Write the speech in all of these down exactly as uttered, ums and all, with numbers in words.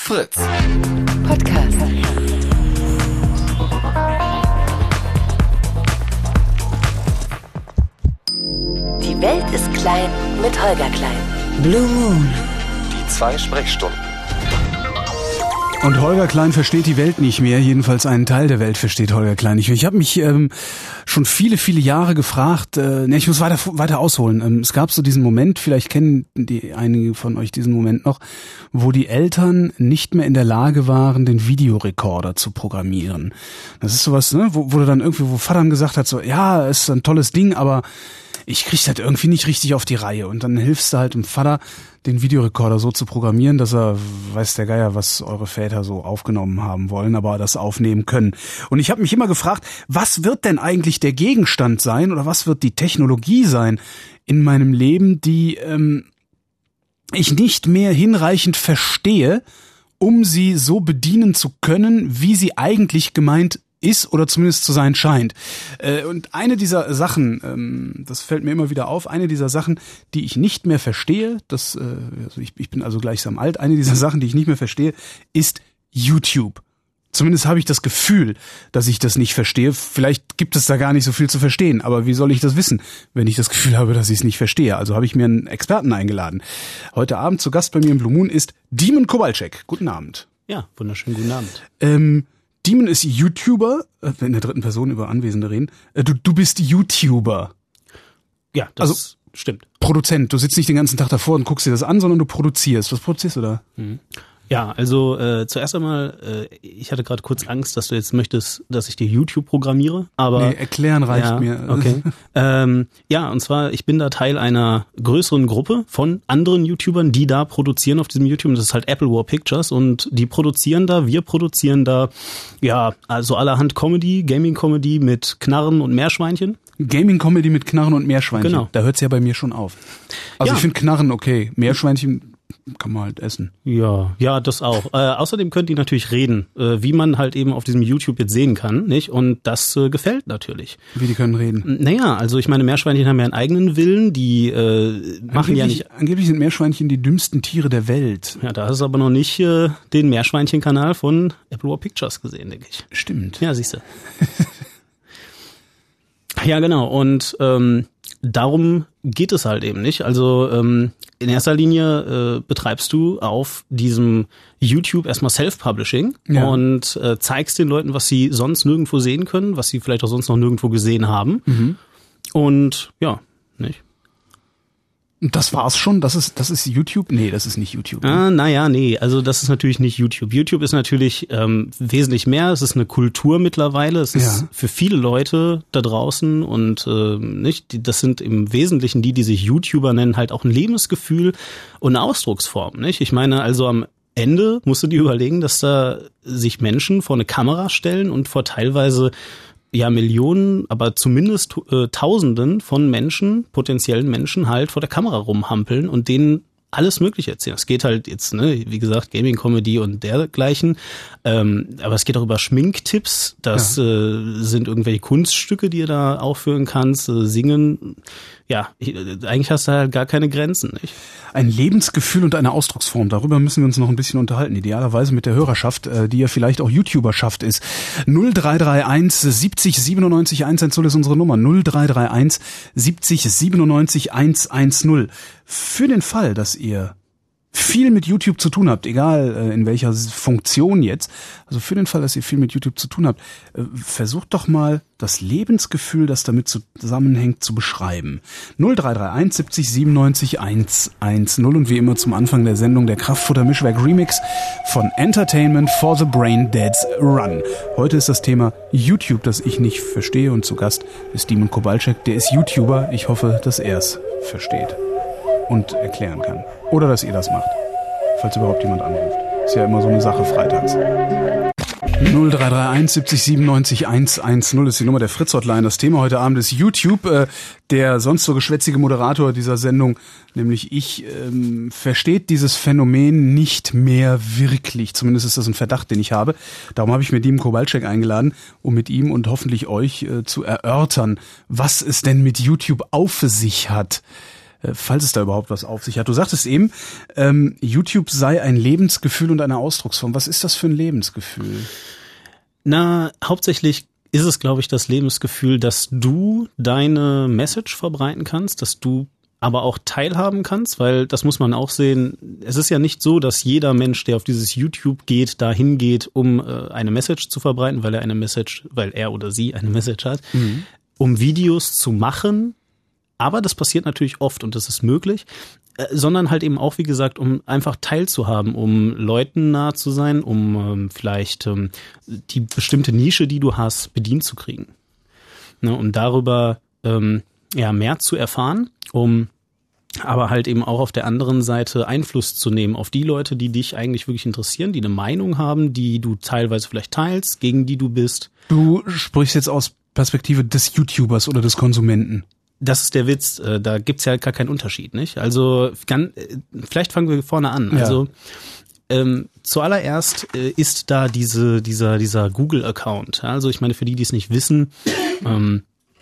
Fritz. Podcast. Die Welt ist klein mit Holger Klein. Blue Moon. Die zwei Sprechstunden. Und Holger Klein versteht die Welt nicht mehr, jedenfalls einen Teil der Welt versteht Holger Klein nicht mehr. Ich habe mich ähm, schon viele, viele Jahre gefragt, äh, ne, ich muss weiter weiter ausholen. Ähm, es gab so diesen Moment, vielleicht kennen die einige von euch diesen Moment noch, wo die Eltern nicht mehr in der Lage waren, den Videorekorder zu programmieren. Das ist sowas, ne, wo, wo dann irgendwie, wo Vater gesagt hat, so, ja, ist ein tolles Ding, aber ich krieg's halt irgendwie nicht richtig auf die Reihe. Und dann hilfst du halt dem Vater, den Videorekorder so zu programmieren, dass er, weiß der Geier, was eure Väter so aufgenommen haben wollen, aber das aufnehmen können. Und ich habe mich immer gefragt, was wird denn eigentlich der Gegenstand sein oder was wird die Technologie sein in meinem Leben, die ähm, ich nicht mehr hinreichend verstehe, um sie so bedienen zu können, wie sie eigentlich gemeint ist oder zumindest zu sein scheint. Und eine dieser Sachen, das fällt mir immer wieder auf, eine dieser Sachen, die ich nicht mehr verstehe, das, also ich, ich bin also gleichsam alt, eine dieser Sachen, die ich nicht mehr verstehe, ist YouTube. Zumindest habe ich das Gefühl, dass ich das nicht verstehe. Vielleicht gibt es da gar nicht so viel zu verstehen, aber wie soll ich das wissen, wenn ich das Gefühl habe, dass ich es nicht verstehe? Also habe ich mir einen Experten eingeladen. Heute Abend zu Gast bei mir im Blue Moon ist Demon Kowalczyk. Guten Abend. Ja, wunderschönen guten Abend. Ähm, Demon ist YouTuber, in der dritten Person über Anwesende reden. Du, du bist YouTuber. Ja, das also, stimmt. Produzent. Du sitzt nicht den ganzen Tag davor und guckst dir das an, sondern du produzierst. Was produzierst du da? Mhm. Ja, also äh, zuerst einmal, äh, ich hatte gerade kurz Angst, dass du jetzt möchtest, dass ich dir YouTube programmiere, aber nee, erklären reicht ja, mir. Okay. ähm, ja, und zwar, ich bin da Teil einer größeren Gruppe von anderen YouTubern, die da produzieren auf diesem YouTube. Und das ist halt Apple War Pictures und die produzieren da, wir produzieren da, ja, also allerhand Comedy, Gaming-Comedy mit Knarren und Meerschweinchen. Gaming-Comedy mit Knarren und Meerschweinchen. Genau. Da hört's ja bei mir schon auf. Also ja. Ich finde Knarren okay, Meerschweinchen kann man halt essen. Ja, ja, das auch. Äh, außerdem könnt ihr natürlich reden, äh, wie man halt eben auf diesem YouTube jetzt sehen kann, nicht? Und das äh, gefällt natürlich. Wie die können reden? Naja, also ich meine, Meerschweinchen haben ja einen eigenen Willen, die äh, machen angeblich, ja nicht... Angeblich sind Meerschweinchen die dümmsten Tiere der Welt. Ja, da hast du aber noch nicht äh, den Meerschweinchen-Kanal von Apple War Pictures gesehen, denke ich. Stimmt. Ja, siehst du. Ja, genau. Und ähm, darum geht es halt eben nicht. Also ähm, in erster Linie äh, betreibst du auf diesem YouTube erstmal Self-Publishing ja. und äh, zeigst den Leuten, was sie sonst nirgendwo sehen können, was sie vielleicht auch sonst noch nirgendwo gesehen haben. Mhm. Und ja, nicht? Und das war's schon? Das ist das ist YouTube? Nee, das ist nicht YouTube. Ne? Ah, naja, nee, also das ist natürlich nicht YouTube. YouTube ist natürlich ähm, wesentlich mehr. Es ist eine Kultur mittlerweile. Es ist ja. für viele Leute da draußen und äh, nicht. Die, das sind im Wesentlichen die, die sich YouTuber nennen, halt auch ein Lebensgefühl und eine Ausdrucksform. Nicht? Ich meine, also am Ende musst du dir überlegen, dass da sich Menschen vor eine Kamera stellen und vor teilweise ja Millionen, aber zumindest äh, Tausenden von Menschen, potenziellen Menschen halt vor der Kamera rumhampeln und denen alles Mögliche erzählen. Es geht halt jetzt, ne, wie gesagt, Gaming-Comedy und dergleichen, ähm, aber es geht auch über Schminktipps, das ja. äh, sind irgendwelche Kunststücke, die ihr da aufführen kannst, äh, singen, ja, ich, eigentlich hast du halt gar keine Grenzen, nicht? Ein Lebensgefühl und eine Ausdrucksform, darüber müssen wir uns noch ein bisschen unterhalten, idealerweise mit der Hörerschaft, äh, die ja vielleicht auch YouTuberschaft ist. null drei drei eins siebzig siebenundneunzig hundertzehn ist unsere Nummer, null drei drei eins siebzig siebenundneunzig hundertzehn. Für den Fall, dass ihr viel mit YouTube zu tun habt, egal äh, in welcher Funktion jetzt, also für den Fall, dass ihr viel mit YouTube zu tun habt, äh, versucht doch mal das Lebensgefühl, das damit zusammenhängt, zu beschreiben. null drei drei eins siebzig siebenundneunzig hundertzehn und wie immer zum Anfang der Sendung der Kraftfutter-Mischwerk Remix von Entertainment for the Brain Dead's Run. Heute ist das Thema YouTube, das ich nicht verstehe und zu Gast ist Demon Kowalczyk, der ist YouTuber. Ich hoffe, dass er es versteht und erklären kann. Oder dass ihr das macht, falls überhaupt jemand anruft. Ist ja immer so eine Sache freitags. null drei drei eins siebzig siebenundneunzig hundertzehn ist die Nummer der Fritz-Hotline. Das Thema heute Abend ist YouTube. Äh, der sonst so geschwätzige Moderator dieser Sendung, nämlich ich, ähm, versteht dieses Phänomen nicht mehr wirklich. Zumindest ist das ein Verdacht, den ich habe. Darum habe ich mir Demon Kowalczyk eingeladen, um mit ihm und hoffentlich euch äh, zu erörtern, was es denn mit YouTube auf sich hat. äh, falls es da überhaupt was auf sich hat. Du sagtest eben, ähm, YouTube sei ein Lebensgefühl und eine Ausdrucksform. Was ist das für ein Lebensgefühl? Na, hauptsächlich ist es, glaube ich, das Lebensgefühl, dass du deine Message verbreiten kannst, dass du aber auch teilhaben kannst, weil das muss man auch sehen. Es ist ja nicht so, dass jeder Mensch, der auf dieses YouTube geht, dahin geht, um äh, eine Message zu verbreiten, weil er eine Message, weil er oder sie eine Message hat, mhm. um Videos zu machen. Aber das passiert natürlich oft und das ist möglich, äh, sondern halt eben auch, wie gesagt, um einfach teilzuhaben, um Leuten nah zu sein, um ähm, vielleicht ähm, die bestimmte Nische, die du hast, bedient zu kriegen. Ne, um darüber ähm, ja mehr zu erfahren, um aber halt eben auch auf der anderen Seite Einfluss zu nehmen auf die Leute, die dich eigentlich wirklich interessieren, die eine Meinung haben, die du teilweise vielleicht teilst, gegen die du bist. Du sprichst jetzt aus Perspektive des YouTubers oder des Konsumenten. Das ist der Witz, da gibt's ja gar keinen Unterschied, nicht? Also kann, vielleicht fangen wir vorne an. Ja. Also ähm, zuallererst äh, ist da diese dieser dieser Google-Account. Also ich meine, für die, die es nicht wissen, ähm,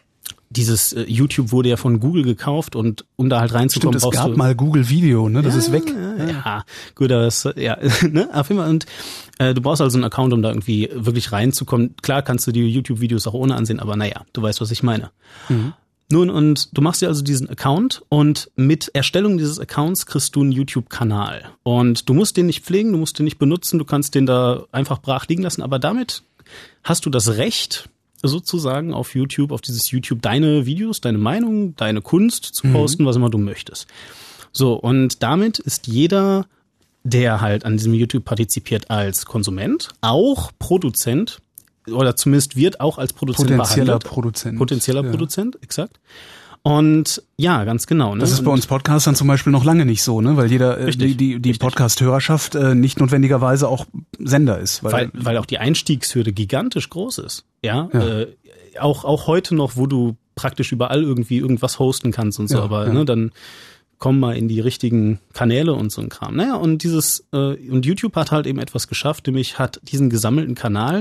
dieses äh, YouTube wurde ja von Google gekauft und um da halt reinzukommen, Stimmt, es brauchst gab du mal Google Video, ne? Das ja, ist weg. Ja, ja. ja. gut, aber das, ja, ne? Auf jeden Fall. Und äh, du brauchst also einen Account, um da irgendwie wirklich reinzukommen. Klar kannst du die YouTube-Videos auch ohne ansehen, aber naja, du weißt, was ich meine. Mhm. Nun, und du machst dir also diesen Account und mit Erstellung dieses Accounts kriegst du einen YouTube-Kanal. Und du musst den nicht pflegen, du musst den nicht benutzen, du kannst den da einfach brach liegen lassen, aber damit hast du das Recht, sozusagen auf YouTube, auf dieses YouTube deine Videos, deine Meinung, deine Kunst zu posten, mhm. was immer du möchtest. So, und damit ist jeder, der halt an diesem YouTube partizipiert, als Konsument, auch Produzent, oder zumindest wird auch als Produzent Potenzieller behandelt. Produzent. Potenzieller ja. Produzent, exakt. Und ja, ganz genau. Ne? Das ist bei uns Podcastern zum Beispiel noch lange nicht so, ne? Weil jeder, richtig, die, die, die Podcast-Hörerschaft äh, nicht notwendigerweise auch Sender ist. Weil, weil, weil auch die Einstiegshürde gigantisch groß ist. Ja, ja. Äh, auch, auch heute noch, wo du praktisch überall irgendwie irgendwas hosten kannst und so, ja, aber ja. ne, dann komm mal in die richtigen Kanäle und so ein Kram. Naja, und dieses, äh, und YouTube hat halt eben etwas geschafft, nämlich hat diesen gesammelten Kanal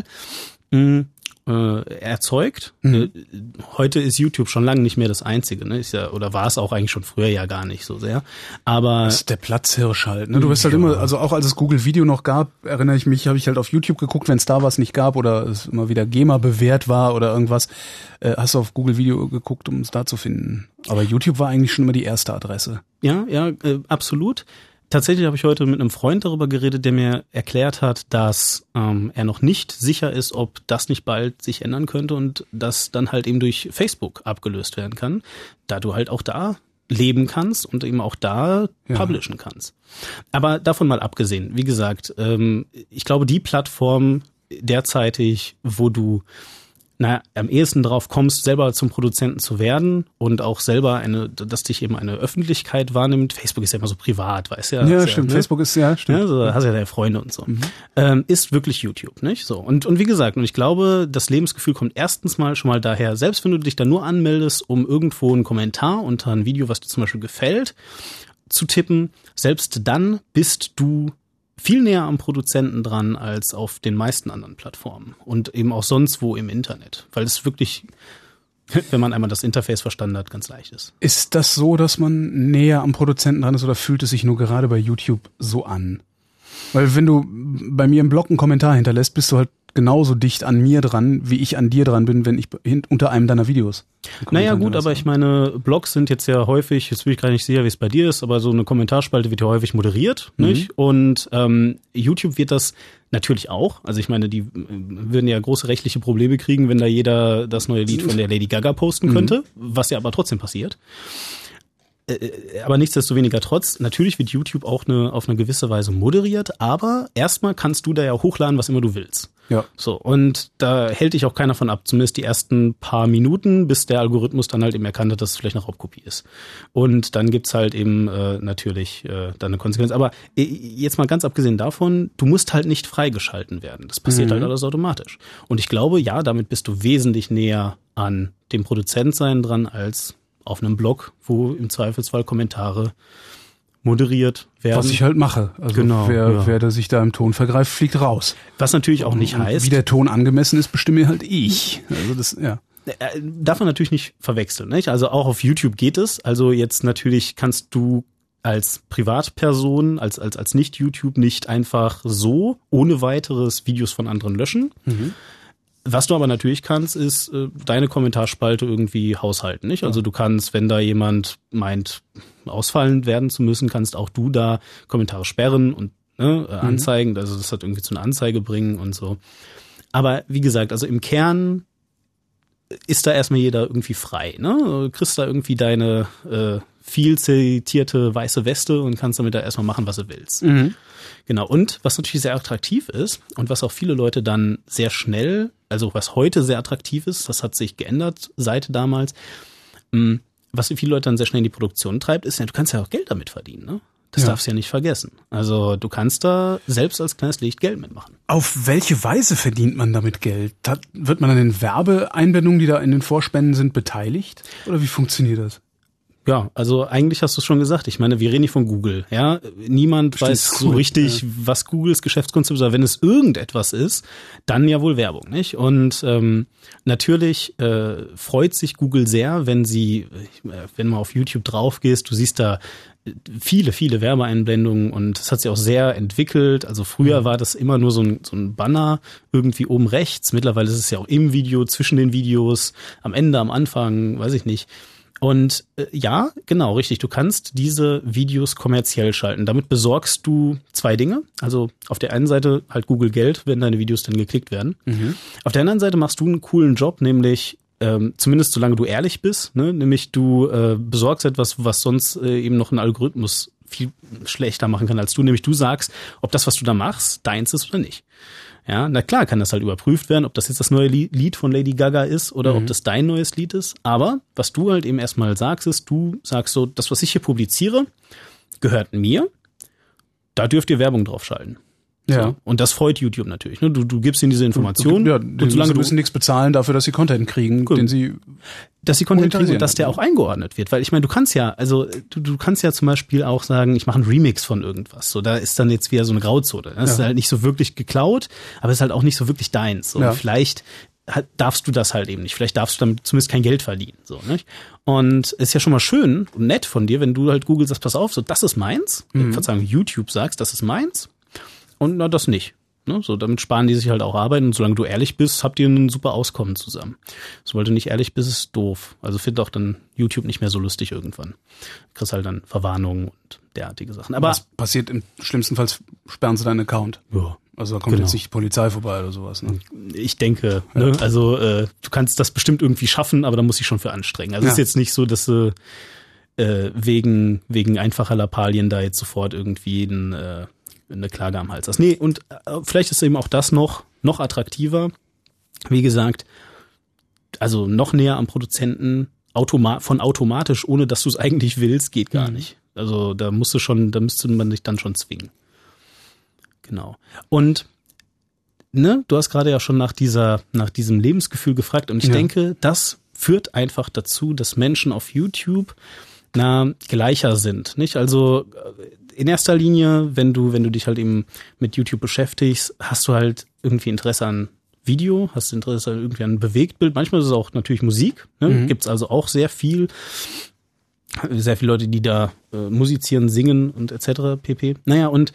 mh, Äh, erzeugt. Mhm. Heute ist YouTube schon lange nicht mehr das Einzige, ne? Ist ja, oder war es auch eigentlich schon früher ja gar nicht so sehr. Aber das ist der Platzhirsch halt, ne? Du wirst halt ja. immer, also auch als es Google Video noch gab, erinnere ich mich, habe ich halt auf YouTube geguckt, wenn es da was nicht gab oder es immer wieder GEMA bewährt war oder irgendwas, äh, hast du auf Google Video geguckt, um es da zu finden. Aber YouTube war eigentlich schon immer die erste Adresse. Ja, ja, äh, absolut. Tatsächlich habe ich heute mit einem Freund darüber geredet, der mir erklärt hat, dass ähm, er noch nicht sicher ist, ob das nicht bald sich ändern könnte und das dann halt eben durch Facebook abgelöst werden kann, da du halt auch da leben kannst und eben auch da ja. publishen kannst. Aber davon mal abgesehen, wie gesagt, ähm, ich glaube, die Plattform derzeitig, wo du naja, am ehesten drauf kommst, selber zum Produzenten zu werden und auch selber eine, dass dich eben eine Öffentlichkeit wahrnimmt. Facebook ist ja immer so privat, weißt du? Ja, ja, ja stimmt. Ne? Facebook ist, ja, stimmt. Ja, so, hast ja deine Freunde und so. Mhm. Ähm, ist wirklich YouTube, nicht? So. Und, und wie gesagt, und ich glaube, das Lebensgefühl kommt erstens mal schon mal daher, selbst wenn du dich da nur anmeldest, um irgendwo einen Kommentar unter ein Video, was dir zum Beispiel gefällt, zu tippen, selbst dann bist du viel näher am Produzenten dran als auf den meisten anderen Plattformen und eben auch sonst wo im Internet, weil es wirklich, wenn man einmal das Interface verstanden hat, ganz leicht ist. Ist das so, dass man näher am Produzenten dran ist oder fühlt es sich nur gerade bei YouTube so an? Weil wenn du bei mir im Blog einen Kommentar hinterlässt, bist du halt genauso dicht an mir dran, wie ich an dir dran bin, wenn ich unter einem deiner Videos. Naja gut, aber ich meine, Blogs sind jetzt ja häufig, jetzt bin ich gar nicht sicher, wie es bei dir ist, aber so eine Kommentarspalte wird ja häufig moderiert, mhm. nicht? Und ähm, YouTube wird das natürlich auch. Also ich meine, die würden ja große rechtliche Probleme kriegen, wenn da jeder das neue Lied von der Lady Gaga posten könnte, mhm. was ja aber trotzdem passiert. Aber nichtsdestoweniger trotz, natürlich wird YouTube auch eine, auf eine gewisse Weise moderiert, aber erstmal kannst du da ja hochladen, was immer du willst. Ja. So, und da hält dich auch keiner von ab, zumindest die ersten paar Minuten, bis der Algorithmus dann halt eben erkannt hat, dass es vielleicht eine Raubkopie ist. Und dann gibt's halt eben äh, natürlich äh, dann eine Konsequenz. Aber äh, jetzt mal ganz abgesehen davon, du musst halt nicht freigeschalten werden. Das passiert mhm. halt alles automatisch. Und ich glaube, ja, damit bist du wesentlich näher an dem Produzentsein dran als auf einem Blog, wo im Zweifelsfall Kommentare moderiert werden. Was ich halt mache. Also genau, wer, ja. wer da sich da im Ton vergreift, fliegt raus. Was natürlich auch nicht und heißt. Wie der Ton angemessen ist, bestimme halt ich. Also das, ja. äh, darf man natürlich nicht verwechseln, nicht? Also auch auf YouTube geht es. Also jetzt natürlich kannst du als Privatperson, als als als Nicht-YouTube nicht einfach so ohne weiteres Videos von anderen löschen. Mhm. Was du aber natürlich kannst, ist äh, deine Kommentarspalte irgendwie haushalten, nicht? Also du kannst, wenn da jemand meint, ausfallen werden zu müssen, kannst auch du da Kommentare sperren und ne, äh, anzeigen. Mhm. Also das hat irgendwie zu einer Anzeige bringen und so. Aber wie gesagt, also im Kern ist da erstmal jeder irgendwie frei, ne? Du kriegst da irgendwie deine äh, viel zitierte weiße Weste und kannst damit da erstmal machen, was du willst. Mhm. Genau. Und was natürlich sehr attraktiv ist und was auch viele Leute dann sehr schnell, also was heute sehr attraktiv ist, das hat sich geändert seit damals, was viele Leute dann sehr schnell in die Produktion treibt, ist ja, du kannst ja auch Geld damit verdienen, ne? Das ja. darfst du ja nicht vergessen. Also du kannst da selbst als kleines Licht Geld mitmachen. Auf welche Weise verdient man damit Geld? Wird man an den Werbeeinblendungen, die da in den Vorspenden sind, beteiligt? Oder wie funktioniert das? Ja, also eigentlich hast du es schon gesagt. Ich meine, wir reden nicht von Google. Ja, niemand Stimmt, weiß so cool. richtig, ja. was Googles Geschäftskonzept ist. Aber wenn es irgendetwas ist, dann ja wohl Werbung, nicht? Und ähm, natürlich äh, freut sich Google sehr, wenn sie, wenn man auf YouTube drauf gehst, du siehst da viele, viele Werbeeinblendungen und es hat sich auch sehr entwickelt. Also früher war das immer nur so ein, so ein Banner irgendwie oben rechts. Mittlerweile ist es ja auch im Video, zwischen den Videos, am Ende, am Anfang, weiß ich nicht. Und äh, ja, genau, richtig. Du kannst diese Videos kommerziell schalten. Damit besorgst du zwei Dinge. Also auf der einen Seite halt Google Geld, wenn deine Videos dann geklickt werden. Mhm. Auf der anderen Seite machst du einen coolen Job, nämlich ähm, zumindest solange du ehrlich bist, ne? Nämlich du äh, besorgst etwas, was sonst äh, eben noch ein Algorithmus viel schlechter machen kann als du. Nämlich du sagst, ob das, was du da machst, deins ist oder nicht. Ja, na klar kann das halt überprüft werden, ob das jetzt das neue Lied von Lady Gaga ist oder mhm. ob das dein neues Lied ist. Aber was du halt eben erstmal sagst, ist, du sagst so, das, was ich hier publiziere, gehört mir. Da dürft ihr Werbung drauf schalten. Ja. So. Und das freut YouTube natürlich. Ne? Du, du gibst ihnen diese Informationen. Ja, und solange du müssen nichts bezahlen dafür, dass sie Content kriegen, cool. den sie dass sie Content kriegen und dass der auch eingeordnet wird. Weil ich meine, du kannst ja, also du, du kannst ja zum Beispiel auch sagen, ich mache einen Remix von irgendwas. So, da ist dann jetzt wieder so eine Grauzone. Das ja. ist halt nicht so wirklich geklaut, aber ist halt auch nicht so wirklich deins. Und ja. vielleicht darfst du das halt eben nicht. Vielleicht darfst du damit zumindest kein Geld verdienen. So, nicht? Und ist ja schon mal schön und nett von dir, wenn du halt Google sagst, pass auf, so das ist meins. Mhm. Verzeihung, YouTube sagst, das ist meins. Und na, das nicht. Ne? So, damit sparen die sich halt auch Arbeit. Und solange du ehrlich bist, habt ihr ein super Auskommen zusammen. Sobald du nicht ehrlich bist, ist es doof. Also find auch dann YouTube nicht mehr so lustig irgendwann. Du kriegst halt dann Verwarnungen und derartige Sachen. Aber was passiert im schlimmsten Fall, sperren sie deinen Account. Ja. Also da kommt genau. jetzt nicht die Polizei vorbei oder sowas. Ne? Ich denke, ja. ne? also äh, du kannst das bestimmt irgendwie schaffen, aber da muss ich schon für anstrengen. Also es ja. ist jetzt nicht so, dass du äh, wegen wegen einfacher Lappalien da jetzt sofort irgendwie ein äh, eine Klage am Hals hast. Nee, und äh, vielleicht ist eben auch das noch noch attraktiver. Wie gesagt, also noch näher am Produzenten, automa- von automatisch, ohne dass du es eigentlich willst, geht gar mhm. nicht. Also da musst du schon, da müsste man dich dann schon zwingen. Genau. Und ne, du hast gerade ja schon nach dieser, nach diesem Lebensgefühl gefragt und ich ja. denke, das führt einfach dazu, dass Menschen auf YouTube na gleicher sind, nicht? Also in erster Linie, wenn du, wenn du dich halt eben mit YouTube beschäftigst, hast du halt irgendwie Interesse an Video, hast du Interesse an irgendwie an Bewegtbild. Manchmal ist es auch natürlich Musik, ne? Mhm. Gibt's also auch sehr viel, sehr viele Leute, die da äh, musizieren, singen und et cetera pp. Naja, und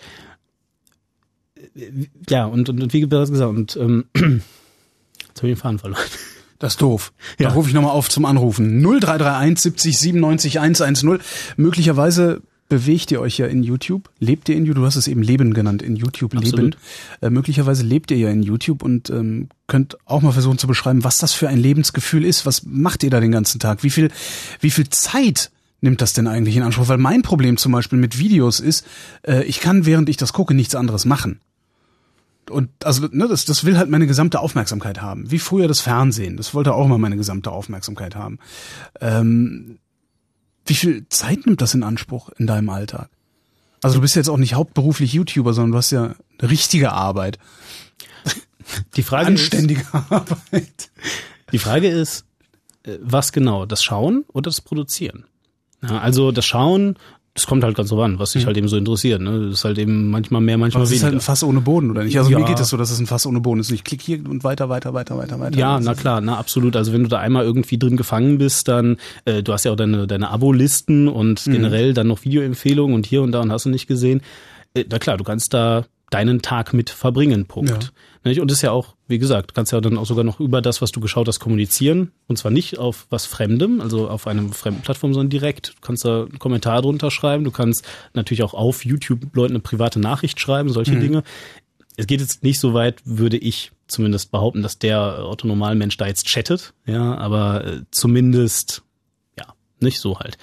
äh, ja, und, und, und wie gesagt, und ähm, jetzt habe ich den Faden verloren. Das ist doof. Da ja. rufe ich nochmal auf zum Anrufen. null drei drei eins siebzig siebenundneunzig hundertzehn. Möglicherweise bewegt ihr euch ja in YouTube. Lebt ihr in YouTube? Du hast es eben Leben genannt, in YouTube Absolut. Leben. Äh, möglicherweise lebt ihr ja in YouTube und ähm, könnt auch mal versuchen zu beschreiben, was das für ein Lebensgefühl ist. Was macht ihr da den ganzen Tag? Wie viel, wie viel Zeit nimmt das denn eigentlich in Anspruch? Weil mein Problem zum Beispiel mit Videos ist, äh, ich kann, während ich das gucke, nichts anderes machen. Und also ne, das, das will halt meine gesamte Aufmerksamkeit haben. Wie früher das Fernsehen. Das wollte auch mal meine gesamte Aufmerksamkeit haben. Ähm, wie viel Zeit nimmt das in Anspruch in deinem Alltag? Also du bist jetzt auch nicht hauptberuflich YouTuber, sondern du hast ja eine richtige Arbeit. Die Frage Anständige ist, Arbeit. Die Frage ist, was genau? Das Schauen oder das Produzieren? Ja, also das Schauen, Es kommt halt ganz so an, was dich mhm. halt eben so interessiert. Ne? Das ist halt eben manchmal mehr, manchmal weniger. Das ist halt ein Fass ohne Boden, oder nicht? Also ja. Mir geht es so, dass es ein Fass ohne Boden ist. Ich klicke hier und weiter, weiter, weiter, weiter, weiter. Ja, na klar, na absolut. Also wenn du da einmal irgendwie drin gefangen bist, dann, äh, du hast ja auch deine, deine Abo-Listen und mhm. generell dann noch Videoempfehlungen und hier und da und hast du nicht gesehen. Äh, na klar, du kannst da deinen Tag mit verbringen, Punkt. Ja. Und das ist ja auch, wie gesagt, du kannst ja dann auch sogar noch über das, was du geschaut hast, kommunizieren. Und zwar nicht auf was Fremdem, also auf einem fremden Plattform, sondern direkt. Du kannst da einen Kommentar drunter schreiben. Du kannst natürlich auch auf YouTube Leuten eine private Nachricht schreiben, solche mhm. Dinge. Es geht jetzt nicht so weit, würde ich zumindest behaupten, dass der Otto-Normalmensch da jetzt chattet. Ja, aber äh, zumindest, ja, nicht so halt.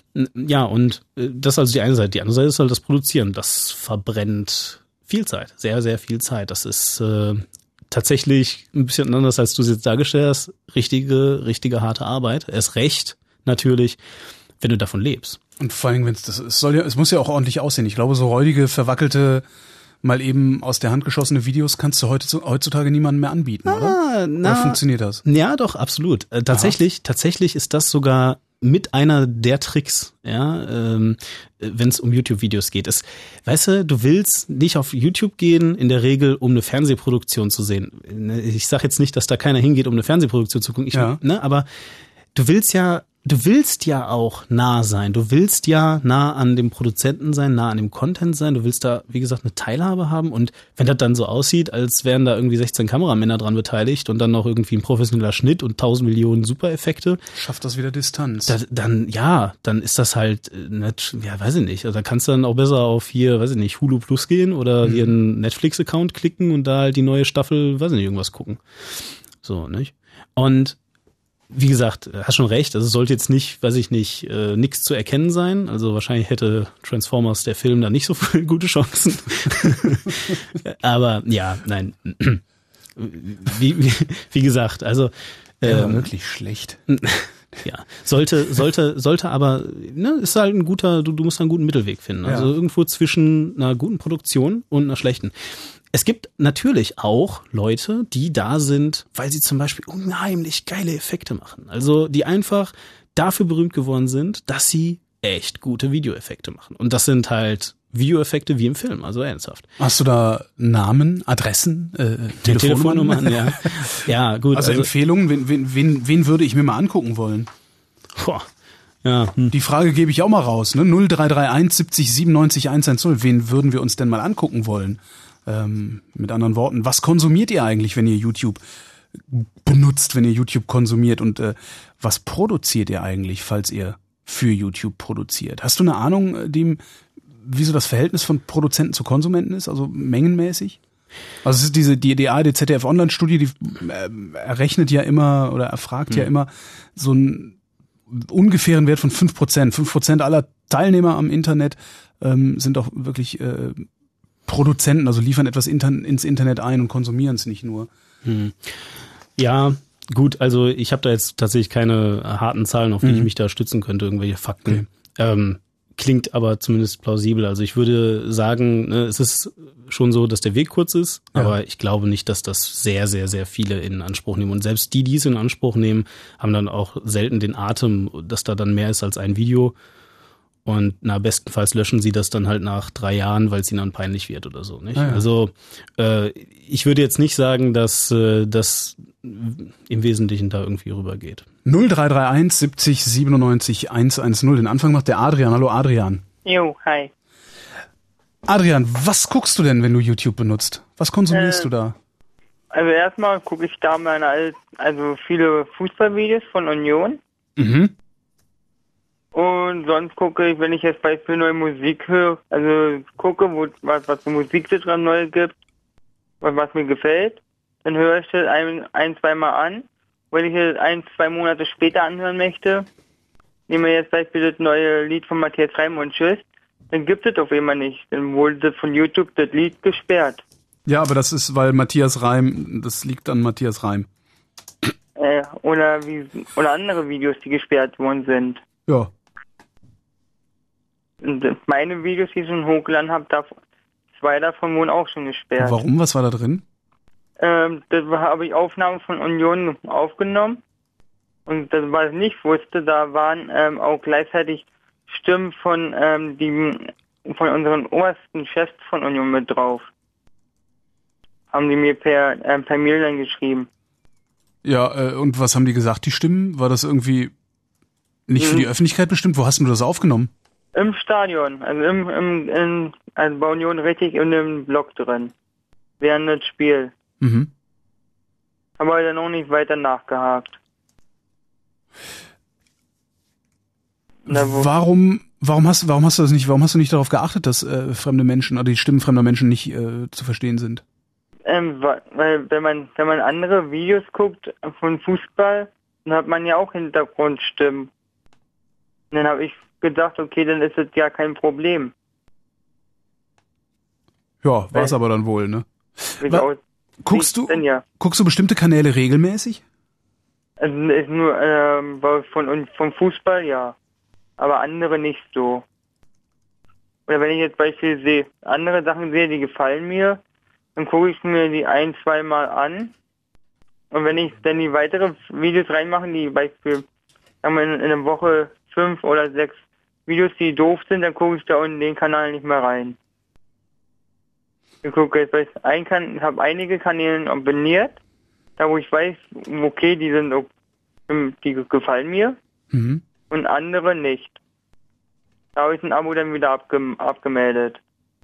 Ja, und äh, das ist also die eine Seite. Die andere Seite ist halt das Produzieren. Das verbrennt viel Zeit, sehr, sehr viel Zeit. Das ist äh, tatsächlich ein bisschen anders, als du es jetzt dargestellt hast. Richtige, richtige harte Arbeit. Erst recht natürlich, wenn du davon lebst. Und vor allem, wenn es das es soll ja, es muss ja auch ordentlich aussehen. Ich glaube, so räudige, verwackelte, mal eben aus der Hand geschossene Videos kannst du heute heutzutage niemandem mehr anbieten, ah, oder? Na, oder funktioniert das? Ja, doch, absolut. Äh, tatsächlich, Aha. tatsächlich ist das sogar mit einer der Tricks, ja, ähm, wenn es um YouTube-Videos geht. Es, weißt du, du willst nicht auf YouTube gehen, in der Regel, um eine Fernsehproduktion zu sehen. Ich sage jetzt nicht, dass da keiner hingeht, um eine Fernsehproduktion zu gucken, ich, ja. ne, aber du willst ja Du willst ja auch nah sein. Du willst ja nah an dem Produzenten sein, nah an dem Content sein. Du willst da, wie gesagt, eine Teilhabe haben. Und wenn das dann so aussieht, als wären da irgendwie sechzehn Kameramänner dran beteiligt und dann noch irgendwie ein professioneller Schnitt und tausend Millionen Super-Effekte. Schafft das wieder Distanz. Da, dann, ja, dann ist das halt nicht, ja, weiß ich nicht. Also da kannst du dann auch besser auf hier, weiß ich nicht, Hulu Plus gehen oder mhm. hier einen Netflix-Account klicken und da halt die neue Staffel, weiß ich nicht, irgendwas gucken. So, nicht? Und wie gesagt, hast schon recht, also es sollte jetzt nicht, weiß ich nicht, äh, nichts zu erkennen sein. Also wahrscheinlich hätte Transformers, der Film, da nicht so viele gute Chancen. Aber ja, nein. Wie, wie, wie gesagt, also ähm, ja, wirklich schlecht. Ja, sollte, sollte, sollte aber, ne, ist halt ein guter, du, du musst einen guten Mittelweg finden. Also ja. irgendwo zwischen einer guten Produktion und einer schlechten. Es gibt natürlich auch Leute, die da sind, weil sie zum Beispiel unheimlich geile Effekte machen. Also die einfach dafür berühmt geworden sind, dass sie echt gute Videoeffekte machen. Und das sind halt Videoeffekte wie im Film, also ernsthaft. Hast du da Namen, Adressen, äh, Telefonnummern? Telefonnummern, ja. Ja, gut. Also, also Empfehlungen, wen, wen, wen, wen würde ich mir mal angucken wollen? Boah. Ja. Hm. Die Frage gebe ich auch mal raus, ne? null drei drei eins siebzig siebenundneunzig hundertzehn. Wen würden wir uns denn mal angucken wollen? Ähm, mit anderen Worten, was konsumiert ihr eigentlich, wenn ihr YouTube benutzt, wenn ihr YouTube konsumiert und äh, was produziert ihr eigentlich, falls ihr für YouTube produziert? Hast du eine Ahnung, dem, wie so das Verhältnis von Produzenten zu Konsumenten ist, also mengenmäßig? Also es ist diese die D A D Z D F Online-Studie, die äh, errechnet ja immer oder erfragt hm. ja immer so einen ungefähren Wert von fünf Prozent. fünf Prozent aller Teilnehmer am Internet ähm, sind auch wirklich äh, Produzenten, also liefern etwas intern, ins Internet ein und konsumieren es nicht nur. Hm. Ja, gut, also ich habe da jetzt tatsächlich keine harten Zahlen, auf die mhm. ich mich da stützen könnte, irgendwelche Fakten. Okay. Ähm, klingt aber zumindest plausibel. Also ich würde sagen, ne, es ist schon so, dass der Weg kurz ist, ja. aber ich glaube nicht, dass das sehr, sehr, sehr viele in Anspruch nehmen. Und selbst die, die es in Anspruch nehmen, haben dann auch selten den Atem, dass da dann mehr ist als ein Video. Und na bestenfalls löschen sie das dann halt nach drei Jahren, weil es ihnen dann peinlich wird oder so, nicht? Ah, ja. Also äh, ich würde jetzt nicht sagen, dass äh, das im Wesentlichen da irgendwie rübergeht. null drei drei eins siebzig siebenundneunzig hundertzehn. Den Anfang macht der Adrian. Hallo Adrian. Jo, hi. Adrian, was guckst du denn, wenn du YouTube benutzt? Was konsumierst äh, du da? Also erstmal gucke ich da meine Al- also viele Fußballvideos von Union. Mhm. Und sonst gucke ich, wenn ich jetzt beispielsweise neue Musik höre, also gucke, wo, was, was für Musik es dran neu gibt, was, was mir gefällt, dann höre ich das ein, ein zwei Mal an. Wenn ich das ein, zwei Monate später anhören möchte, nehmen wir jetzt beispielsweise das neue Lied von Matthias Reim und Tschüss, dann gibt es auf einmal nicht. Dann wurde von YouTube das Lied gesperrt. Ja, aber das ist, weil Matthias Reim, das liegt an Matthias Reim. Äh, oder wie, oder andere Videos, die gesperrt worden sind. Ja. Meine Videos, die ich schon hochgeladen habe, davon, zwei davon wurden auch schon gesperrt. Und warum? Was war da drin? Ähm, das habe ich Aufnahmen von Union aufgenommen. Und das, was ich nicht wusste, da waren ähm, auch gleichzeitig Stimmen von ähm, die von unseren obersten Chefs von Union mit drauf. Haben die mir per äh, per Mail dann geschrieben. Ja, äh, und was haben die gesagt, die Stimmen? War das irgendwie nicht für Mhm. die Öffentlichkeit bestimmt? Wo hast du das aufgenommen? Im Stadion, also im, im in, also bei Union richtig in dem Block drin. Während des Spiels. Mhm. Aber dann auch nicht weiter nachgehakt. Na, wo- Warum, warum hast, warum hast du das nicht, warum hast du nicht darauf geachtet, dass äh, fremde Menschen oder die Stimmen fremder Menschen nicht äh, zu verstehen sind? Ähm, wa- weil wenn man wenn man andere Videos guckt von Fußball, dann hat man ja auch Hintergrundstimmen. Und dann habe ich gedacht, okay, dann ist es ja kein Problem. Ja, war es Weil- aber dann wohl, ne? Wie Wa- aus- Guckst wie du, denn ja? guckst du bestimmte Kanäle regelmäßig? Also ist nur ähm, weil von und vom Fußball ja, aber andere nicht so. Oder wenn ich jetzt beispielsweise sehe, andere Sachen sehe, die gefallen mir, dann gucke ich mir die ein, zwei Mal an. Und wenn ich dann die weiteren Videos reinmache, die beispielsweise sagen wir in, in einer Woche fünf oder sechs Videos, die doof sind, dann gucke ich da in den Kanal nicht mehr rein. Ich gucke jetzt bei ein kan habe einige Kanäle abonniert, da wo ich weiß, okay, die sind ok- die gefallen mir Mhm. und andere nicht. Da habe ich ein Abo dann wieder abgem abgemeldet.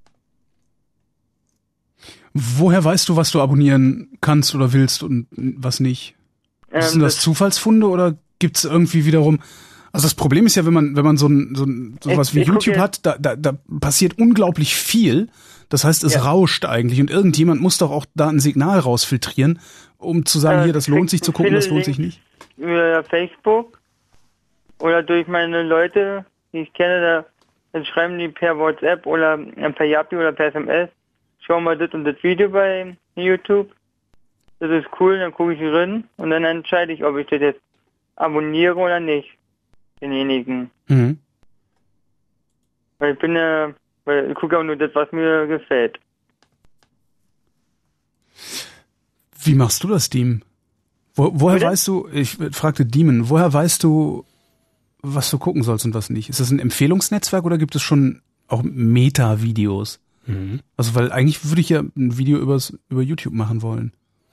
Woher weißt du, was du abonnieren kannst oder willst und was nicht? Ähm, Sind das Zufallsfunde oder gibt's irgendwie wiederum? Also das Problem ist ja, wenn man wenn man so ein so ein sowas Ich- wie ich guck YouTube jetzt- hat, da, da da passiert unglaublich viel. Das heißt, es Ja. rauscht eigentlich und irgendjemand muss doch auch da ein Signal rausfiltrieren, um zu sagen, Äh, hier, das lohnt sich zu gucken, viele das lohnt sich Links nicht. Über Facebook oder durch meine Leute, die ich kenne, da dann schreiben die per WhatsApp oder äh, per Yapi oder per S M S, schau mal das und das Video bei YouTube. Das ist cool, dann gucke ich rein und dann entscheide ich, ob ich das jetzt abonniere oder nicht. Denjenigen. Mhm. Weil ich bin ja, weil ich gucke auch nur das, was mir gefällt. Wie machst du das, Diem? Wo, woher Bitte? weißt du, ich fragte Demon, woher weißt du, was du gucken sollst und was nicht? Ist das ein Empfehlungsnetzwerk oder gibt es schon auch Meta-Videos? Mhm. Also, weil eigentlich würde ich ja ein Video übers, über YouTube machen wollen.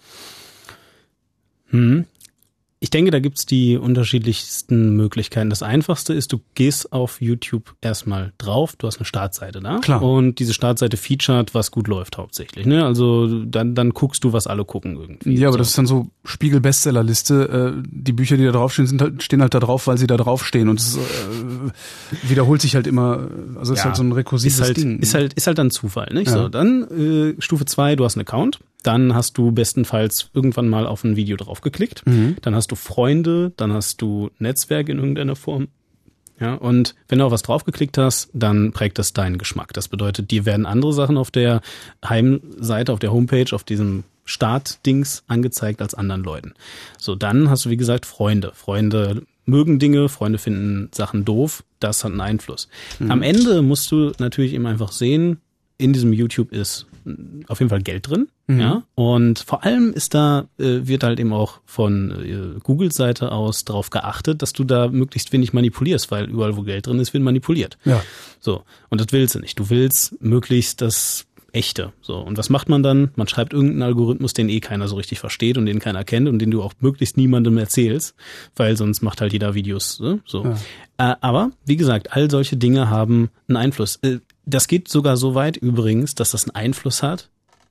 Hm. Ich denke, da gibt's die unterschiedlichsten Möglichkeiten. Das Einfachste ist, du gehst auf YouTube erstmal drauf, du hast eine Startseite da. Klar. Und diese Startseite featuret, was gut läuft hauptsächlich. Ne? Also dann, dann guckst du, was alle gucken irgendwie. Ja, aber so. das ist dann so Spiegel-Bestsellerliste. Äh, die Bücher, die da draufstehen, sind halt, stehen halt da drauf, weil sie da draufstehen. Und es äh, wiederholt sich halt immer. Also es ist Ja, halt so ein rekursives ist halt, Ding. Ist halt, ist halt dann Zufall, nicht? Ja. So, dann äh, Stufe zwei, du hast einen Account. Dann hast du bestenfalls irgendwann mal auf ein Video draufgeklickt. Mhm. Dann hast du Freunde, dann hast du Netzwerk in irgendeiner Form. Ja, und wenn du auf was draufgeklickt hast, dann prägt das deinen Geschmack. Das bedeutet, dir werden andere Sachen auf der Heimseite, auf der Homepage, auf diesem Startdings angezeigt als anderen Leuten. So, dann hast du, wie gesagt, Freunde. Freunde mögen Dinge, Freunde finden Sachen doof. Das hat einen Einfluss. Mhm. Am Ende musst du natürlich eben einfach sehen, in diesem YouTube ist auf jeden Fall Geld drin, Mhm. ja. Und vor allem ist da, äh, wird halt eben auch von äh, Googles Seite aus darauf geachtet, dass du da möglichst wenig manipulierst, weil überall, wo Geld drin ist, wird manipuliert. Ja. So. Und das willst du nicht. Du willst möglichst das Echte. So. Und was macht man dann? Man schreibt irgendeinen Algorithmus, den eh keiner so richtig versteht und den keiner kennt und den du auch möglichst niemandem erzählst, weil sonst macht halt jeder Videos, ne? So. Ja. Äh, aber, wie gesagt, all solche Dinge haben einen Einfluss. Äh, Das geht sogar so weit übrigens, dass das einen Einfluss hat,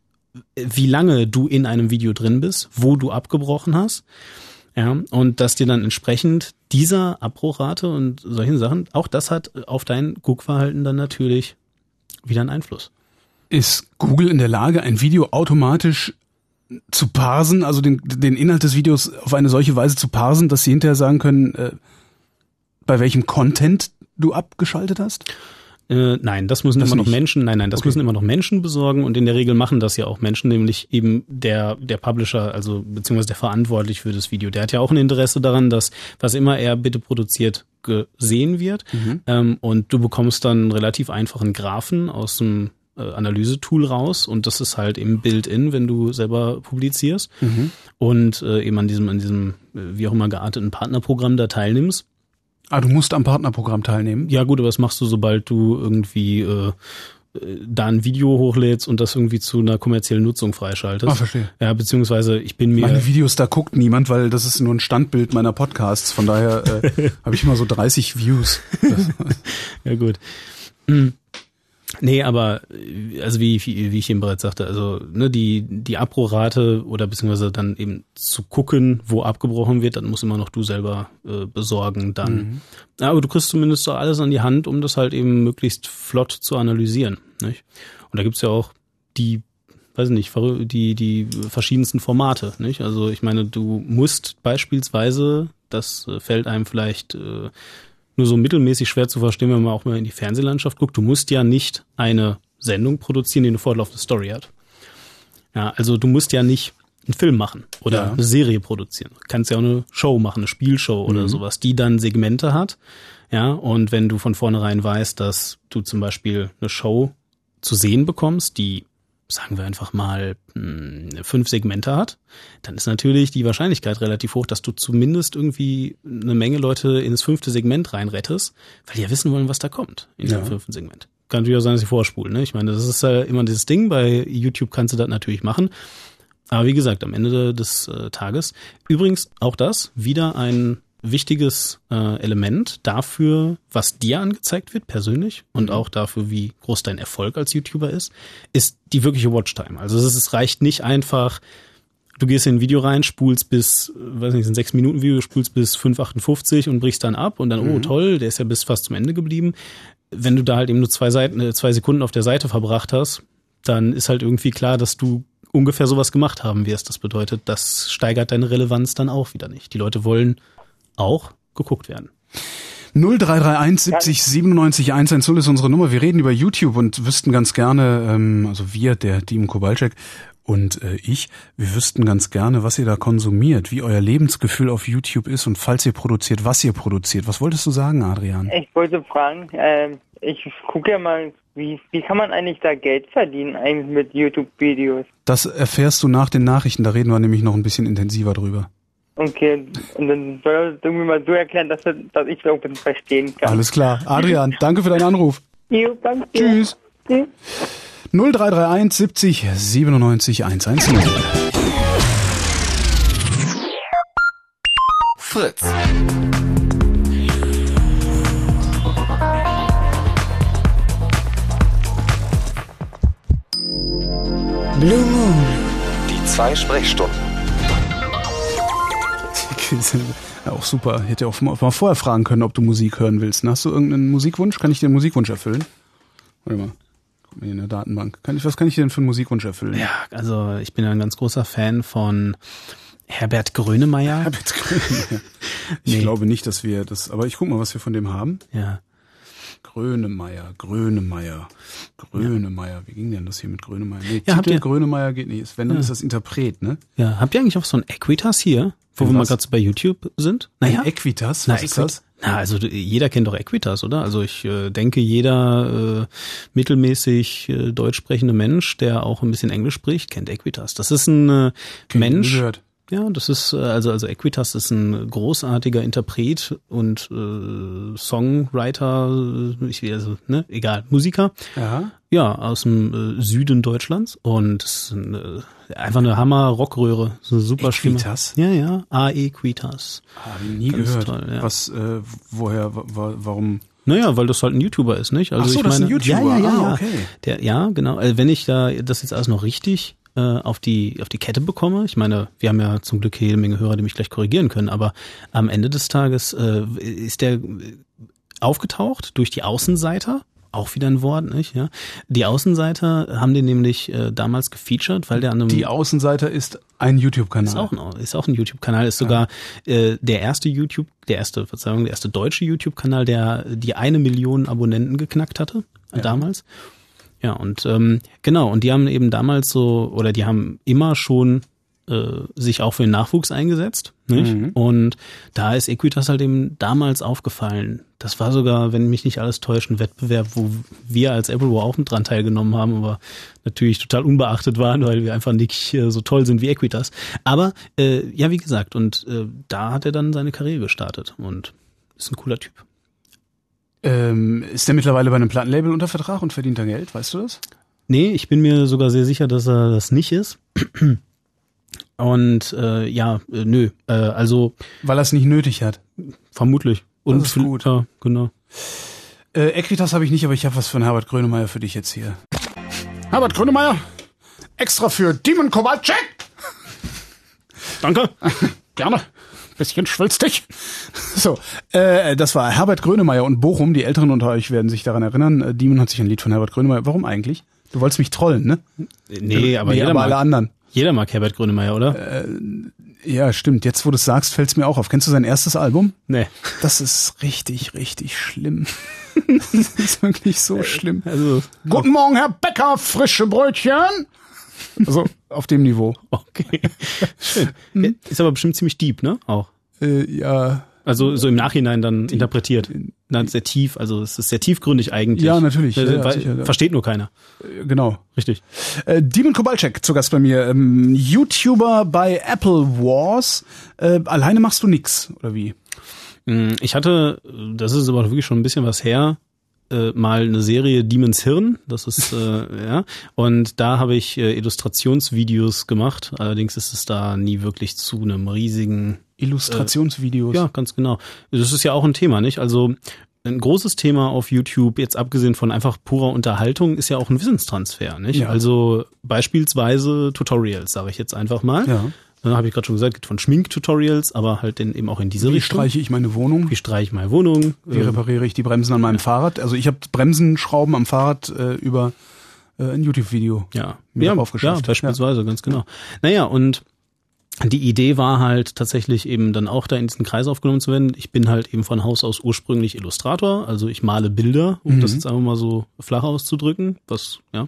wie lange du in einem Video drin bist, wo du abgebrochen hast. Ja, und dass dir dann entsprechend dieser Abbruchrate und solchen Sachen, auch das hat auf dein Guckverhalten dann natürlich wieder einen Einfluss. Ist Google in der Lage, ein Video automatisch zu parsen, also den, den Inhalt des Videos auf eine solche Weise zu parsen, dass sie hinterher sagen können, äh, bei welchem Content du abgeschaltet hast? Äh, nein, das müssen Das immer noch nicht. Menschen, nein, nein, das Okay. müssen immer noch Menschen besorgen und in der Regel machen das ja auch Menschen, nämlich eben der, der Publisher, also beziehungsweise der verantwortlich für das Video. Der hat ja auch ein Interesse daran, dass was immer er bitte produziert, gesehen wird. Mhm. Ähm, und du bekommst dann einen relativ einfachen Graphen aus dem äh, Analysetool raus und das ist halt im Built-in, wenn du selber publizierst Mhm. und äh, eben an diesem, an diesem, äh, wie auch immer gearteten Partnerprogramm da teilnimmst. Ah, du musst am Partnerprogramm teilnehmen? Ja gut, aber das machst du, sobald du irgendwie äh, da ein Video hochlädst und das irgendwie zu einer kommerziellen Nutzung freischaltest. Ah, verstehe. Ja, beziehungsweise ich bin mir... Meine Videos, da guckt niemand, weil das ist nur ein Standbild meiner Podcasts. Von daher äh, habe ich immer so dreißig Views. Ja gut. Mhm. Nee, aber also wie, wie, wie ich eben bereits sagte, also ne, die die Abrufrate oder beziehungsweise dann eben zu gucken, wo abgebrochen wird, dann muss immer noch du selber äh, besorgen dann. Mhm. Ja, aber du kriegst zumindest so alles an die Hand, um das halt eben möglichst flott zu analysieren. Nicht? Und da gibt's ja auch die, weiß ich nicht, die die verschiedensten Formate. Nicht? Also ich meine, du musst beispielsweise, das fällt einem vielleicht äh, nur so mittelmäßig schwer zu verstehen, wenn man auch mal in die Fernsehlandschaft guckt. Du musst ja nicht eine Sendung produzieren, die eine fortlaufende Story hat. Ja, also du musst ja nicht einen Film machen oder ja. eine Serie produzieren. Du kannst ja auch eine Show machen, eine Spielshow oder mhm. sowas, die dann Segmente hat. Ja, und wenn du von vornherein weißt, dass du zum Beispiel eine Show zu sehen bekommst, die, sagen wir einfach mal, fünf Segmente hat, dann ist natürlich die Wahrscheinlichkeit relativ hoch, dass du zumindest irgendwie eine Menge Leute ins fünfte Segment reinrettest, weil die ja wissen wollen, was da kommt in ja. dem fünften Segment. Kann natürlich auch sein, dass sie vorspulen. Ne? Ich meine, das ist ja immer dieses Ding, bei YouTube kannst du das natürlich machen. Aber wie gesagt, am Ende des äh, Tages, übrigens auch das, wieder ein wichtiges äh, Element dafür, was dir angezeigt wird persönlich und auch dafür, wie groß dein Erfolg als YouTuber ist, ist die wirkliche Watchtime. Also es, ist, es reicht nicht einfach, du gehst in ein Video rein, spulst bis, weiß nicht, ein sechs Minuten Video, spulst bis fünf achtundfünfzig und brichst dann ab und dann, mhm. oh toll, der ist ja bis fast zum Ende geblieben. Wenn du da halt eben nur zwei Seiten, zwei Sekunden auf der Seite verbracht hast, dann ist halt irgendwie klar, dass du ungefähr sowas gemacht haben wirst. Das bedeutet, das steigert deine Relevanz dann auch wieder nicht. Die Leute wollen auch geguckt werden. null drei drei eins siebzig siebenundneunzig hundertzehn ist unsere Nummer. Wir reden über YouTube und wüssten ganz gerne, ähm, also wir, der Team Kowalczyk und äh, ich, wir wüssten ganz gerne, was ihr da konsumiert, wie euer Lebensgefühl auf YouTube ist und falls ihr produziert, was ihr produziert. Was wolltest du sagen, Adrian? Ich wollte fragen, äh, ich gucke ja mal, wie, wie kann man eigentlich da Geld verdienen eigentlich mit YouTube-Videos? Das erfährst du nach den Nachrichten, da reden wir nämlich noch ein bisschen intensiver drüber. Okay, und dann soll er das irgendwie mal so erklären, dass, dass ich es auch ein bisschen verstehen kann. Alles klar. Adrian, danke für deinen Anruf. Jo, danke. Tschüss. Tschüss. null drei drei eins siebzig siebenundneunzig hundertzehn. Fritz. Blue Moon. Die zwei Sprechstunden. Ja, auch super. Ich hätte auch mal vorher fragen können, ob du Musik hören willst. Hast du irgendeinen Musikwunsch? Kann ich dir einen Musikwunsch erfüllen? Warte mal. Guck mal hier in der Datenbank. Kann ich, was kann ich dir denn für einen Musikwunsch erfüllen? Ja, also ich bin ja ein ganz großer Fan von Herbert Grönemeyer. Herbert Grönemeyer. Ich nee. glaube nicht, dass wir das, aber ich guck mal, was wir von dem haben. Ja. Grönemeyer, Grönemeyer, Grönemeyer. Wie ging denn das hier mit Grönemeyer? Nee, ja, Titel Grönemeyer geht nicht. Wenn, dann ja. ist das Interpret, ne? Ja, habt ihr eigentlich auch so ein Equitas hier, wo wir mal gerade so bei YouTube sind? Naja. Ein Equitas? Was Na, ist Equit- das? Na, also jeder kennt doch Equitas, oder? Also ich äh, denke, jeder äh, mittelmäßig äh, deutsch sprechende Mensch, der auch ein bisschen Englisch spricht, kennt Equitas. Das ist ein äh, Mensch. Gehört. Ja, das ist, also, also Equitas ist ein großartiger Interpret und äh, Songwriter, ich will also, ne, egal, Musiker. Ja. Ja, aus dem äh, Süden Deutschlands und es ist ein, äh, einfach eine Hammer-Rockröhre. So eine super Stimme. Equitas? Ja, ja, Aequitas. Habe ich nie Ganz gehört. Toll, ja. Was, äh, woher, wa- warum? Naja, weil das halt ein YouTuber ist, nicht? Also Ach so, ich das meine, ist ein YouTuber? Ja, ja, ja, ah, ja. okay. Der, ja, genau. Also wenn ich da das jetzt alles noch richtig auf die auf die Kette bekomme. Ich meine, wir haben ja zum Glück jede Menge Hörer, die mich gleich korrigieren können, aber am Ende des Tages äh, ist der aufgetaucht durch die Außenseiter, auch wieder ein Wort, nicht? Ja, die Außenseiter haben den nämlich äh, damals gefeatured, weil der an einem Die Außenseiter ist ein YouTube-Kanal. Ist auch ein, ist auch ein YouTube-Kanal, ist sogar ja. äh, der erste YouTube, der erste, Verzeihung, der erste deutsche YouTube-Kanal, der die eine Million Abonnenten geknackt hatte äh, ja. damals. Ja, und ähm, genau, und die haben eben damals so, oder die haben immer schon äh, sich auch für den Nachwuchs eingesetzt, nicht? Mhm. Und da ist Equitas halt eben damals aufgefallen. Das war sogar, wenn mich nicht alles täuscht, ein Wettbewerb, wo wir als Apple auch mit dran teilgenommen haben, aber natürlich total unbeachtet waren, weil wir einfach nicht äh, so toll sind wie Equitas. Aber äh, ja, wie gesagt, und äh, da hat er dann seine Karriere gestartet und ist ein cooler Typ. Ähm, ist der mittlerweile bei einem Plattenlabel unter Vertrag und verdient da Geld? Weißt du das? Nee, ich bin mir sogar sehr sicher, dass er das nicht ist. Und äh, ja, äh, nö, äh, also... Weil er es nicht nötig hat. Vermutlich. Und das ist gut. Ja, genau. Äh, Equitas habe ich nicht, aber ich habe was von Herbert Grönemeyer für dich jetzt hier. Herbert Grönemeyer, extra für Demon Kowalczyk. Danke. Gerne. Bisschen schwülstig. So, äh, das war Herbert Grönemeyer und Bochum. Die Älteren unter euch werden sich daran erinnern. Äh, Demon hat sich ein Lied von Herbert Grönemeyer. Warum eigentlich? Du wolltest mich trollen, ne? Nee, aber, nee, jeder aber mag, alle anderen. Jeder mag Herbert Grönemeyer, oder? Äh, ja, stimmt. Jetzt, wo du es sagst, fällt es mir auch auf. Kennst du sein erstes Album? Nee. Das ist richtig, richtig schlimm. Das ist wirklich so schlimm. Also, Guten Morgen, Herr Bäcker, frische Brötchen. Also auf dem Niveau. Okay. Schön. Mhm. Ist aber bestimmt ziemlich deep, ne? Auch. Äh, ja. Also so im Nachhinein dann deep. interpretiert. Na, sehr tief, also es ist sehr tiefgründig eigentlich. Ja, natürlich. Äh, ja, weil, sicher, ja. Versteht nur keiner. Äh, genau. Richtig. Äh, Demon Kowalczyk zu Gast bei mir. Ähm, YouTuber bei Apple Wars. Äh, alleine machst du nix, oder wie? Ich hatte, das ist aber wirklich schon ein bisschen was her, äh, mal eine Serie Demons Hirn, das ist, äh, ja, und da habe ich äh, Illustrationsvideos gemacht, allerdings ist es da nie wirklich zu einem riesigen... Illustrationsvideos? Äh, ja, ganz genau. Das ist ja auch ein Thema, nicht? Also ein großes Thema auf YouTube, jetzt abgesehen von einfach purer Unterhaltung, ist ja auch ein Wissenstransfer, nicht? Ja. Also beispielsweise Tutorials, sage ich jetzt einfach mal. Ja. Da habe ich gerade schon gesagt, gibt von Schminktutorials, aber halt in, eben auch in diese Wie Richtung. streiche ich meine Wohnung? Wie streiche ich meine Wohnung? Wie repariere ich die Bremsen an meinem Fahrrad? Also ich habe Bremsenschrauben am Fahrrad äh, über äh, ein YouTube-Video ja. mir Ja, aufgeschafft. ja, beispielsweise, ja. Ganz genau. Naja, und die Idee war halt tatsächlich eben dann auch da in diesen Kreis aufgenommen zu werden. Ich bin halt eben von Haus aus ursprünglich Illustrator, also ich male Bilder, um mhm. das jetzt einfach mal so flach auszudrücken. Was, ja.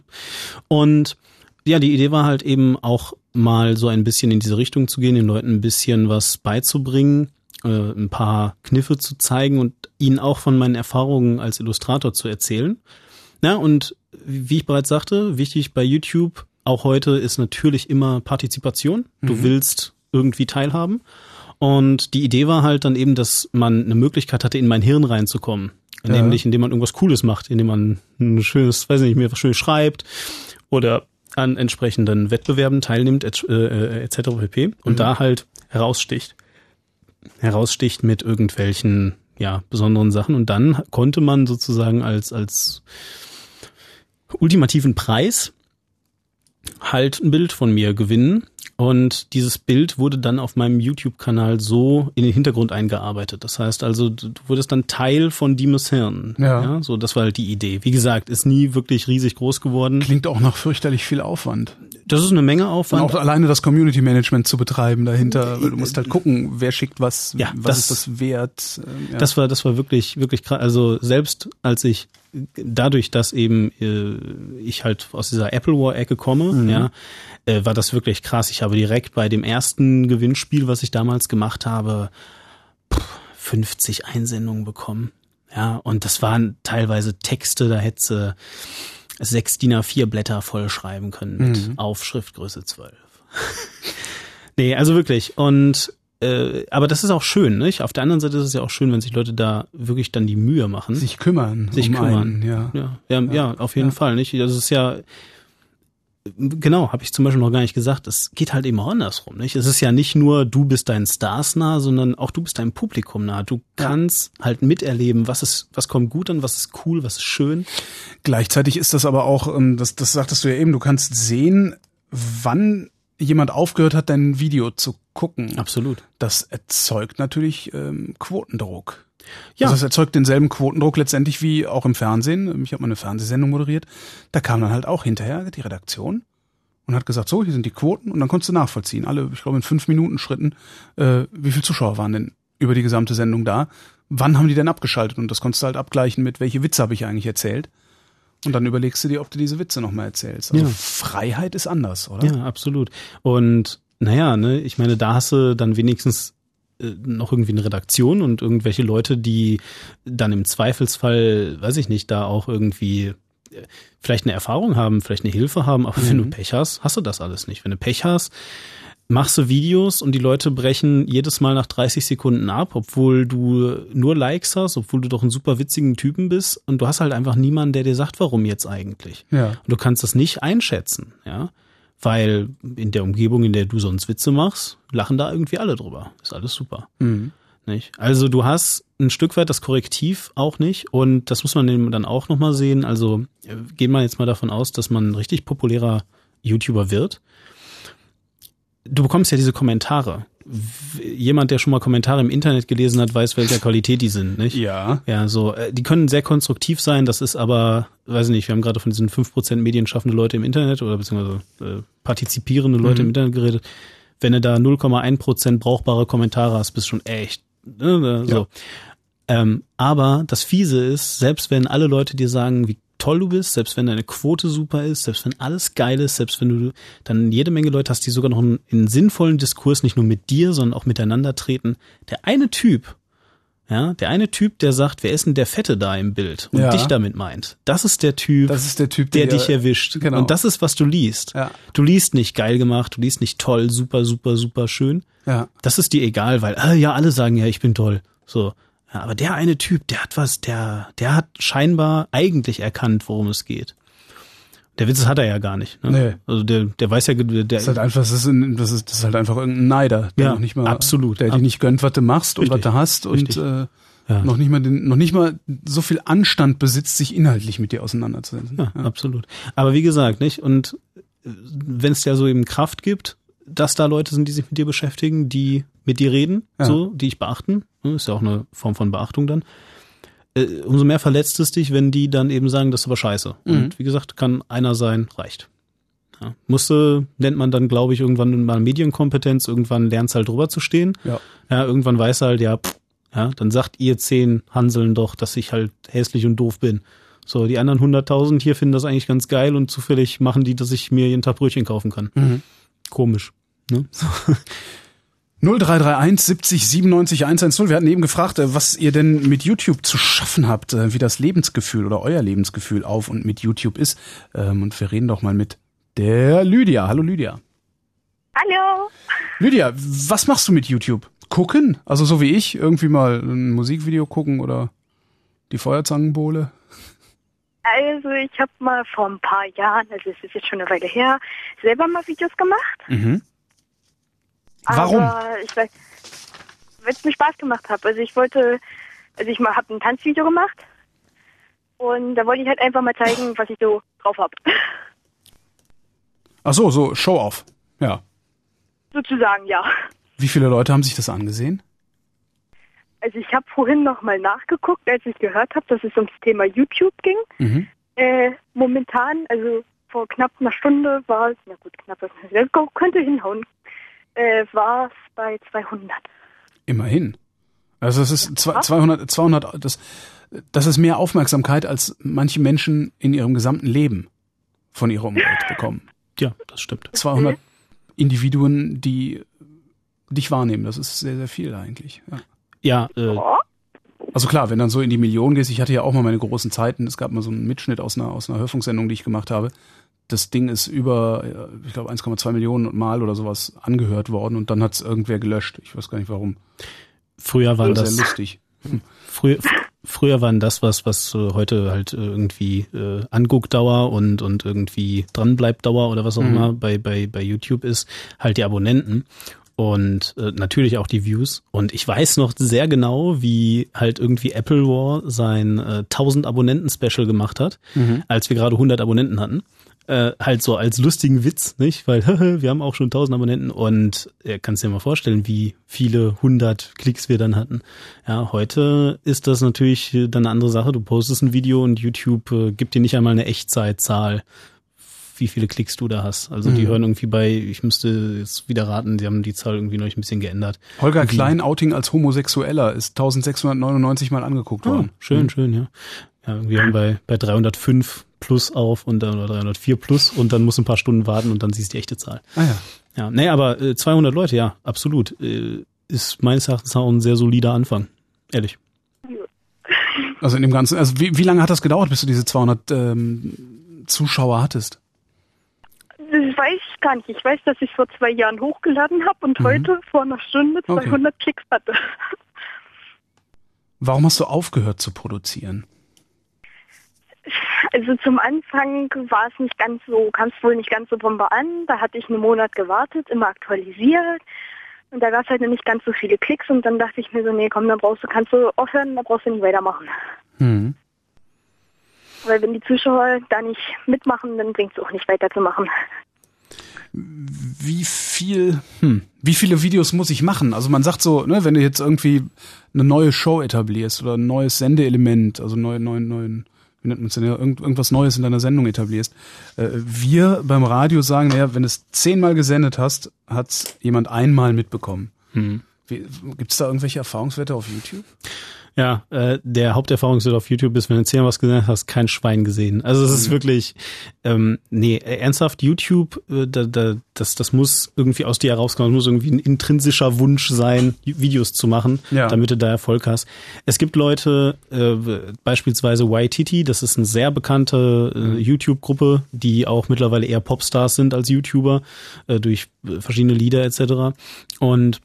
Und ja, die Idee war halt eben auch mal so ein bisschen in diese Richtung zu gehen, den Leuten ein bisschen was beizubringen, äh, ein paar Kniffe zu zeigen und ihnen auch von meinen Erfahrungen als Illustrator zu erzählen. Ja, und wie ich bereits sagte, wichtig bei YouTube auch heute ist natürlich immer Partizipation. Du mhm. willst irgendwie teilhaben. Und die Idee war halt dann eben, dass man eine Möglichkeit hatte, in mein Hirn reinzukommen. Ja. Nämlich, indem man irgendwas Cooles macht, indem man ein schönes, weiß nicht mehr, was schön schreibt oder an entsprechenden Wettbewerben teilnimmt, et, äh, et cetera pp. Und mhm. da halt heraussticht. Heraussticht mit irgendwelchen, ja, besonderen Sachen. Und dann konnte man sozusagen als, als ultimativen Preis halt ein Bild von mir gewinnen. Und dieses Bild wurde dann auf meinem YouTube-Kanal so in den Hintergrund eingearbeitet. Das heißt also, du wurdest dann Teil von Demons Hirn. Ja. Ja. So, das war halt die Idee. Wie gesagt, ist nie wirklich riesig groß geworden. Klingt auch nach fürchterlich viel Aufwand. Das ist eine Menge Aufwand. Und auch alleine das Community-Management zu betreiben dahinter. Weil du musst halt gucken, wer schickt was, ja, was das, ist das wert. Ja. Das war, das war wirklich, wirklich krass. Also selbst als ich dadurch, dass eben äh, ich halt aus dieser Apple War-Ecke komme, mhm. ja, äh, war das wirklich krass. Ich habe direkt bei dem ersten Gewinnspiel, was ich damals gemacht habe, fünfzig Einsendungen bekommen. Ja, und das waren teilweise Texte, da hätte sie sechs D I N A vier Blätter voll schreiben können mit mhm. Aufschriftgröße zwölf. Nee, also wirklich. Und äh, aber das ist auch schön, nicht? Auf der anderen Seite ist es ja auch schön, wenn sich Leute da wirklich dann die Mühe machen. Sich kümmern. Sich um kümmern. Einen, ja. Ja, ja, ja, ja, auf jeden ja. Fall, nicht? Das ist ja, genau, habe ich zum Beispiel noch gar nicht gesagt, es geht halt eben auch andersrum, nicht? Es ist ja nicht nur, du bist deinen Stars nah, sondern auch du bist deinem Publikum nah. Du kannst ja. halt miterleben, was ist, was kommt gut an, was ist cool, was ist schön. Gleichzeitig ist das aber auch, das, das sagtest du ja eben, du kannst sehen, wann jemand aufgehört hat, dein Video zu gucken. Absolut. Das erzeugt natürlich ähm, Quotendruck. Ja. Also es erzeugt denselben Quotendruck letztendlich wie auch im Fernsehen. Ich habe mal eine Fernsehsendung moderiert. Da kam dann halt auch hinterher die Redaktion und hat gesagt, so, hier sind die Quoten. Und dann konntest du nachvollziehen. Alle, ich glaube in fünf Minuten Schritten, äh, wie viele Zuschauer waren denn über die gesamte Sendung da? Wann haben die denn abgeschaltet? Und das konntest du halt abgleichen mit, welche Witze habe ich eigentlich erzählt? Und dann überlegst du dir, ob du diese Witze nochmal erzählst. Also ja. Freiheit ist anders, oder? Ja, absolut. Und naja, ne, ich meine, da hast du dann wenigstens äh, noch irgendwie eine Redaktion und irgendwelche Leute, die dann im Zweifelsfall, weiß ich nicht, da auch irgendwie äh, vielleicht eine Erfahrung haben, vielleicht eine Hilfe haben. Aber mhm. wenn du Pech hast, hast du das alles nicht. Wenn du Pech hast, machst du Videos und die Leute brechen jedes Mal nach dreißig Sekunden ab, obwohl du nur Likes hast, obwohl du doch einen super witzigen Typen bist und du hast halt einfach niemanden, der dir sagt, warum jetzt eigentlich. Ja. Und du kannst das nicht einschätzen, ja, weil in der Umgebung, in der du sonst Witze machst, lachen da irgendwie alle drüber. Ist alles super. Mhm. Nicht? Also du hast ein Stück weit das Korrektiv auch nicht und das muss man dann auch nochmal sehen. Also gehen wir jetzt mal davon aus, dass man ein richtig populärer YouTuber wird. Du bekommst ja diese Kommentare. Jemand, der schon mal Kommentare im Internet gelesen hat, weiß, welcher Qualität die sind, nicht? Ja. Ja, so, die können sehr konstruktiv sein, das ist aber, weiß ich nicht, wir haben gerade von diesen fünf Prozent medienschaffende Leute im Internet oder beziehungsweise äh, partizipierende Leute mhm. im Internet geredet. Wenn du da null Komma eins Prozent brauchbare Kommentare hast, bist du schon echt, ne, so. Ja. Ähm, aber das Fiese ist, selbst wenn alle Leute dir sagen, wie toll du bist, selbst wenn deine Quote super ist, selbst wenn alles geil ist, selbst wenn du dann jede Menge Leute hast, die sogar noch einen, einen sinnvollen Diskurs nicht nur mit dir, sondern auch miteinander treten. Der eine Typ, ja, der eine Typ, der sagt, wer ist denn der Fette da im Bild und ja. dich damit meint, das ist der Typ, das ist der, typ, der, der dich erwischt. Genau. Und das ist, was du liest. Ja. Du liest nicht geil gemacht, du liest nicht toll, super, super, super schön. Ja. Das ist dir egal, weil ah, ja, alle sagen ja, ich bin toll. So. Ja, aber der eine Typ, der hat was, der, der hat scheinbar eigentlich erkannt, worum es geht. Der Witz hat er ja gar nicht. Ne? Nee. Also der, der weiß ja, der, das ist halt einfach, das ist, ein, das ist, das ist halt einfach irgendein Neider, der ja, noch nicht mal, absolut, der dir nicht gönnt, was du machst Richtig. und was du hast Richtig. und äh, ja. noch nicht mal den, noch nicht mal so viel Anstand besitzt, sich inhaltlich mit dir auseinanderzusetzen. Ja, ja. Absolut. Aber wie gesagt, nicht? Und wenn es ja so eben Kraft gibt, dass da Leute sind, die sich mit dir beschäftigen, die mit dir reden, ja. so, die dich beachten, ist ja auch eine Form von Beachtung dann, äh, umso mehr verletzt es dich, wenn die dann eben sagen, das ist aber scheiße. Mhm. Und wie gesagt, kann einer sein, reicht. Ja. Musste, nennt man dann, glaube ich, irgendwann mal Medienkompetenz, irgendwann lernst halt drüber zu stehen. Ja. Ja, irgendwann weiß halt, ja, pff, ja, dann sagt ihr zehn Hanseln doch, dass ich halt hässlich und doof bin. So, die anderen hunderttausend hier finden das eigentlich ganz geil und zufällig machen die, dass ich mir jeden Tag Brötchen kaufen kann. Mhm. Komisch. Ne? So. null drei drei eins siebzig siebenundneunzig hundertzehn. Wir hatten eben gefragt, was ihr denn mit YouTube zu schaffen habt, wie das Lebensgefühl oder euer Lebensgefühl auf und mit YouTube ist. Und wir reden doch mal mit der Lydia. Hallo Lydia. Hallo. Lydia, was machst du mit YouTube? Gucken? Also so wie ich, irgendwie mal ein Musikvideo gucken oder die Feuerzangenbowle? Also ich habe mal vor ein paar Jahren, also es ist jetzt schon eine Weile her, selber mal Videos gemacht. Mhm. Warum? Aber ich weiß, weil es mir Spaß gemacht hat. Also ich wollte, also ich habe ein Tanzvideo gemacht und da wollte ich halt einfach mal zeigen, was ich so drauf habe. Ach so, so Show-off, ja. Sozusagen, ja. Wie viele Leute haben sich das angesehen? Also ich habe vorhin noch mal nachgeguckt, als ich gehört habe, dass es ums Thema YouTube ging. Mhm. Äh, momentan, also vor knapp einer Stunde war es, na gut, knapp, könnte hinhauen, äh, war es bei zweihundert. Immerhin. Also es ist zweihundert, zweihundert, das, das ist mehr Aufmerksamkeit, als manche Menschen in ihrem gesamten Leben von ihrer Umwelt bekommen. Ja, das stimmt. zweihundert Individuen, die dich wahrnehmen, das ist sehr, sehr viel eigentlich. Ja. Ja, äh, also klar, wenn dann so in die Millionen gehst, ich hatte ja auch mal meine großen Zeiten, es gab mal so einen Mitschnitt aus einer, aus einer Hörfunksendung, die ich gemacht habe. Das Ding ist über, ich glaube, eins Komma zwei Millionen Mal oder sowas angehört worden und dann hat es irgendwer gelöscht. Ich weiß gar nicht warum. Früher waren das, sehr lustig. Früher, früher waren das was, was heute halt irgendwie äh, Anguckdauer und und irgendwie Dranbleibdauer oder was auch mhm. immer bei bei bei YouTube ist, halt die Abonnenten. Und äh, natürlich auch die Views. Und ich weiß noch sehr genau, wie halt irgendwie Apple War sein äh, tausend Abonnenten-Special gemacht hat, mhm. als wir gerade hundert Abonnenten hatten. Äh, halt so als lustigen Witz, nicht? Weil wir haben auch schon tausend Abonnenten und äh, kannst dir mal vorstellen, wie viele hundert Klicks wir dann hatten. Ja, heute ist das natürlich dann eine andere Sache. Du postest ein Video und YouTube äh, gibt dir nicht einmal eine Echtzeitzahl, wie viele Klicks du da hast. Also die mhm. hören irgendwie bei, ich müsste jetzt wieder raten, die haben die Zahl irgendwie noch ein bisschen geändert. Holger irgendwie. Klein, Outing als Homosexueller, ist eintausendsechshundertneunundneunzig Mal angeguckt worden. Oh, schön, mhm. schön, ja. Ja, wir haben bei, bei dreihundertfünf plus auf und dann oder dreihundertvier plus und dann musst du ein paar Stunden warten und dann siehst du die echte Zahl. Ah ja. Ja, nee, aber äh, zweihundert Leute, ja, absolut. Äh, ist meines Erachtens auch ein sehr solider Anfang. Ehrlich. Also in dem Ganzen, also wie, wie lange hat das gedauert, bis du diese zweihundert ähm, Zuschauer hattest? Das weiß ich gar nicht. Ich weiß, dass ich es vor zwei Jahren hochgeladen habe und mhm. heute vor einer Stunde zweihundert okay. Klicks hatte. Warum hast du aufgehört zu produzieren? Also zum Anfang war es nicht ganz so, kam es wohl nicht ganz so Bombe an. Da hatte ich einen Monat gewartet, immer aktualisiert. Und da gab es halt nicht ganz so viele Klicks. Und dann dachte ich mir so, nee, komm, dann brauchst du, kannst du aufhören, dann brauchst du nicht weitermachen. Mhm. Weil wenn die Zuschauer da nicht mitmachen, dann bringt es auch nicht weiterzumachen. Wie viel, hm, wie viele Videos muss ich machen? Also man sagt so, ne, wenn du jetzt irgendwie eine neue Show etablierst oder ein neues Sendeelement, also neuen, neuen, neuen, wie nennt man es denn, ja, irgend, irgendwas Neues in deiner Sendung etablierst. Äh, wir beim Radio sagen, naja, wenn du es zehnmal gesendet hast, hat's jemand einmal mitbekommen. Hm. Gibt es da irgendwelche Erfahrungswerte auf YouTube? Ja, äh, der Haupterfahrungswert auf YouTube ist, wenn du zehnmal was gesendet hast, kein Schwein gesehen. Also es ist mhm. wirklich, ähm, nee, ernsthaft, YouTube, äh, da, da, das, das muss irgendwie aus dir herauskommen, das muss irgendwie ein intrinsischer Wunsch sein, Videos zu machen, ja. damit du da Erfolg hast. Es gibt Leute, äh, beispielsweise Y T T, das ist eine sehr bekannte äh, mhm. YouTube-Gruppe, die auch mittlerweile eher Popstars sind als YouTuber, äh, durch verschiedene Lieder et cetera. Und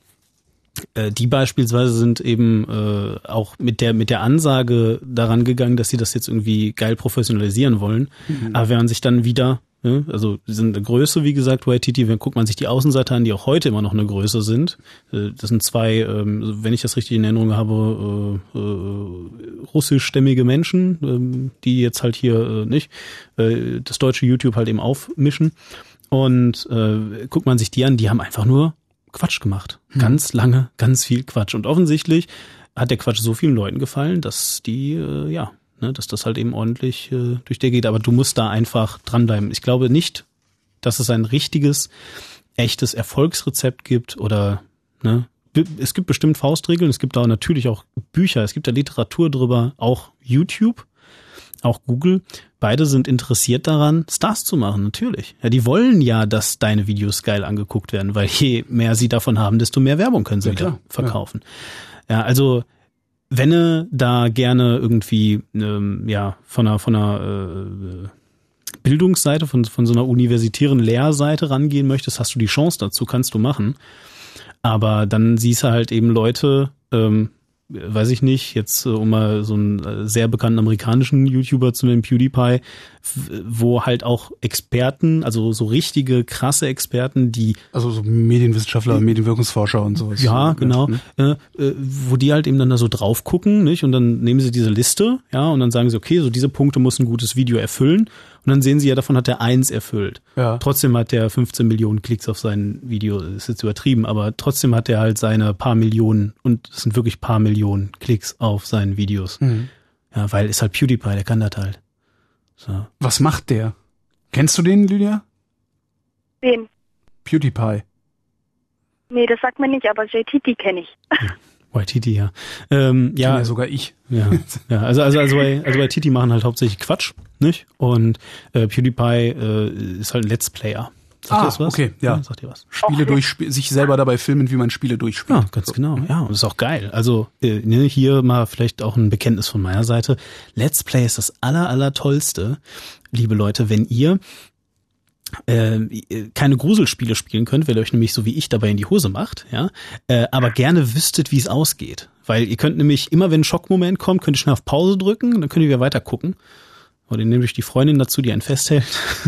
die beispielsweise sind eben äh, auch mit der mit der Ansage daran gegangen, dass sie das jetzt irgendwie geil professionalisieren wollen. Mhm. Aber wenn man sich dann wieder, ne, also die sind eine Größe, wie gesagt, Y T T, wenn guckt man sich die Außenseiter an, die auch heute immer noch eine Größe sind. Äh, das sind zwei, ähm, wenn ich das richtig in Erinnerung habe, äh, äh, russischstämmige Menschen, ähm, die jetzt halt hier äh, nicht äh, das deutsche YouTube halt eben aufmischen. Und äh, guckt man sich die an, die haben einfach nur Quatsch gemacht. Hm. Ganz lange, ganz viel Quatsch. Und offensichtlich hat der Quatsch so vielen Leuten gefallen, dass die, äh, ja, ne, dass das halt eben ordentlich äh, durch dir geht. Aber du musst da einfach dranbleiben. Ich glaube nicht, dass es ein richtiges, echtes Erfolgsrezept gibt oder, ne, es gibt bestimmt Faustregeln, es gibt da natürlich auch Bücher, es gibt da Literatur drüber, auch YouTube, auch Google. Beide sind interessiert daran, Stars zu machen, natürlich. Ja, die wollen ja, dass deine Videos geil angeguckt werden, weil je mehr sie davon haben, desto mehr Werbung können sie ja, wieder verkaufen. Ja. ja, also wenn du da gerne irgendwie ähm, ja von einer von einer äh, Bildungsseite, von von so einer universitären Lehrseite rangehen möchtest, hast du die Chance dazu, kannst du machen. Aber dann siehst du halt eben Leute, ähm, weiß ich nicht, jetzt um mal so einen sehr bekannten amerikanischen YouTuber zu nennen, PewDiePie, wo halt auch Experten, also so richtige krasse Experten, die also so Medienwissenschaftler, äh, Medienwirkungsforscher und sowas. Ja, genau, ne? äh, wo die halt eben dann da so drauf gucken, nicht? Und dann nehmen sie diese Liste, ja, und dann sagen sie, okay, so diese Punkte muss ein gutes Video erfüllen. Und dann sehen sie ja, davon hat er eins erfüllt. Ja. Trotzdem hat der fünfzehn Millionen Klicks auf sein Video, das ist jetzt übertrieben, aber trotzdem hat er halt seine paar Millionen, und es sind wirklich paar Millionen Klicks auf seinen Videos. Mhm. Ja, weil ist halt PewDiePie, der kann das halt. So. Was macht der? Kennst du den, Lydia? Wen? PewDiePie. Nee, das sagt mir nicht, aber J T T kenne ich. Ja. Y T T, ja. Ähm, ja, ja, sogar ich. Ja, ja, also also also bei also bei Y T T machen halt hauptsächlich Quatsch, nicht? Und äh, PewDiePie äh, ist halt ein Let's Player. Sagt ah, ihr das was? Okay, ja. ja. Sagt ihr was? Spiele okay. durch, sich selber dabei filmen, wie man Spiele durchspielt. Ja, ganz so. genau. Ja, und das ist auch geil. Also äh, ne, hier mal vielleicht auch ein Bekenntnis von meiner Seite. Let's Play ist das aller aller tollste, liebe Leute, wenn ihr äh, keine Gruselspiele spielen könnt, weil ihr euch nämlich so wie ich dabei in die Hose macht, ja, äh, aber gerne wüsstet, wie es ausgeht. Weil ihr könnt nämlich immer, wenn ein Schockmoment kommt, könnt ihr schnell auf Pause drücken, dann könnt ihr wieder weiter gucken. Oder ihr nehmt euch die Freundin dazu, die einen festhält.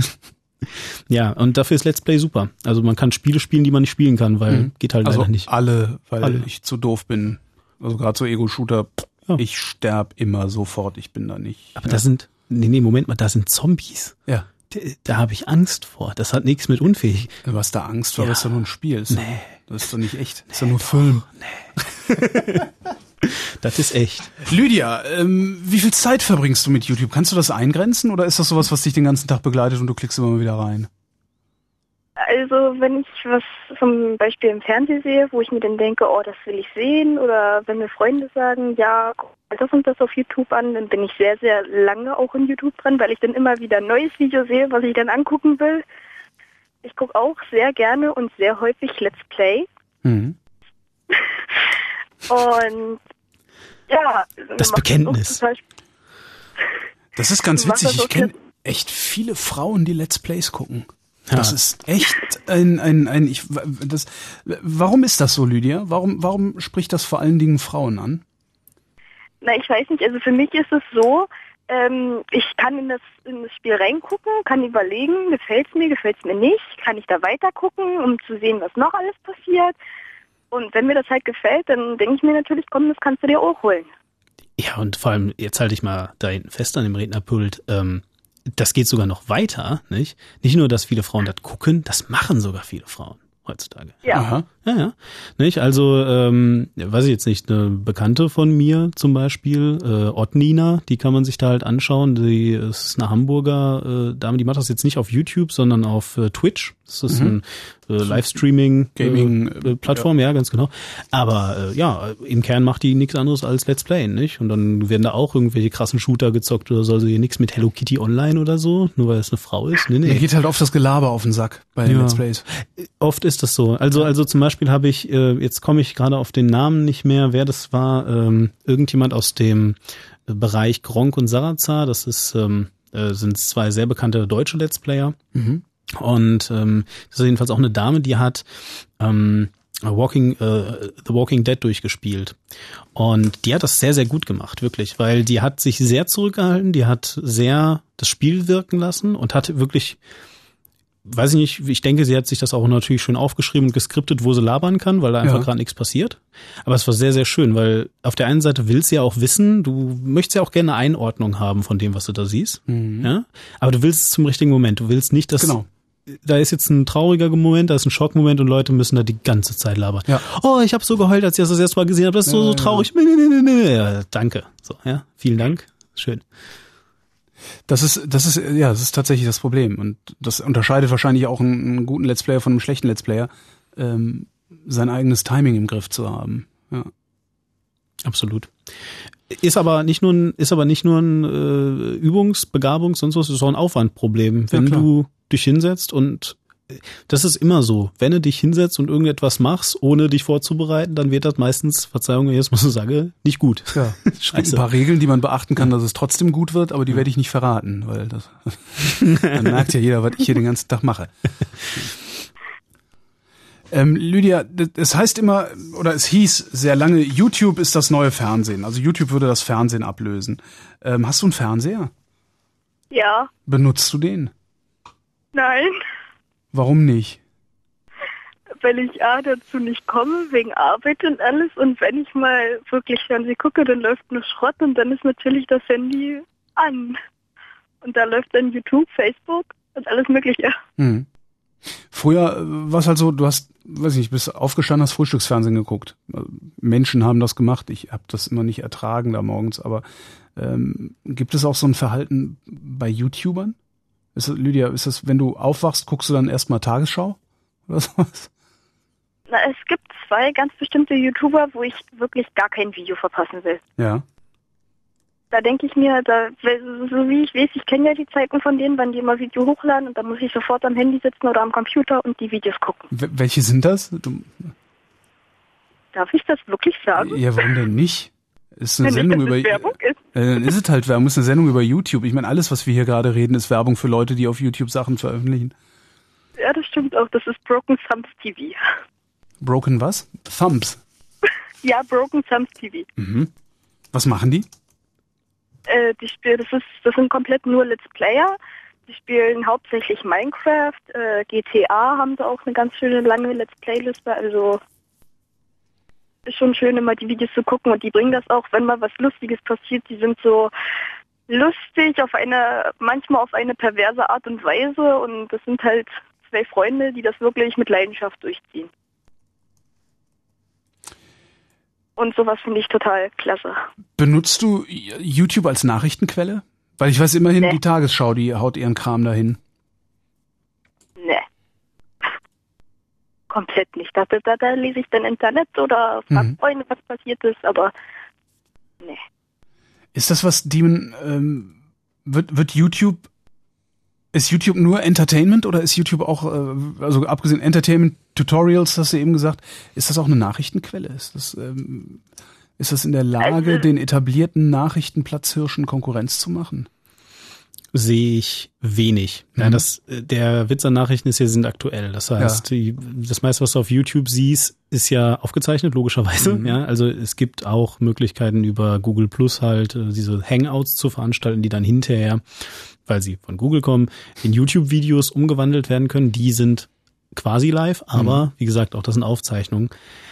Ja, und dafür ist Let's Play super. Also man kann Spiele spielen, die man nicht spielen kann, weil mhm. geht halt also leider nicht. alle, weil alle. ich zu doof bin. Also gerade so Ego-Shooter, ja. ich sterb immer sofort, ich bin da nicht. Aber ja. da sind, nee, nee, Moment mal, da sind Zombies. Ja. Da, da habe ich Angst vor. Das hat nichts mit unfähig. Du hast da Angst vor, ja. das ist doch nur ein Spiel. Das nee. Das ist doch nicht echt. Das ist doch nur Film. Nee. Das ist echt. Lydia, ähm, wie viel Zeit verbringst du mit YouTube? Kannst du das eingrenzen oder ist das sowas, was dich den ganzen Tag begleitet und du klickst immer mal wieder rein? Also wenn ich was zum Beispiel im Fernsehen sehe, wo ich mir dann denke, oh, das will ich sehen, oder wenn mir Freunde sagen, ja, guck mal das und das auf YouTube an, dann bin ich sehr, sehr lange auch in YouTube dran, weil ich dann immer wieder ein neues Video sehe, was ich dann angucken will. Ich gucke auch sehr gerne und sehr häufig Let's Play. Mhm. Und ja. Das Bekenntnis. Das ist ganz witzig. Ich kenne echt viele Frauen, die Let's Plays gucken. Das ja. ist echt ein, ein, ein, ich, das, warum ist das so, Lydia? Warum, warum spricht das vor allen Dingen Frauen an? Na, ich weiß nicht, also für mich ist es so, ähm, ich kann in das, in das Spiel reingucken, kann überlegen, gefällt es mir, gefällt es mir nicht, kann ich da weiter gucken, um zu sehen, was noch alles passiert. Und wenn mir das halt gefällt, dann denke ich mir natürlich, komm, das kannst du dir auch holen. Ja, und vor allem, jetzt halte ich mal da hinten fest an dem Rednerpult, ähm, das geht sogar noch weiter, nicht? Nicht nur, dass viele Frauen das gucken, das machen sogar viele Frauen heutzutage. Ja. Aha. Ja, ja. Nicht? Also, ähm, weiß ich jetzt nicht, eine Bekannte von mir zum Beispiel, äh, Ottnina, die kann man sich da halt anschauen. Die ist eine Hamburger äh, Dame, die macht das jetzt nicht auf YouTube, sondern auf äh, Twitch. Das ist mhm. ein äh, Livestreaming Gaming äh, Plattform, ja. ja, ganz genau. Aber äh, ja, im Kern macht die nichts anderes als Let's Playen, nicht? Und dann werden da auch irgendwelche krassen Shooter gezockt oder so, also hier nichts mit Hello Kitty Online oder so, nur weil es eine Frau ist. Nee, nee. Der geht halt auf das Gelaber auf den Sack bei den ja. Let's Plays. Oft ist das so. Also, also zum Beispiel habe ich, äh, jetzt komme ich gerade auf den Namen nicht mehr, wer das war, ähm, irgendjemand aus dem Bereich Gronkh und Sarazar, das ist, ähm, äh, sind zwei sehr bekannte deutsche Let's Player. Mhm. Und ähm, das ist jedenfalls auch eine Dame, die hat ähm, Walking, äh, The Walking Dead durchgespielt. Und die hat das sehr, sehr gut gemacht, wirklich, weil die hat sich sehr zurückgehalten, die hat sehr das Spiel wirken lassen und hat wirklich, weiß ich nicht, ich denke, sie hat sich das auch natürlich schön aufgeschrieben und geskriptet, wo sie labern kann, weil da einfach ja. gerade nichts passiert. Aber es war sehr, sehr schön, weil auf der einen Seite willst du ja auch wissen, du möchtest ja auch gerne eine Einordnung haben von dem, was du da siehst. Mhm. Ja? Aber du willst es zum richtigen Moment. Du willst nicht, dass genau. da ist jetzt ein trauriger Moment, da ist ein Schockmoment und Leute müssen da die ganze Zeit labern. Ja. Oh, ich habe so geheult, als ich das erste Mal gesehen habe. Das ist so, so traurig. Ja, danke. So, ja, vielen Dank. Schön. Das ist, das ist, ja, das ist tatsächlich das Problem. Und das unterscheidet wahrscheinlich auch einen, einen guten Let's Player von einem schlechten Let's Player, ähm, sein eigenes Timing im Griff zu haben. Ja. Absolut. Ist aber nicht nur ein, ist aber nicht nur ein äh, Übungs-, Begabungs-, sonst was, ist auch ein Aufwandproblem. Wenn ja, du dich hinsetzt und das ist immer so, wenn du dich hinsetzt und irgendetwas machst, ohne dich vorzubereiten, dann wird das meistens, Verzeihung, jetzt muss ich sagen, nicht gut. Ja, es gibt ein paar Regeln, die man beachten kann, dass es trotzdem gut wird, aber die werde ich nicht verraten, weil das dann merkt ja jeder, was ich hier den ganzen Tag mache. Ähm, Lydia, es heißt immer, oder es hieß sehr lange, YouTube ist das neue Fernsehen. Also YouTube würde das Fernsehen ablösen. Ähm, hast du einen Fernseher? Ja. Benutzt du den? Nein. Warum nicht? Weil ich A, dazu nicht komme, wegen Arbeit und alles. Und wenn ich mal wirklich Fernsehen gucke, dann läuft nur Schrott und dann ist natürlich das Handy an. Und da läuft dann YouTube, Facebook und alles Mögliche. Hm. Früher war es halt so, du hast, weiß ich nicht, bist aufgestanden, hast Frühstücksfernsehen geguckt. Menschen haben das gemacht, ich habe das immer nicht ertragen da morgens, aber ähm, gibt es auch so ein Verhalten bei YouTubern? Ist das, Lydia, ist das, wenn du aufwachst, guckst du dann erstmal Tagesschau oder sowas? Na, es gibt zwei ganz bestimmte YouTuber, wo ich wirklich gar kein Video verpassen will. Ja. Da denke ich mir, da, so wie ich weiß, ich kenne ja die Zeiten von denen, wann die immer Video hochladen und da muss ich sofort am Handy sitzen oder am Computer und die Videos gucken. W- welche sind das? Du, Darf ich das wirklich sagen? Ja, warum denn nicht? Ist eine Wenn Sendung nicht, dass über es Werbung ist. Äh, dann ist es halt Werbung, ist eine Sendung über YouTube. Ich meine, alles, was wir hier gerade reden, ist Werbung für Leute, die auf YouTube Sachen veröffentlichen. Ja, das stimmt auch. Das ist Broken Thumbs T V. Broken was? Thumbs? Ja, Broken Thumbs T V. Mhm. Was machen die? Äh, die spielen, das ist, das sind komplett nur Let's Player. Die spielen hauptsächlich Minecraft, äh, G T A haben sie auch eine ganz schöne lange Let's Playliste. Also ist schon schön, immer die Videos zu gucken und die bringen das auch, wenn mal was Lustiges passiert. Die sind so lustig auf eine, manchmal auf eine perverse Art und Weise und das sind halt zwei Freunde, die das wirklich mit Leidenschaft durchziehen. Und sowas finde ich total klasse. Benutzt du YouTube als Nachrichtenquelle? Weil ich weiß immerhin, nee. Die Tagesschau, die haut ihren Kram dahin. Nee. Komplett nicht. Da, da, da lese ich dann Internet oder frage mhm. Freunde, was passiert ist, aber nee. Ist das was, die man, ähm, wird, wird YouTube, ist YouTube nur Entertainment oder ist YouTube auch, äh, also abgesehen Entertainment Tutorials, hast du eben gesagt, ist das auch eine Nachrichtenquelle? Ist das, ähm, ist das in der Lage, also, den etablierten Nachrichtenplatzhirschen Konkurrenz zu machen? sehe ich wenig. Ja, Mhm. das, der Witz an Nachrichten ist ja, sie sind aktuell. Das heißt, Ja. die, das meiste, was du auf YouTube siehst, ist ja aufgezeichnet, logischerweise. Mhm. Ja, also es gibt auch Möglichkeiten über Google Plus halt, äh, diese Hangouts zu veranstalten, die dann hinterher, weil sie von Google kommen, in YouTube-Videos umgewandelt werden können. Die sind quasi live, aber mhm. wie gesagt, auch das sind Aufzeichnungen.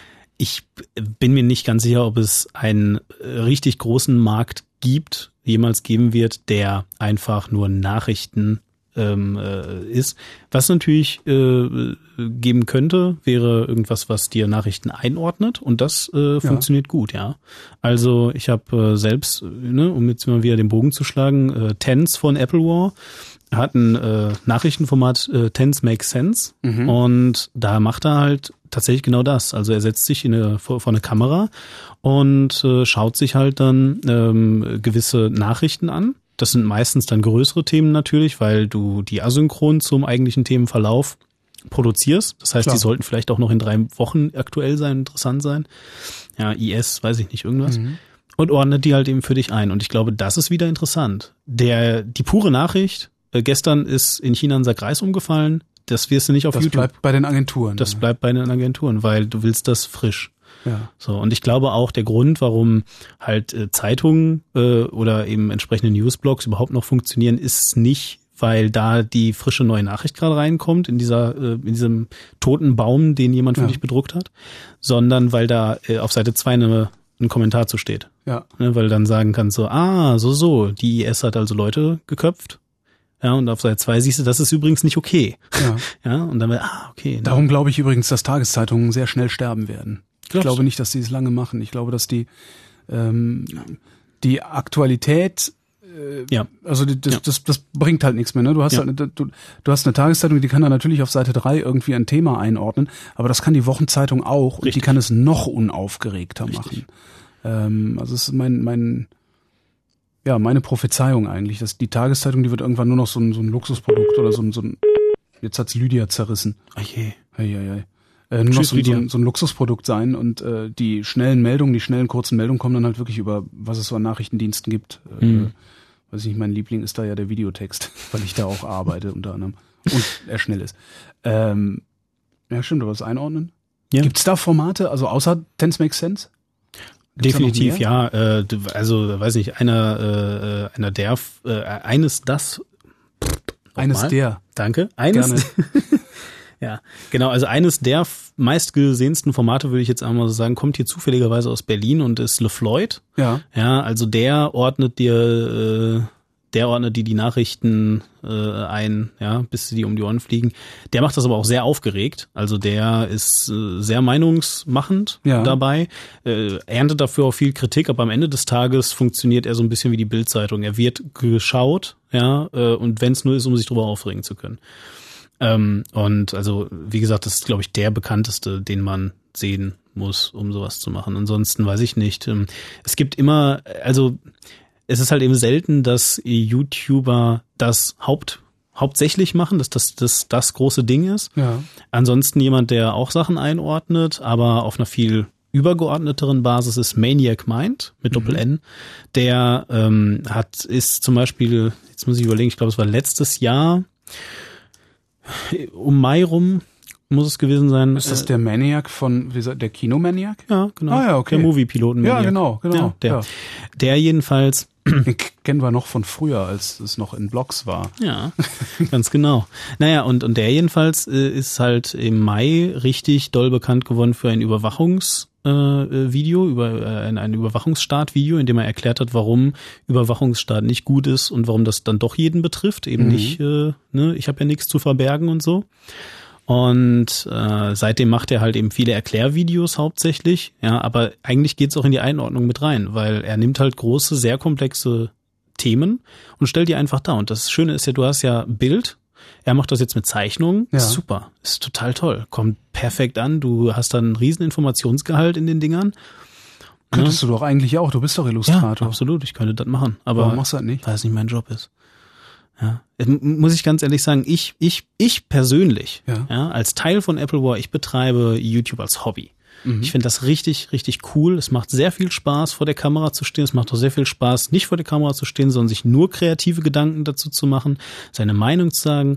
Ich bin mir nicht ganz sicher, ob es einen richtig großen Markt gibt, jemals geben wird, der einfach nur Nachrichten ähm, äh, ist. Was natürlich äh, geben könnte, wäre irgendwas, was dir Nachrichten einordnet, und das äh, ja. funktioniert gut, ja. Also ich habe äh, selbst, ne, um jetzt mal wieder den Bogen zu schlagen, äh, Tens von Applewar hat ein äh, Nachrichtenformat, äh, Tens Make Sense, mhm. und da macht er halt tatsächlich genau das. Also er setzt sich in eine, vor, vor eine Kamera und äh, schaut sich halt dann ähm, gewisse Nachrichten an. Das sind meistens dann größere Themen natürlich, weil du die asynchron zum eigentlichen Themenverlauf produzierst. Das heißt, Klar. die sollten vielleicht auch noch in drei Wochen aktuell sein, interessant sein. Ja, I S, weiß ich nicht, irgendwas. Mhm. Und ordnet die halt eben für dich ein. Und ich glaube, das ist wieder interessant. Der, die pure Nachricht, äh, gestern ist in China ein Sack Reis umgefallen. Das wirst du nicht auf das YouTube. Das bleibt bei den Agenturen. Das bleibt bei den Agenturen, weil du willst das frisch. Ja. So, und ich glaube auch, der Grund, warum halt äh, Zeitungen äh, oder eben entsprechende Newsblogs überhaupt noch funktionieren, ist nicht, weil da die frische neue Nachricht gerade reinkommt, in dieser äh, in diesem toten Baum, den jemand für ja. dich bedruckt hat, sondern weil da äh, auf Seite zwei eine, ein Kommentar zu steht. Ja. Ne, weil du dann sagen kannst so, ah, so, so, die I S hat also Leute geköpft. Ja, und auf Seite zwei siehst du, das ist übrigens nicht okay. Ja. Ja, und dann, ah, okay. Darum glaube ich übrigens, dass Tageszeitungen sehr schnell sterben werden. Glaubst ich glaube du? nicht, dass die es lange machen. Ich glaube, dass die ähm, die Aktualität, äh, ja. also die, das, ja. das, das bringt halt nichts mehr. Ne? Du hast ja. halt, du, du hast eine Tageszeitung, die kann dann natürlich auf Seite drei irgendwie ein Thema einordnen, aber das kann die Wochenzeitung auch. Richtig. Und die kann es noch unaufgeregter Richtig. machen. Ähm, also es ist mein mein Ja, meine Prophezeiung eigentlich, dass die Tageszeitung, die wird irgendwann nur noch so ein, so ein Luxusprodukt oder so ein, so ein jetzt hat's Lydia zerrissen. Oh je. Hey, hey, hey. Äh, nur noch so, so, ein, so ein Luxusprodukt sein, und äh, die schnellen Meldungen, die schnellen kurzen Meldungen kommen dann halt wirklich über, was es so an Nachrichtendiensten gibt. Mhm. Äh, weiß ich nicht, mein Liebling ist da ja der Videotext, weil ich da auch arbeite unter anderem und er schnell ist. Ähm, ja, stimmt, aber das Einordnen? Ja. Gibt's da Formate, also außer Tens Make Sense? Gibt's Definitiv, ja. Äh, also, weiß nicht, einer, äh, einer der, äh, eines das. Eines der. Danke. Eines. Gerne. Ja, genau. Also eines der meistgesehensten Formate, würde ich jetzt einmal so sagen, kommt hier zufälligerweise aus Berlin und ist LeFloid. Ja. Ja, also der ordnet dir, äh, der ordnet dir die Nachrichten äh, ein, ja, bis sie die um die Ohren fliegen. Der macht das aber auch sehr aufgeregt. Also der ist äh, sehr meinungsmachend ja. dabei, äh, erntet dafür auch viel Kritik, aber am Ende des Tages funktioniert er so ein bisschen wie die Bild-Zeitung. Er wird geschaut, ja, äh, und wenn es nur ist, um sich drüber aufregen zu können. Ähm, und also, wie gesagt, das ist, glaube ich, der bekannteste, den man sehen muss, um sowas zu machen. Ansonsten weiß ich nicht. Ähm, es gibt immer, also es ist halt eben selten, dass YouTuber das Haupt hauptsächlich machen, dass das das das große Ding ist. Ja. Ansonsten jemand, der auch Sachen einordnet, aber auf einer viel übergeordneteren Basis ist Maniac Mind mit Doppel N. Mhm. Der ähm, hat ist zum Beispiel, jetzt muss ich überlegen, ich glaube, es war letztes Jahr um Mai rum muss es gewesen sein. Ist das der Maniac von, wie gesagt, der Kinomaniac? Ja, genau. Ah ja, okay. Der Movie-Piloten. Ja, genau, genau. Ja, der. Ja. Der jedenfalls. Den kennen wir noch von früher, als es noch in Blogs war. Ja, ganz genau. Naja, und, und der jedenfalls äh, ist halt im Mai richtig doll bekannt geworden für ein Überwachungs äh, Video, über äh, ein, ein Überwachungsstaat-Video, in dem er erklärt hat, warum Überwachungsstaat nicht gut ist und warum das dann doch jeden betrifft. Eben mhm. nicht, äh, ne, ich habe ja nichts zu verbergen und so. Und äh, seitdem macht er halt eben viele Erklärvideos hauptsächlich, ja, aber eigentlich geht's auch in die Einordnung mit rein, weil er nimmt halt große, sehr komplexe Themen und stellt die einfach da. Und das Schöne ist ja, du hast ja Bild, er macht das jetzt mit Zeichnungen, ja. Ist super, ist total toll, kommt perfekt an, du hast dann einen riesen Informationsgehalt in den Dingern. Könntest ja. du doch eigentlich auch, du bist doch Illustrator. Ja, absolut, ich könnte das machen, aber warum machst du das nicht? Weil es nicht mein Job ist. Ja, muss ich ganz ehrlich sagen, ich ich ich persönlich, ja. ja, als Teil von Applewar, ich betreibe YouTube als Hobby. Mhm. Ich finde das richtig, richtig cool. Es macht sehr viel Spaß, vor der Kamera zu stehen. Es macht auch sehr viel Spaß, nicht vor der Kamera zu stehen, sondern sich nur kreative Gedanken dazu zu machen, seine Meinung zu sagen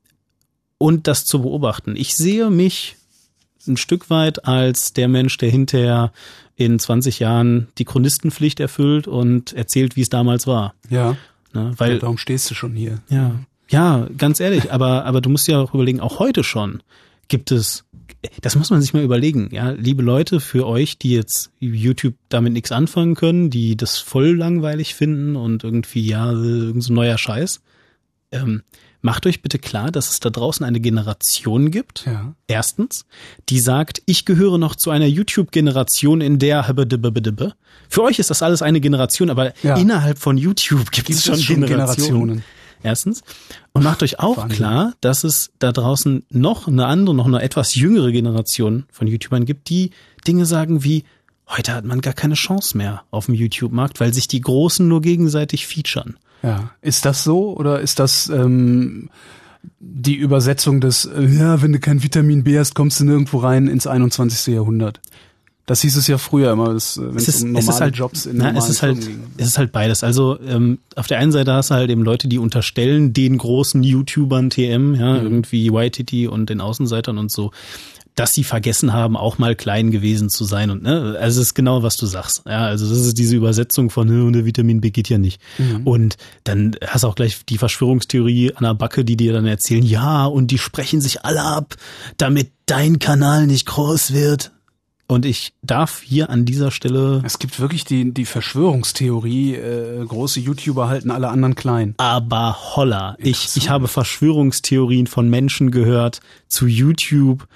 und das zu beobachten. Ich sehe mich ein Stück weit als der Mensch, der hinterher in zwanzig Jahren die Chronistenpflicht erfüllt und erzählt, wie es damals war. Ja, ne, weil, ja, darum stehst du schon hier. Ja, ja, ganz ehrlich, aber aber du musst dir auch überlegen, auch heute schon gibt es, das muss man sich mal überlegen, ja, liebe Leute, für euch, die jetzt YouTube damit nichts anfangen können, die das voll langweilig finden und irgendwie, ja, irgend so neuer Scheiß, ähm, macht euch bitte klar, dass es da draußen eine Generation gibt, ja. erstens, die sagt, ich gehöre noch zu einer YouTube-Generation, in der für euch ist das alles eine Generation, aber ja. innerhalb von YouTube gibt, gibt es schon, schon Generationen. Generationen. Erstens. Und macht euch auch Wahnsinn. Klar, dass es da draußen noch eine andere, noch eine etwas jüngere Generation von YouTubern gibt, die Dinge sagen wie, heute hat man gar keine Chance mehr auf dem YouTube-Markt, weil sich die Großen nur gegenseitig featuren. Ja, ist das so oder ist das ähm, die Übersetzung des, äh, ja, wenn du kein Vitamin B hast, kommst du nirgendwo rein ins einundzwanzigste Jahrhundert? Das hieß es ja früher immer, wenn es, es ist, um normale es ist halt, Jobs in na, normalen es ist halt, Firmen ging. Es ist halt beides. Also ähm, auf der einen Seite hast du halt eben Leute, die unterstellen den großen YouTubern T M, ja, mhm. irgendwie Y T T und den Außenseitern und so, dass sie vergessen haben, auch mal klein gewesen zu sein und ne, also es ist genau, was du sagst. Ja, also das ist diese Übersetzung von ne, und der Vitamin B geht ja nicht. Mhm. Und dann hast du auch gleich die Verschwörungstheorie an der Backe, die dir dann erzählen, ja, und die sprechen sich alle ab, damit dein Kanal nicht groß wird. Und ich darf hier an dieser Stelle... Es gibt wirklich die die Verschwörungstheorie, äh, große YouTuber halten alle anderen klein. Aber holla, ich ich habe Verschwörungstheorien von Menschen gehört zu YouTube.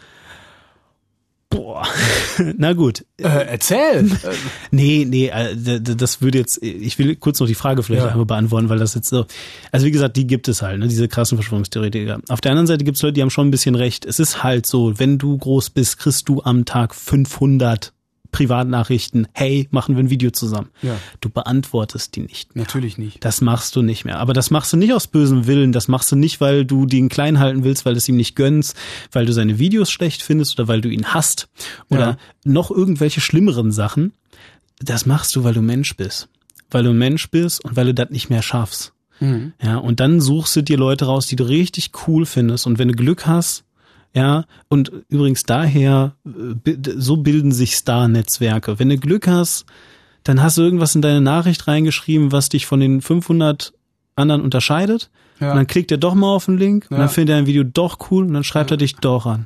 Boah, na gut. Äh, erzähl! nee, nee, das würde jetzt, ich will kurz noch die Frage vielleicht ja. einmal beantworten, weil das jetzt so, also wie gesagt, die gibt es halt, ne, diese krassen Verschwörungstheoretiker. Auf der anderen Seite gibt es Leute, die haben schon ein bisschen recht. Es ist halt so, wenn du groß bist, kriegst du am Tag fünfhundert Privatnachrichten, hey, machen wir ein Video zusammen. Ja. Du beantwortest die nicht mehr. Natürlich nicht. Das machst du nicht mehr. Aber das machst du nicht aus bösem Willen. Das machst du nicht, weil du den klein halten willst, weil du es ihm nicht gönnst, weil du seine Videos schlecht findest oder weil du ihn hasst oder ja. noch irgendwelche schlimmeren Sachen. Das machst du, weil du Mensch bist. Weil du Mensch bist und weil du das nicht mehr schaffst. Mhm. Ja, und dann suchst du dir Leute raus, die du richtig cool findest. Und wenn du Glück hast, ja, und übrigens daher, so bilden sich Star-Netzwerke. Wenn du Glück hast, dann hast du irgendwas in deine Nachricht reingeschrieben, was dich von den fünfhundert anderen unterscheidet. Ja. Und dann klickt er doch mal auf den Link ja. und dann findet er ein Video doch cool und dann schreibt ja. er dich doch an.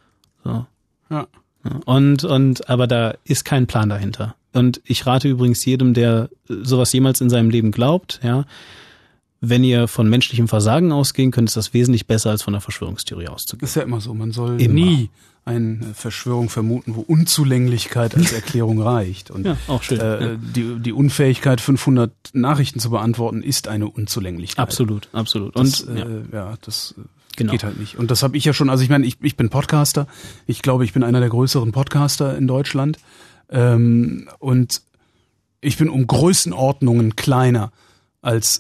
So. Ja. Und, und, aber da ist kein Plan dahinter. Und ich rate übrigens jedem, der sowas jemals in seinem Leben glaubt, ja, wenn ihr von menschlichem Versagen ausgehen könnt, ist das wesentlich besser, als von der Verschwörungstheorie auszugehen. Ist ja immer so. Man soll immer. nie eine Verschwörung vermuten, wo Unzulänglichkeit als Erklärung reicht. Und ja, auch schön. Äh, ja. die, die Unfähigkeit, fünfhundert Nachrichten zu beantworten, ist eine Unzulänglichkeit. Absolut, absolut. Und das, ja. Äh, ja, das genau. geht halt nicht. Und das habe ich ja schon, also ich meine, ich, ich bin Podcaster. Ich glaube, ich bin einer der größeren Podcaster in Deutschland. Ähm, und ich bin um Größenordnungen kleiner als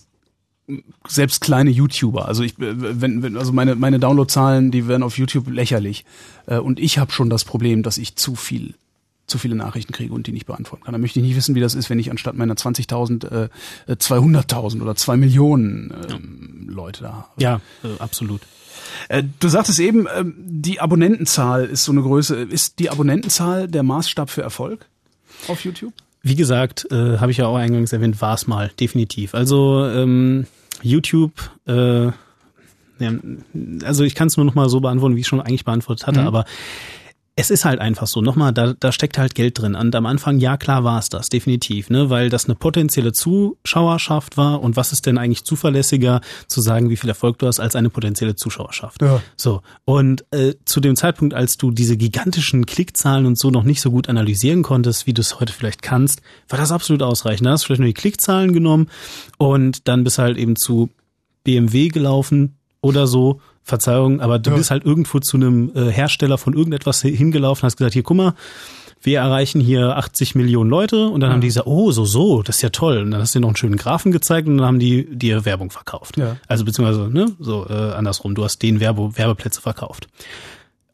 selbst kleine YouTuber. Also ich, wenn, wenn, also meine meine Downloadzahlen, die werden auf YouTube lächerlich. Und ich habe schon das Problem, dass ich zu viel, zu viele Nachrichten kriege und die nicht beantworten kann. Da möchte ich nicht wissen, wie das ist, wenn ich anstatt meiner zwanzigtausend äh, zweihunderttausend oder zwei Millionen ähm, Leute da habe. Ja, äh, absolut. Äh, du sagtest eben, äh, die Abonnentenzahl ist so eine Größe. Ist die Abonnentenzahl der Maßstab für Erfolg auf YouTube? Wie gesagt, äh, habe ich ja auch eingangs erwähnt, war es mal, definitiv. Also ähm, YouTube, äh, ja, also ich kann es nur noch mal so beantworten, wie ich schon eigentlich beantwortet hatte, mhm. aber es ist halt einfach so. Nochmal, da, da steckt halt Geld drin. Und am Anfang, ja klar war es das, definitiv, ne, weil das eine potenzielle Zuschauerschaft war. Und was ist denn eigentlich zuverlässiger, zu sagen, wie viel Erfolg du hast, als eine potenzielle Zuschauerschaft? Ja. So. Und äh, zu dem Zeitpunkt, als du diese gigantischen Klickzahlen und so noch nicht so gut analysieren konntest, wie du es heute vielleicht kannst, war das absolut ausreichend. Da hast du vielleicht nur die Klickzahlen genommen und dann bist halt eben zu B M W gelaufen oder so. Verzeihung, aber du ja. bist halt irgendwo zu einem äh, Hersteller von irgendetwas hingelaufen, hast gesagt, hier, guck mal, wir erreichen hier achtzig Millionen Leute und dann ja. haben die gesagt, oh, so, so, das ist ja toll. Und dann hast du dir noch einen schönen Graphen gezeigt und dann haben die dir Werbung verkauft. Ja. Also beziehungsweise, ne, so äh, andersrum, du hast denen Werbe, Werbeplätze verkauft.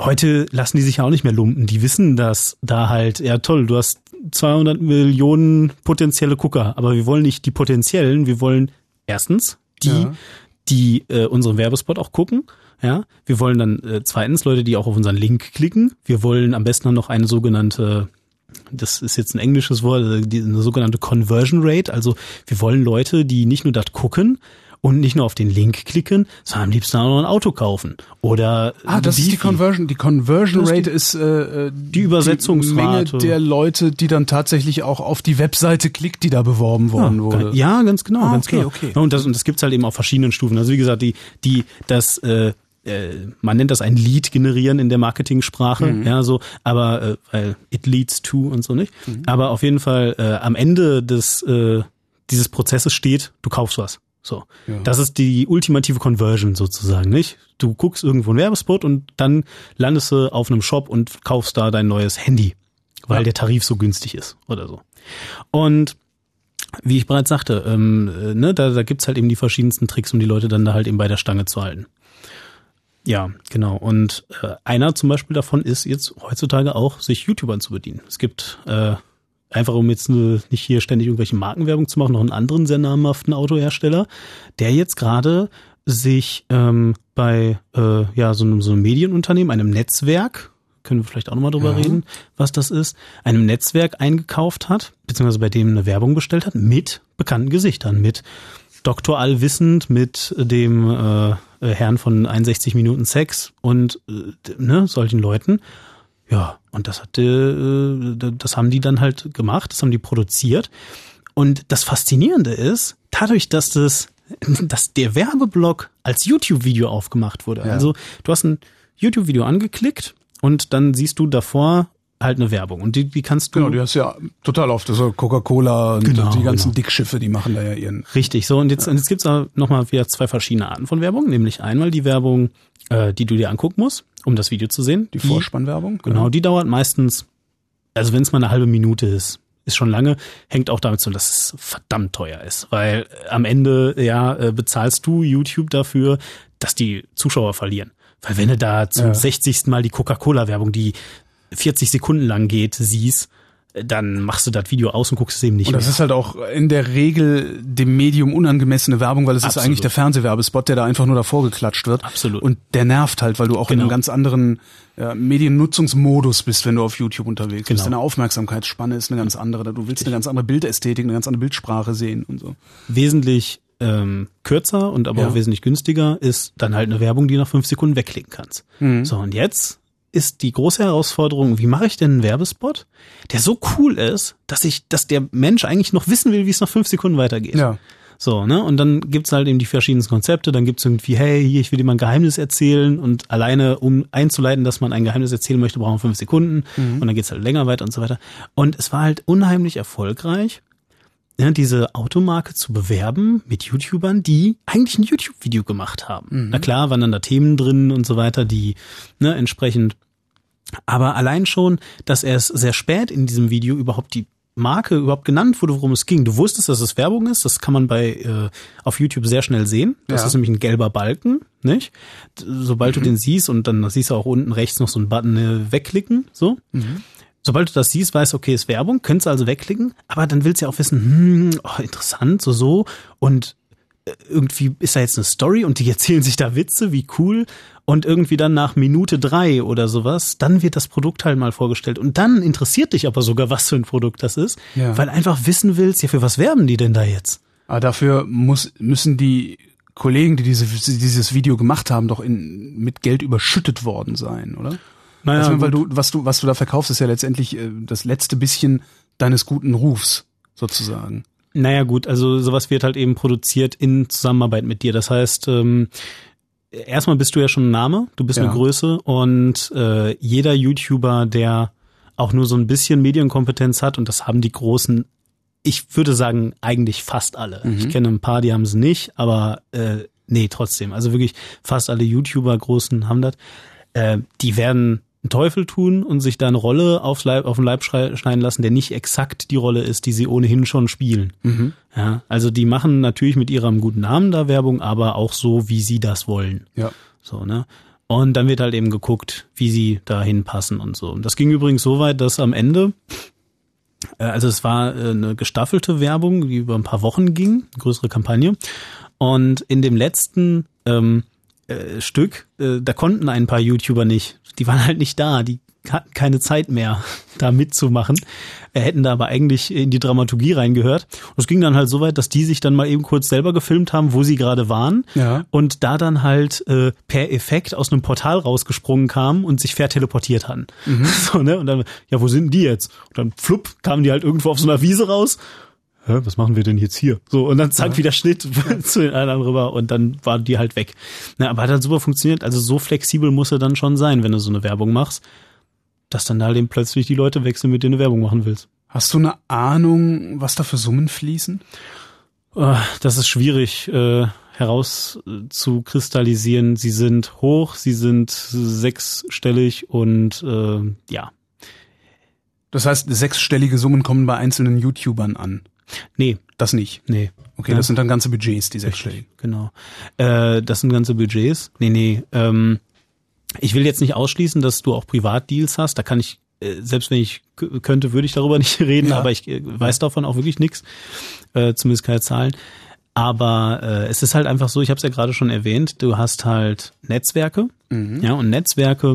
heute lassen die sich ja auch nicht mehr lumpen. Die wissen, dass da halt, ja toll, du hast zweihundert Millionen potenzielle Gucker, aber wir wollen nicht die potenziellen, wir wollen erstens die, ja. die äh, unseren Werbespot auch gucken. Ja, wir wollen dann äh, zweitens Leute, die auch auf unseren Link klicken. Wir wollen am besten dann noch eine sogenannte, das ist jetzt ein englisches Wort, die, eine sogenannte Conversion Rate. Also wir wollen Leute, die nicht nur das gucken und nicht nur auf den Link klicken, sondern am liebsten auch noch ein Auto kaufen. Oder ah, das ist die Conversion. Die Conversion Rate ist äh, die Übersetzungsrate die Menge der Leute, die dann tatsächlich auch auf die Webseite klickt, die da beworben worden ja, wurde. Ja, ganz genau, ah, ganz okay, genau. Okay. Und das und das gibt's halt eben auf verschiedenen Stufen. Also wie gesagt, die die das äh, äh, man nennt das ein Lead generieren in der Marketingsprache, mhm. ja so, aber äh, weil it leads to und so nicht. Mhm. Aber auf jeden Fall äh, am Ende des äh, dieses Prozesses steht, du kaufst was. So, ja. Das ist die ultimative Conversion sozusagen, nicht? Du guckst irgendwo einen Werbespot und dann landest du auf einem Shop und kaufst da dein neues Handy, weil ja. der Tarif so günstig ist oder so. Und wie ich bereits sagte, ähm, ne, da, da gibt's halt eben die verschiedensten Tricks, um die Leute dann da halt eben bei der Stange zu halten. Ja, genau. Und äh, einer zum Beispiel davon ist jetzt heutzutage auch, sich YouTubern zu bedienen. Es gibt äh, einfach, um jetzt nicht hier ständig irgendwelche Markenwerbung zu machen, noch einen anderen sehr namhaften Autohersteller, der jetzt gerade sich ähm, bei äh, ja so einem, so einem Medienunternehmen, einem Netzwerk, können wir vielleicht auch nochmal drüber ja. reden, was das ist, einem Netzwerk eingekauft hat, beziehungsweise bei dem eine Werbung bestellt hat, mit bekannten Gesichtern, mit Doktor Allwissend, mit dem äh, Herrn von einundsechzig Minuten Sex und äh, ne, solchen Leuten. Ja, und das hat, äh, das haben die dann halt gemacht, das haben die produziert. Und das Faszinierende ist, dadurch, dass das, dass der Werbeblock als YouTube-Video aufgemacht wurde. Ja. Also du hast ein YouTube-Video angeklickt und dann siehst du davor halt eine Werbung. Und die, die kannst du... Genau, die hast ja total oft, also Coca-Cola und genau, die ganzen genau. Dickschiffe, die machen da ja ihren... Richtig, so und jetzt, ja. und jetzt gibt's aber nochmal wieder zwei verschiedene Arten von Werbung, nämlich einmal die Werbung, äh, die du dir angucken musst, um das Video zu sehen. Die Vorspannwerbung? Genau, genau, die dauert meistens, also wenn es mal eine halbe Minute ist, ist schon lange, hängt auch damit zusammen, dass es verdammt teuer ist, weil am Ende ja äh, bezahlst du YouTube dafür, dass die Zuschauer verlieren. Weil wenn du da zum ja. sechzigsten Mal die Coca-Cola-Werbung, die vierzig Sekunden lang geht, siehst, dann machst du das Video aus und guckst es eben nicht mehr. Und das mehr. ist halt auch in der Regel dem Medium unangemessene Werbung, weil es Absolut. ist eigentlich der Fernsehwerbespot, der da einfach nur davor geklatscht wird. Absolut. Und der nervt halt, weil du auch genau. in einem ganz anderen ja, Mediennutzungsmodus bist, wenn du auf YouTube unterwegs genau. bist. Deine Aufmerksamkeitsspanne ist eine ganz andere. Du willst eine ganz andere Bildästhetik, eine ganz andere Bildsprache sehen und so. Wesentlich ähm, kürzer und aber ja. auch wesentlich günstiger ist dann halt eine Werbung, die nach fünf Sekunden wegklicken kannst. Mhm. So, und jetzt ist die große Herausforderung, wie mache ich denn einen Werbespot, der so cool ist, dass ich, dass der Mensch eigentlich noch wissen will, wie es nach fünf Sekunden weitergeht. Ja. So, ne? Und dann gibt's halt eben die verschiedensten Konzepte, dann gibt's irgendwie, hey, hier, ich will dir mal ein Geheimnis erzählen und alleine, um einzuleiten, dass man ein Geheimnis erzählen möchte, brauchen wir fünf Sekunden mhm. und dann geht's halt länger weiter und so weiter. Und es war halt unheimlich erfolgreich, ja, diese Automarke zu bewerben mit YouTubern, die eigentlich ein YouTube-Video gemacht haben. Mhm. Na klar, waren dann da Themen drin und so weiter, die ne, entsprechend, aber allein schon, dass er es sehr spät in diesem Video überhaupt die Marke überhaupt genannt wurde, worum es ging. Du wusstest, dass es Werbung ist, das kann man bei äh, auf YouTube sehr schnell sehen. Das ja. ist nämlich ein gelber Balken, nicht? Sobald mhm. du den siehst und dann siehst du auch unten rechts noch so einen Button äh, wegklicken, so. Mhm. Sobald du das siehst, weißt du, okay, ist Werbung, könntest du also wegklicken, aber dann willst du ja auch wissen, hm, oh, interessant, so, so, und irgendwie ist da jetzt eine Story und die erzählen sich da Witze, wie cool, und irgendwie dann nach Minute drei oder sowas, dann wird das Produkt halt mal vorgestellt und dann interessiert dich aber sogar, was für ein Produkt das ist, ja. weil einfach wissen willst, ja, für was werben die denn da jetzt? Aber dafür muss, müssen die Kollegen, die diese, dieses Video gemacht haben, doch in, mit Geld überschüttet worden sein, oder? Naja, also, weil du, was du, was du da verkaufst, ist ja letztendlich äh, das letzte bisschen deines guten Rufs, sozusagen. Naja, gut, also sowas wird halt eben produziert in Zusammenarbeit mit dir. Das heißt, ähm, erstmal bist du ja schon ein Name, du bist ja. eine Größe und äh, jeder YouTuber, der auch nur so ein bisschen Medienkompetenz hat, und das haben die Großen, ich würde sagen, eigentlich fast alle. Mhm. Ich kenne ein paar, die haben es nicht, aber äh, nee, trotzdem. Also wirklich fast alle YouTuber, Großen haben das. Äh, die werden einen Teufel tun und sich da eine Rolle aufs Leib, auf den Leib schneiden lassen, der nicht exakt die Rolle ist, die sie ohnehin schon spielen. Mhm. Ja, also die machen natürlich mit ihrem guten Namen da Werbung, aber auch so, wie sie das wollen. Ja. So, ne? Und dann wird halt eben geguckt, wie sie da hinpassen und so. Und das ging übrigens so weit, dass am Ende, äh, also es war äh, eine gestaffelte Werbung, die über ein paar Wochen ging, eine größere Kampagne. Und in dem letzten ähm, äh, Stück, äh, da konnten ein paar YouTuber nicht. Die waren halt nicht da, die hatten keine Zeit mehr, da mitzumachen. Äh, hätten da aber eigentlich in die Dramaturgie reingehört. Und es ging dann halt so weit, dass die sich dann mal eben kurz selber gefilmt haben, wo sie gerade waren. Ja. Und da dann halt äh, per Effekt aus einem Portal rausgesprungen kamen und sich verteleportiert hatten. Mhm. So, ne? Und dann, ja, wo sind die jetzt? Und dann flupp, kamen die halt irgendwo auf so einer Wiese raus. Hä, was machen wir denn jetzt hier? So, und dann zack, ja. wieder Schnitt ja. zu den anderen rüber und dann waren die halt weg. Na, aber hat halt super funktioniert. Also so flexibel muss er dann schon sein, wenn du so eine Werbung machst, dass dann da eben plötzlich die Leute wechseln, mit denen du Werbung machen willst. Hast du eine Ahnung, was da für Summen fließen? Das ist schwierig äh, herauszukristallisieren. Sie sind hoch, sie sind sechsstellig und äh, ja. Das heißt, sechsstellige Summen kommen bei einzelnen YouTubern an? Nee. Das nicht? Nee. Okay, ja. Das sind dann ganze Budgets, die sechsstelligen. Genau. Äh, das sind ganze Budgets. Nee, nee. Ähm, ich will jetzt nicht ausschließen, dass du auch Privatdeals hast. Da kann ich, äh, selbst wenn ich k- könnte, würde ich darüber nicht reden, ja. aber ich äh, weiß davon auch wirklich nichts. Äh, zumindest keine Zahlen. Aber äh, es ist halt einfach so, ich habe es ja gerade schon erwähnt, du hast halt Netzwerke. Mhm. Ja, und Netzwerke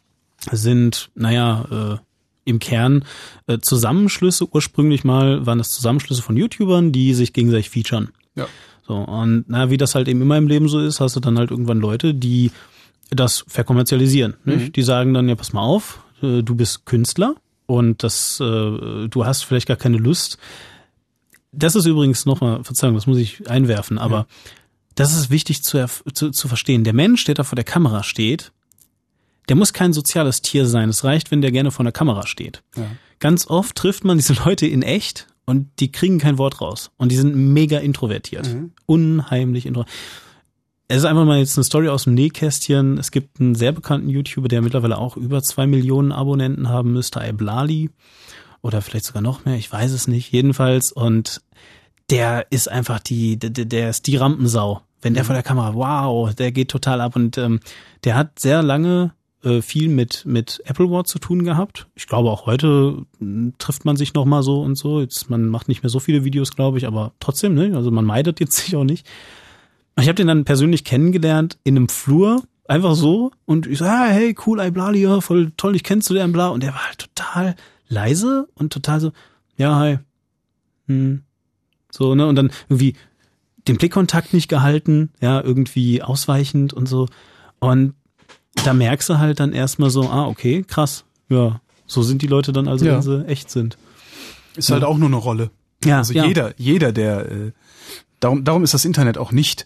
sind, naja, äh, im Kern äh, Zusammenschlüsse. Ursprünglich mal waren das Zusammenschlüsse von YouTubern, die sich gegenseitig featuren. Ja. So, und na, wie das halt eben immer im Leben so ist, hast du dann halt irgendwann Leute, die das verkommerzialisieren. Mhm. Nicht? Die sagen dann, ja, pass mal auf, äh, du bist Künstler und das, äh, du hast vielleicht gar keine Lust. Das ist übrigens nochmal, Verzeihung, das muss ich einwerfen, aber ja. das ist wichtig zu, erf- zu, zu verstehen. Der Mensch, der da vor der Kamera steht, der muss kein soziales Tier sein. Es reicht, wenn der gerne vor der Kamera steht. Ja. Ganz oft trifft man diese Leute in echt und die kriegen kein Wort raus. Und die sind mega introvertiert. Mhm. Unheimlich introvertiert. Es ist einfach mal jetzt eine Story aus dem Nähkästchen. Es gibt einen sehr bekannten YouTuber, der mittlerweile auch über zwei Millionen Abonnenten haben müsste, Iblali. Oder vielleicht sogar noch mehr, ich weiß es nicht. Jedenfalls. Und der ist einfach die, der, der ist die Rampensau. Wenn der mhm. vor der Kamera, wow, der geht total ab. Und ähm, der hat sehr lange äh, viel mit mit Apple Watch zu tun gehabt. Ich glaube, auch heute mh, trifft man sich noch mal so und so. Jetzt, man macht nicht mehr so viele Videos, glaube ich, aber trotzdem, ne? Also man meidet jetzt sich auch nicht. Ich habe den dann persönlich kennengelernt in einem Flur, einfach so. Und ich so, ah, hey, cool, Iblali, ja, voll toll, ich kennst du den, bla. Und der war halt total leise und total so, ja, hi. Hm. So, ne? Und dann irgendwie den Blickkontakt nicht gehalten, ja, irgendwie ausweichend und so. Und da merkst du halt dann erstmal so, ah, okay, krass. Ja, so sind die Leute dann also, ja. wenn sie echt sind. Ist ja. halt auch nur eine Rolle. Ja, also ja. jeder, jeder, der, äh, darum, darum ist das Internet auch nicht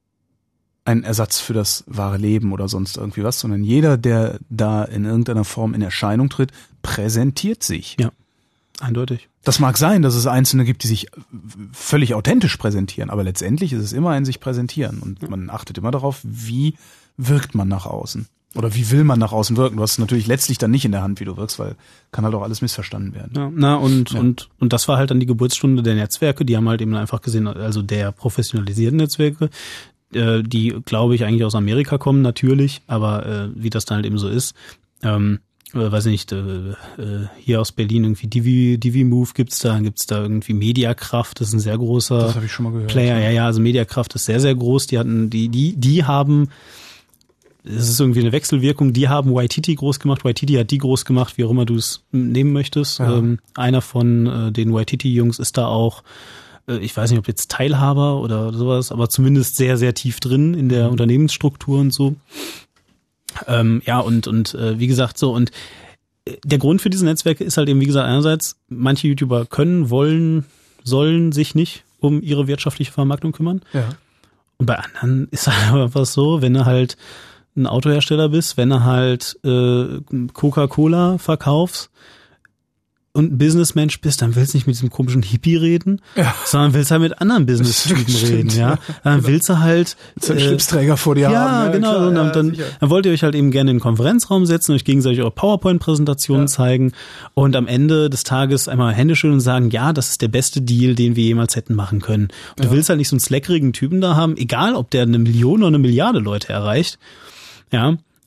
ein Ersatz für das wahre Leben oder sonst irgendwie was, sondern jeder, der da in irgendeiner Form in Erscheinung tritt, präsentiert sich. Ja, eindeutig. Das mag sein, dass es Einzelne gibt, die sich völlig authentisch präsentieren, aber letztendlich ist es immer ein sich präsentieren und man achtet immer darauf, wie wirkt man nach außen oder wie will man nach außen wirken. Du hast es natürlich letztlich dann nicht in der Hand, wie du wirkst, weil kann halt auch alles missverstanden werden. Ja, na und ja. und und das war halt dann die Geburtsstunde der Netzwerke, die haben halt eben einfach gesehen, also der professionalisierten Netzwerke, äh, die, glaube ich, eigentlich aus Amerika kommen natürlich, aber äh, wie das dann halt eben so ist, ähm, Äh, weiß nicht, äh, äh, hier aus Berlin irgendwie Divi, Divi Move gibt's da, gibt's da irgendwie Mediakraft, das ist ein sehr großer das hab ich schon mal gehört, Player, ja, ja, also Mediakraft ist sehr, sehr groß, die hatten, die, die, die haben, es ist irgendwie eine Wechselwirkung, die haben Waititi groß gemacht, Waititi hat die groß gemacht, wie auch immer du es nehmen möchtest, ja. ähm, einer von äh, den Waititi-Jungs ist da auch, äh, ich weiß nicht, ob jetzt Teilhaber oder sowas, aber zumindest sehr, sehr tief drin in der mhm. Unternehmensstruktur und so. Ähm, ja, und und äh, wie gesagt, so, und äh, der Grund für diese Netzwerke ist halt eben, wie gesagt, einerseits, manche YouTuber können, wollen, sollen sich nicht um ihre wirtschaftliche Vermarktung kümmern. Ja. Und bei anderen ist halt einfach so, wenn du halt ein Autohersteller bist, wenn du halt äh, Coca-Cola verkaufst und ein Businessmensch bist, dann willst du nicht mit diesem komischen Hippie reden, ja. sondern willst halt mit anderen Business-Typen reden, ja. Dann willst du halt so einen äh, Schlipsträger vor dir ja, haben. Ja, genau. Und dann, ja, dann, dann wollt ihr euch halt eben gerne in den Konferenzraum setzen, euch gegenseitig eure PowerPoint-Präsentationen ja. zeigen und am Ende des Tages einmal Hände schütteln und sagen, ja, das ist der beste Deal, den wir jemals hätten machen können. Und ja. du willst halt nicht so einen slackerigen Typen da haben, egal ob der eine Million oder eine Milliarde Leute erreicht, ja.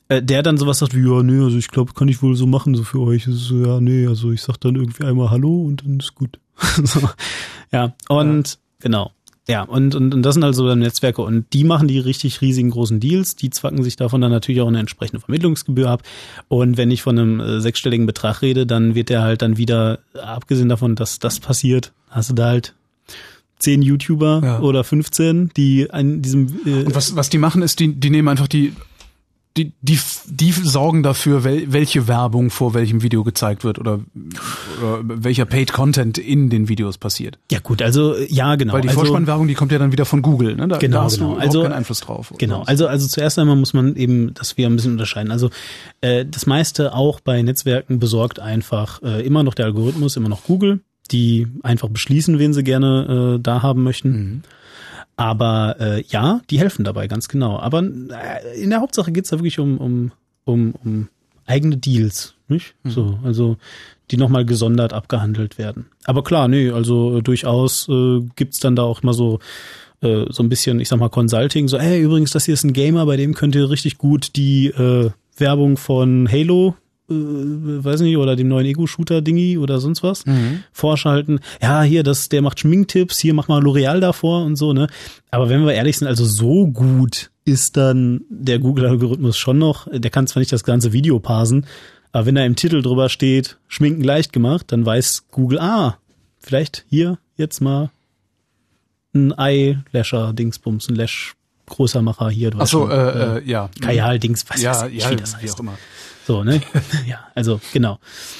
äh, der dann sowas sagt wie, ja, nee, also ich glaube, kann ich wohl so machen, so für euch. Das ist so, ja, nee, also ich sag dann irgendwie einmal Hallo und dann ist gut. so. Ja, und ja. genau. Ja, und, und, und das sind also Netzwerke und die machen die richtig riesigen großen Deals, die zwacken sich davon dann natürlich auch eine entsprechende Vermittlungsgebühr ab und wenn ich von einem äh, sechsstelligen Betrag rede, dann wird der halt dann wieder, abgesehen davon, dass das passiert, hast du da halt zehn YouTuber ja. oder fünfzehn, die an diesem... Äh, und was, was die machen ist, die, die nehmen einfach die... Die, die, die sorgen dafür, wel, welche Werbung vor welchem Video gezeigt wird oder, oder welcher Paid Content in den Videos passiert. Ja gut, also ja genau. Weil die also, Vorspannwerbung, die kommt ja dann wieder von Google, ne? Da, genau, da hast genau. du also, keinen Einfluss drauf. Genau, also also zuerst einmal muss man eben das wir ein bisschen unterscheiden. Also äh, das meiste auch bei Netzwerken besorgt einfach äh, immer noch der Algorithmus, immer noch Google, die einfach beschließen, wen sie gerne äh, da haben möchten. Mhm. Aber äh, ja, die helfen dabei, ganz genau. Aber äh, in der Hauptsache geht's da wirklich um um um um eigene Deals, nicht? Mhm. So, also die nochmal gesondert abgehandelt werden. Aber klar, nee, also äh, durchaus äh, gibt's dann da auch mal so äh, so ein bisschen, ich sag mal, Consulting. So, hey, übrigens, das hier ist ein Gamer, bei dem könnt ihr richtig gut die äh, Werbung von Halo Äh, weiß nicht, oder dem neuen Ego-Shooter-Dingi oder sonst was, mhm. vorschalten. Ja, hier, das, der macht Schminktipps, hier mach mal L'Oreal davor und so, ne? Aber wenn wir ehrlich sind, also so gut ist dann der Google-Algorithmus schon noch, der kann zwar nicht das ganze Video parsen, aber wenn da im Titel drüber steht, Schminken leicht gemacht, dann weiß Google, ah, vielleicht hier jetzt mal ein Eyelasher-Dingsbums, ein Lash-Großermacher hier. Ach so, äh, äh, ja. Kajal-Dings, was ja, weiß ich, ja, wie das heißt. Wie auch immer. So, ne? Ja, also genau.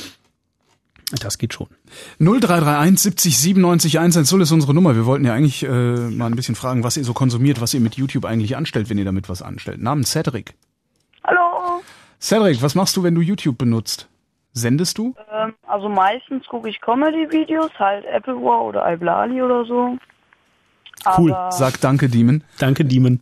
Das geht schon. null drei drei eins siebzig siebenundneunzig hundertzehn ist unsere Nummer. Wir wollten ja eigentlich äh, mal ein bisschen fragen, was ihr so konsumiert, was ihr mit YouTube eigentlich anstellt, wenn ihr damit was anstellt. Namen Cedric. Hallo. Cedric, was machst du, wenn du YouTube benutzt? Sendest du? Ähm, also meistens gucke ich Comedy-Videos, halt Applewar oder Iblali oder so. Cool, Aber sag danke, Demon. Danke, Demon.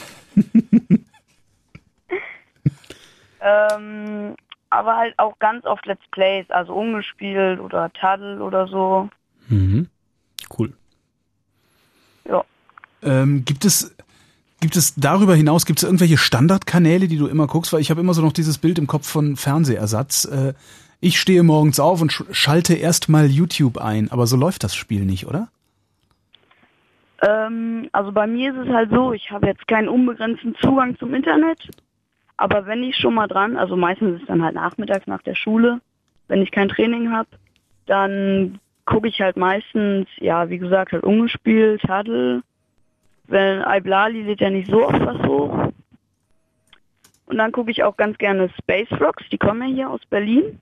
Ähm, aber halt auch ganz oft Let's Plays, also ungespielt oder Taddle oder so. Mhm. Cool. Ja. Ähm, gibt es gibt es darüber hinaus, gibt es irgendwelche Standardkanäle, die du immer guckst? Weil ich habe immer so noch dieses Bild im Kopf von Fernsehersatz. Äh, ich stehe morgens auf und sch- schalte erstmal YouTube ein, aber so läuft das Spiel nicht, oder? Ähm, also bei mir ist es halt so, ich habe jetzt keinen unbegrenzten Zugang zum Internet. Aber wenn ich schon mal dran, also meistens ist es dann halt nachmittags nach der Schule, wenn ich kein Training habe, dann gucke ich halt meistens, ja, wie gesagt, halt ungespielt, Taddle. Wenn Iblali lädt ja nicht so oft was hoch. Und dann gucke ich auch ganz gerne Space Rocks, die kommen ja hier aus Berlin.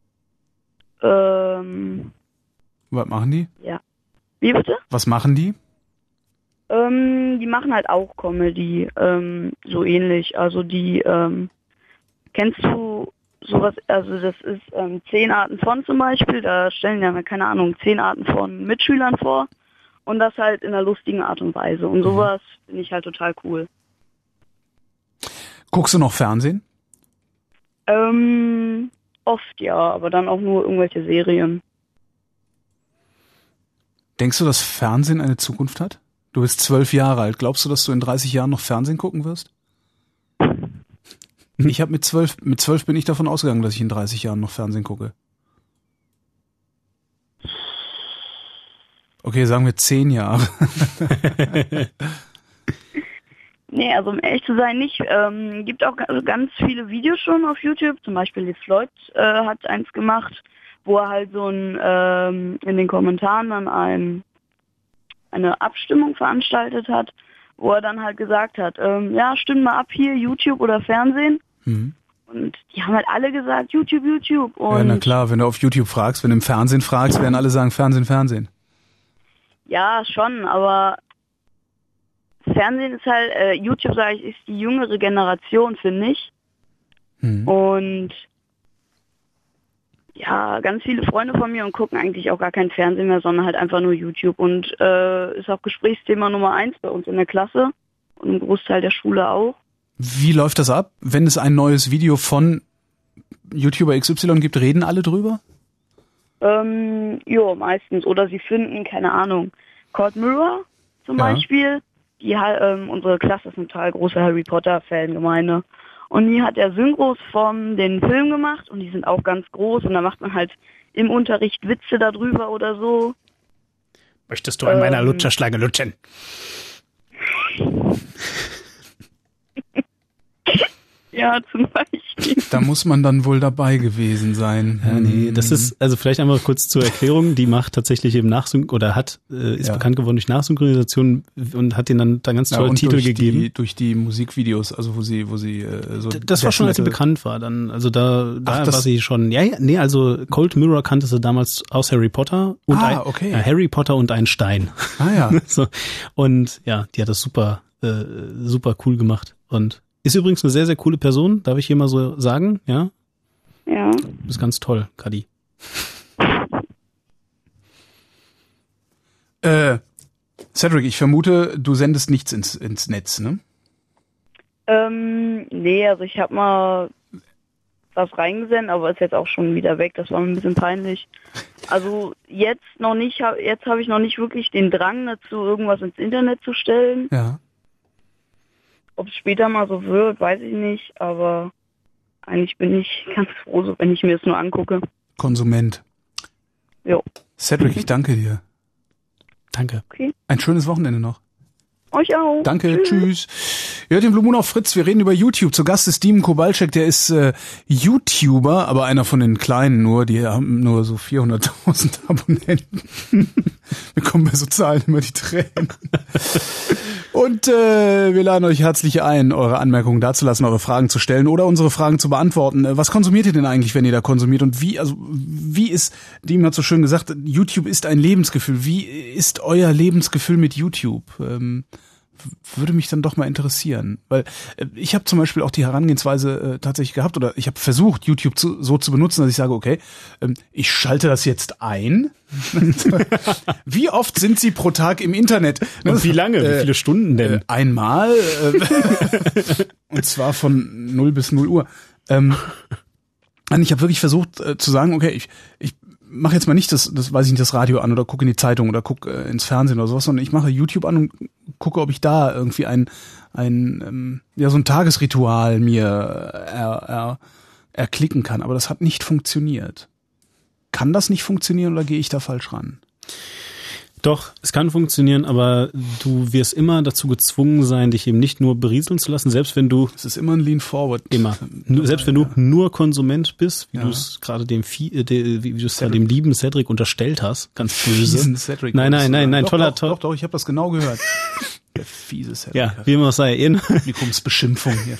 Ähm, Was machen die? Ja. Wie bitte? Was machen die? Ähm, die machen halt auch Comedy, ähm, so ähnlich. Also die, ähm, kennst du sowas, also das ist ähm, zehn Arten von zum Beispiel, da stellen ja, keine Ahnung, zehn Arten von Mitschülern vor und das halt in einer lustigen Art und Weise. Und sowas finde ich halt total cool. Guckst du noch Fernsehen? Ähm, oft ja, aber dann auch nur irgendwelche Serien. Denkst du, dass Fernsehen eine Zukunft hat? Du bist zwölf Jahre alt. Glaubst du, dass du in dreißig Jahren noch Fernsehen gucken wirst? Ich habe mit zwölf, mit zwölf bin ich davon ausgegangen, dass ich in dreißig Jahren noch Fernsehen gucke. Okay, sagen wir zehn Jahre. Nee, also um ehrlich zu sein nicht. Ähm, gibt auch ganz viele Videos schon auf YouTube. Zum Beispiel Lee Floyd äh, hat eins gemacht, wo er halt so ein ähm, in den Kommentaren dann ein eine Abstimmung veranstaltet hat, wo er dann halt gesagt hat, ähm, ja, stimmt mal ab hier, YouTube oder Fernsehen. Mhm. Und die haben halt alle gesagt, YouTube, YouTube. Und ja, na klar, wenn du auf YouTube fragst, wenn du im Fernsehen fragst, werden alle sagen, Fernsehen, Fernsehen. Ja, schon, aber Fernsehen ist halt, äh, YouTube, sage ich, ist die jüngere Generation, finde ich. Mhm. Und ja, ganz viele Freunde von mir und gucken eigentlich auch gar kein Fernsehen mehr, sondern halt einfach nur YouTube und äh, ist auch Gesprächsthema Nummer eins bei uns in der Klasse und im Großteil der Schule auch. Wie läuft das ab? Wenn es ein neues Video von YouTuber X Y gibt, reden alle drüber? Ähm, ja, meistens. Oder sie finden, keine Ahnung, Cold Mirror zum ja. Beispiel. Die, ähm, unsere Klasse ist eine total große Harry Potter Fangemeinde. Und die hat er Synchros von den Film gemacht und die sind auch ganz groß und da macht man halt im Unterricht Witze darüber oder so. Möchtest du an ähm, meiner Lutscherschlange lutschen? Ja, zum Beispiel. Da muss man dann wohl dabei gewesen sein. Ja, nee, das ist, also vielleicht einmal kurz zur Erklärung, die macht tatsächlich eben Nachsynchron, oder hat, äh, ist ja. bekannt geworden durch Nachsynchronisation und hat denen dann da ganz tolle ja, Titel durch gegeben. Die, durch die Musikvideos, also wo sie, wo sie äh, so. Das war schon, als sie bekannt war, dann, also da, da Ach, war sie schon, ja, ja, nee, also Cold Mirror kannte sie damals aus Harry Potter und ah, ein, okay. ja, Harry Potter und ein Stein. Ah ja. so, und ja, die hat das super, äh, super cool gemacht und ist übrigens eine sehr, sehr coole Person, darf ich hier mal so sagen, ja? Ja. Du bist ganz toll, Kadi. Äh, Cedric, ich vermute, du sendest nichts ins, ins Netz, ne? Ähm, nee, also ich habe mal was reingesendet, aber ist jetzt auch schon wieder weg, das war mir ein bisschen peinlich. Also jetzt noch nicht, jetzt habe ich noch nicht wirklich den Drang dazu, irgendwas ins Internet zu stellen. Ja. Ob es später mal so wird, weiß ich nicht, aber eigentlich bin ich ganz froh, so, wenn ich mir das nur angucke. Konsument. Jo. Cedric, ich danke dir. Danke. Okay. Ein schönes Wochenende noch. Euch auch. Danke, tschüss. tschüss. Ihr hört den Blue Moon auf Fritz, wir reden über YouTube. Zu Gast ist Diemen Kowalczyk, der ist äh, YouTuber, aber einer von den Kleinen nur, die haben nur so vierhunderttausend Abonnenten. Wir kommen bei so Zahlen immer die Tränen. Und äh, wir laden euch herzlich ein, eure Anmerkungen dazulassen, eure Fragen zu stellen oder unsere Fragen zu beantworten. Was konsumiert ihr denn eigentlich, wenn ihr da konsumiert? Und wie, also wie ist, Diemen hat so schön gesagt, YouTube ist ein Lebensgefühl. Wie ist euer Lebensgefühl mit YouTube? Ähm, würde mich dann doch mal interessieren, weil äh, ich habe zum Beispiel auch die Herangehensweise äh, tatsächlich gehabt oder ich habe versucht, YouTube zu, so zu benutzen, dass ich sage, okay, ähm, ich schalte das jetzt ein. Wie oft sind Sie pro Tag im Internet? Und wie lange? Äh, wie viele Stunden denn? Äh, einmal. Äh, und zwar von null bis null Uhr. Ähm, und ich habe wirklich versucht äh, zu sagen, okay, ich, ich mache jetzt mal nicht das, das weiß ich nicht, das Radio an oder gucke in die Zeitung oder gucke äh, ins Fernsehen oder sowas, sondern ich mache YouTube an und gucke, ob ich da irgendwie ein, ein ähm, ja so ein Tagesritual mir er, er, erklicken kann. Aber das hat nicht funktioniert. Kann das nicht funktionieren oder gehe ich da falsch ran? Doch, es kann funktionieren, aber du wirst immer dazu gezwungen sein, dich eben nicht nur berieseln zu lassen, selbst wenn du... Es ist immer ein Lean Forward. Immer. Nur, selbst wenn du nur Konsument bist, wie ja. du es gerade dem, äh, de, wie du es ja dem lieben Cedric unterstellt hast, ganz böse. Cedric nein, nein, nein, nein, doch, toller, doch, toller. Doch, doch, ich habe das genau gehört. Der fiese Cedric. Ja, wie immer es sei. Publikumsbeschimpfung hier.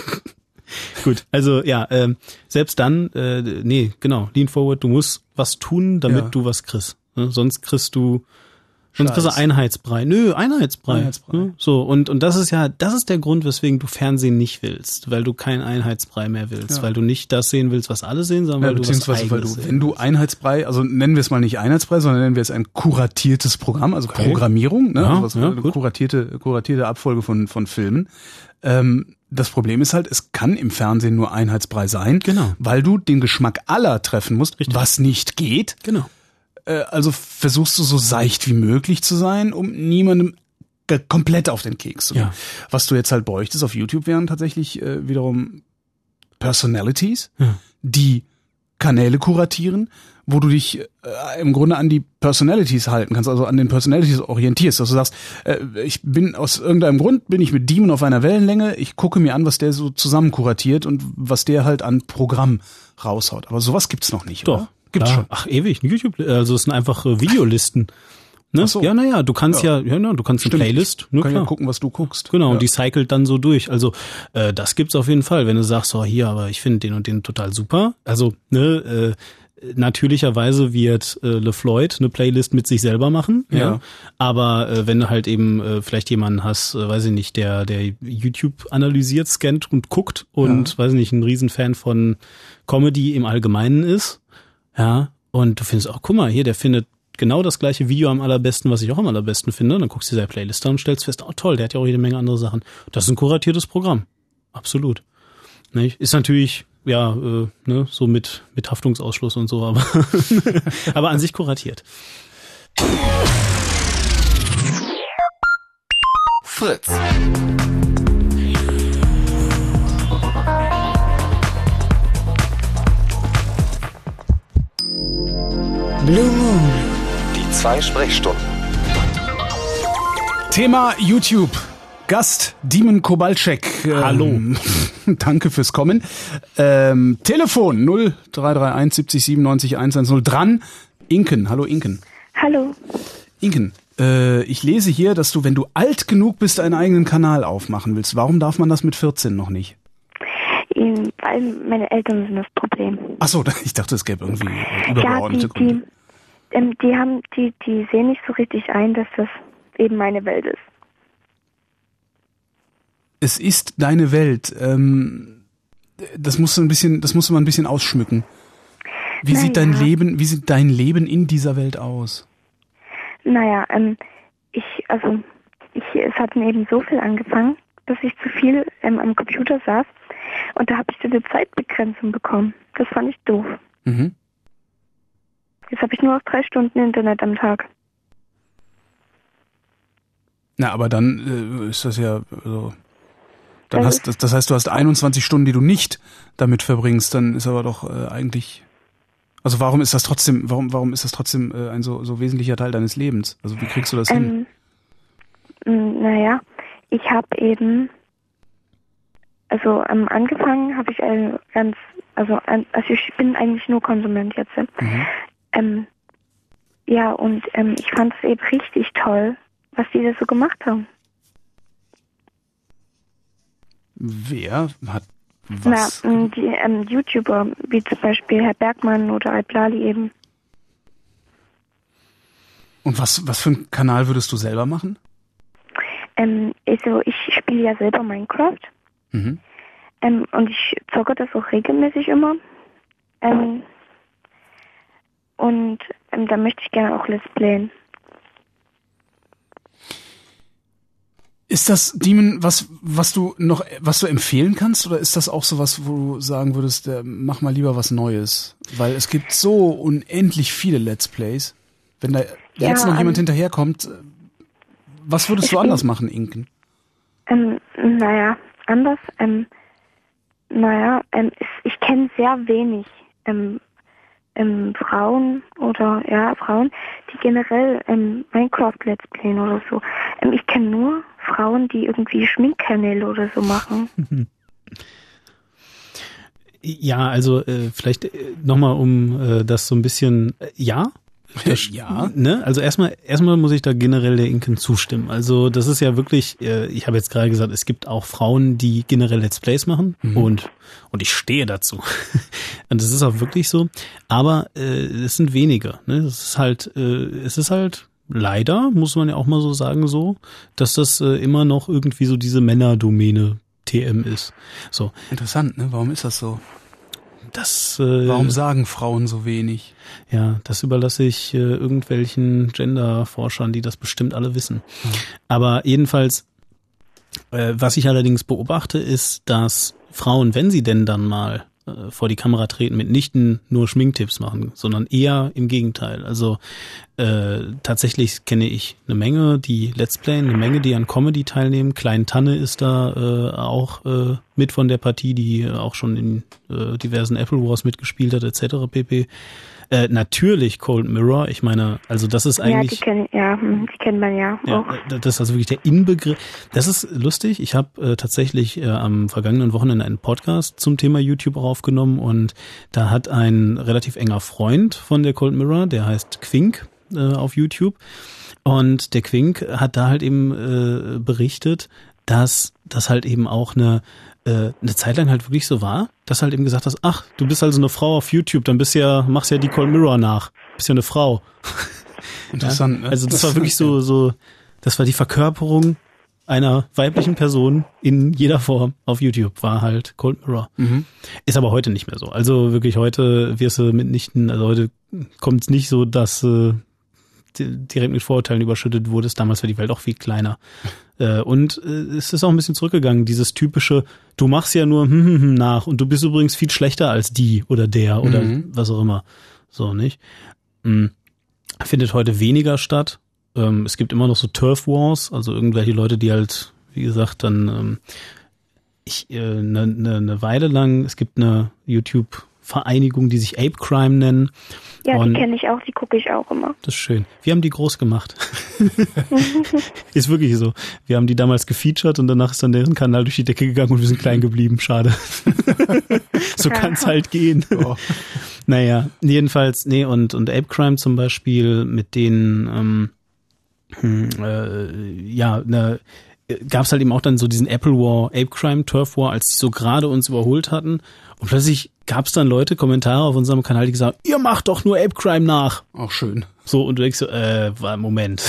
Gut, also ja, äh, selbst dann, äh, nee, genau, Lean Forward, du musst was tun, damit ja. du was kriegst. Ne? Sonst kriegst du Sonst kriegst du Einheitsbrei. Nö, Einheitsbrei. Einheitsbrei. Ne? So, und, und das ist ja, das ist der Grund, weswegen du Fernsehen nicht willst, weil du kein Einheitsbrei mehr willst, ja. weil du nicht das sehen willst, was alle sehen, sondern ja, weil du was Eigenes weil du, wenn du Einheitsbrei, also nennen wir es mal nicht Einheitsbrei, sondern nennen wir es ein kuratiertes Programm, also okay. Programmierung, ne? Ja, also ja, eine kuratierte, kuratierte Abfolge von, von Filmen. Ähm, das Problem ist halt, es kann im Fernsehen nur Einheitsbrei sein, genau. weil du den Geschmack aller treffen musst, Richtig. was nicht geht. Genau. Also versuchst du so seicht wie möglich zu sein, um niemandem komplett auf den Keks zu gehen. Ja. Was du jetzt halt bräuchtest auf YouTube wären tatsächlich äh, wiederum Personalities, ja. die Kanäle kuratieren, wo du dich äh, im Grunde an die Personalities halten kannst, also an den Personalities orientierst, dass du sagst, äh, ich bin aus irgendeinem Grund, bin ich mit Diemen auf einer Wellenlänge, ich gucke mir an, was der so zusammen kuratiert und was der halt an Programm raushaut. Aber sowas gibt's noch nicht, Doch. oder? Gibt's ja. schon. Ach, ewig. YouTube, also es sind einfach äh, Videolisten. Ne? Ach so. Ja, naja, du kannst ja, ja, ja du kannst Stimmt. eine Playlist. Du ne, kannst klar. ja gucken, was du guckst. Genau, ja. und die cycelt dann so durch. Also äh, das gibt's auf jeden Fall, wenn du sagst, oh hier, aber ich finde den und den total super. Also, ne, äh, natürlicherweise wird äh, LeFloid eine Playlist mit sich selber machen, ja. ja. Aber äh, wenn du halt eben äh, vielleicht jemanden hast, äh, weiß ich nicht, der der YouTube analysiert, scannt und guckt und ja. weiß ich nicht, ein Riesenfan von Comedy im Allgemeinen ist, ja. Und du findest auch, guck mal, hier, der findet genau das gleiche Video am allerbesten, was ich auch am allerbesten finde. Dann guckst du dir seine Playlist an und stellst fest, oh toll, der hat ja auch jede Menge andere Sachen. Das ist ein kuratiertes Programm. Absolut. Nicht? Ist natürlich, ja, äh, ne, so mit, mit Haftungsausschluss und so, aber, aber an sich kuratiert. Fritz. Blue Moon. Die zwei Sprechstunden. Thema YouTube. Gast Demon Kowalczyk. Hallo. Ähm, danke fürs Kommen. Ähm, Telefon null drei drei eins siebzig siebenundneunzig hundertzehn. Dran. Inken. Hallo Inken. Hallo. Inken, äh, ich lese hier, dass du, wenn du alt genug bist, einen eigenen Kanal aufmachen willst. Warum darf man das mit vierzehn noch nicht? Weil meine Eltern sind das Problem. Ach so, ich dachte, es gäbe irgendwie übergeordnete ja, die, Gründe. Die, ähm, die haben, die, die sehen nicht so richtig ein, dass das eben meine Welt ist. Es ist deine Welt. Ähm, das musst du ein bisschen, das musst du mal ein bisschen ausschmücken. Wie naja. sieht dein Leben, wie sieht dein Leben in dieser Welt aus? Naja, ähm, ich, also, ich, es hat eben so viel angefangen, dass ich zu viel ähm, am Computer saß und da habe ich so eine Zeitbegrenzung bekommen. Das fand ich doof. Mhm. Jetzt habe ich nur noch drei Stunden Internet am Tag. Na, aber dann äh, ist das ja so. Dann das hast das, das heißt, du hast einundzwanzig Stunden, die du nicht damit verbringst. Dann ist aber doch äh, eigentlich. Also warum ist das trotzdem? Warum warum ist das trotzdem äh, ein so so wesentlicher Teil deines Lebens? Also wie kriegst du das hin? Ähm, naja, ich habe eben, also ähm, angefangen habe ich ein ganz, also, ein, also ich bin eigentlich nur Konsument jetzt. Mhm. Ähm, ja und ähm, ich fand es eben richtig toll, was die da so gemacht haben. Wer hat was? Na, die ähm, YouTuber, wie zum Beispiel Herr Bergmann oder Alplali eben. Und was was für einen Kanal würdest du selber machen? Ähm, also ich spiele ja selber Minecraft. Mhm. Ähm, und ich zocke das auch regelmäßig immer. Ähm, und ähm, da möchte ich gerne auch Let's Playen. Ist das, Demon, was was du noch was du empfehlen kannst, oder ist das auch sowas, wo du sagen würdest, äh, mach mal lieber was Neues? Weil es gibt so unendlich viele Let's Plays. Wenn da Ja, jetzt noch jemand ähm, hinterherkommt, was würdest du anders machen, Inken? Ähm, naja, anders. Ähm, naja, ähm, ich, ich kenne sehr wenig ähm, ähm, Frauen oder ja Frauen, die generell ähm, Minecraft Let's Playen oder so. Ähm, ich kenne nur Frauen, die irgendwie Schminkkanäle oder so machen. Ja, also äh, vielleicht äh, nochmal um äh, das so ein bisschen, äh, ja. Das, ja. Ne? Also erstmal erstmal muss ich da generell der Inken zustimmen. Also das ist ja wirklich, äh, ich habe jetzt gerade gesagt, es gibt auch Frauen, die generell Let's Plays machen mhm. und und ich stehe dazu. Und das ist auch wirklich so. Aber äh, es sind wenige. Ne? Das ist halt, äh, es ist halt leider, muss man ja auch mal so sagen, so, dass das äh, immer noch irgendwie so diese Männerdomäne T M ist. So. Interessant, ne? Warum ist das so? Das, äh, Warum sagen Frauen so wenig? Ja, das überlasse ich äh, irgendwelchen Gender-Forschern, die das bestimmt alle wissen. Mhm. Aber jedenfalls, äh, was ich allerdings beobachte, ist, dass Frauen, wenn sie denn dann mal äh, vor die Kamera treten, mitnichten nur Schminktipps machen, sondern eher im Gegenteil. Also äh, tatsächlich kenne ich eine Menge, die Let's Playen, eine Menge, die an Comedy teilnehmen. Klein Tanne ist da äh, auch äh, mit von der Partie, die auch schon in äh, diversen Apple Wars mitgespielt hat, et cetera pp. Äh, natürlich Cold Mirror, ich meine, also das ist eigentlich... Ja, die kennen ja, die kennt man ja, ja auch. Das ist also wirklich der Inbegriff. Das ist lustig, ich habe äh, tatsächlich äh, am vergangenen Wochenende einen Podcast zum Thema YouTube auch aufgenommen und da hat ein relativ enger Freund von der Cold Mirror, der heißt Quink äh, auf YouTube, und der Quink hat da halt eben äh, berichtet, dass das halt eben auch eine eine Zeit lang halt wirklich so war, dass halt eben gesagt hast, ach, du bist also eine Frau auf YouTube, dann bist ja, machst ja die Cold Mirror nach. Bist ja eine Frau. Interessant, ja? ne? Also das war wirklich so, so, das war die Verkörperung einer weiblichen Person in jeder Form auf YouTube, war halt Cold Mirror. Mhm. Ist aber heute nicht mehr so. Also wirklich heute wirst du mitnichten, also heute kommt es nicht so, dass äh, direkt mit Vorurteilen überschüttet wurdest. Damals war die Welt auch viel kleiner. Und es ist auch ein bisschen zurückgegangen, dieses typische, du machst ja nur hm, hm, hm nach und du bist übrigens viel schlechter als die oder der oder mhm. was auch immer. So, nicht? Findet heute weniger statt. Es gibt immer noch so Turf Wars, also irgendwelche Leute, die halt, wie gesagt, dann ich eine ne, ne Weile lang, es gibt eine YouTube Vereinigung, die sich Ape Crime nennen. Ja, und die kenne ich auch, die gucke ich auch immer. Das ist schön. Wir haben die groß gemacht. Ist wirklich so. Wir haben die damals gefeatured und danach ist dann deren Kanal durch die Decke gegangen und wir sind klein geblieben. Schade. So kann's halt gehen. Oh. Naja, jedenfalls, nee, und, und Ape Crime zum Beispiel, mit denen, ähm, äh, ja, ne, gab's halt eben auch dann so diesen Apple War, Ape Crime, Turf War, als die so gerade uns überholt hatten. Und plötzlich gab's dann Leute, Kommentare auf unserem Kanal, die gesagt, ihr macht doch nur Ape Crime nach. Auch schön. So, und du denkst so, äh, Moment.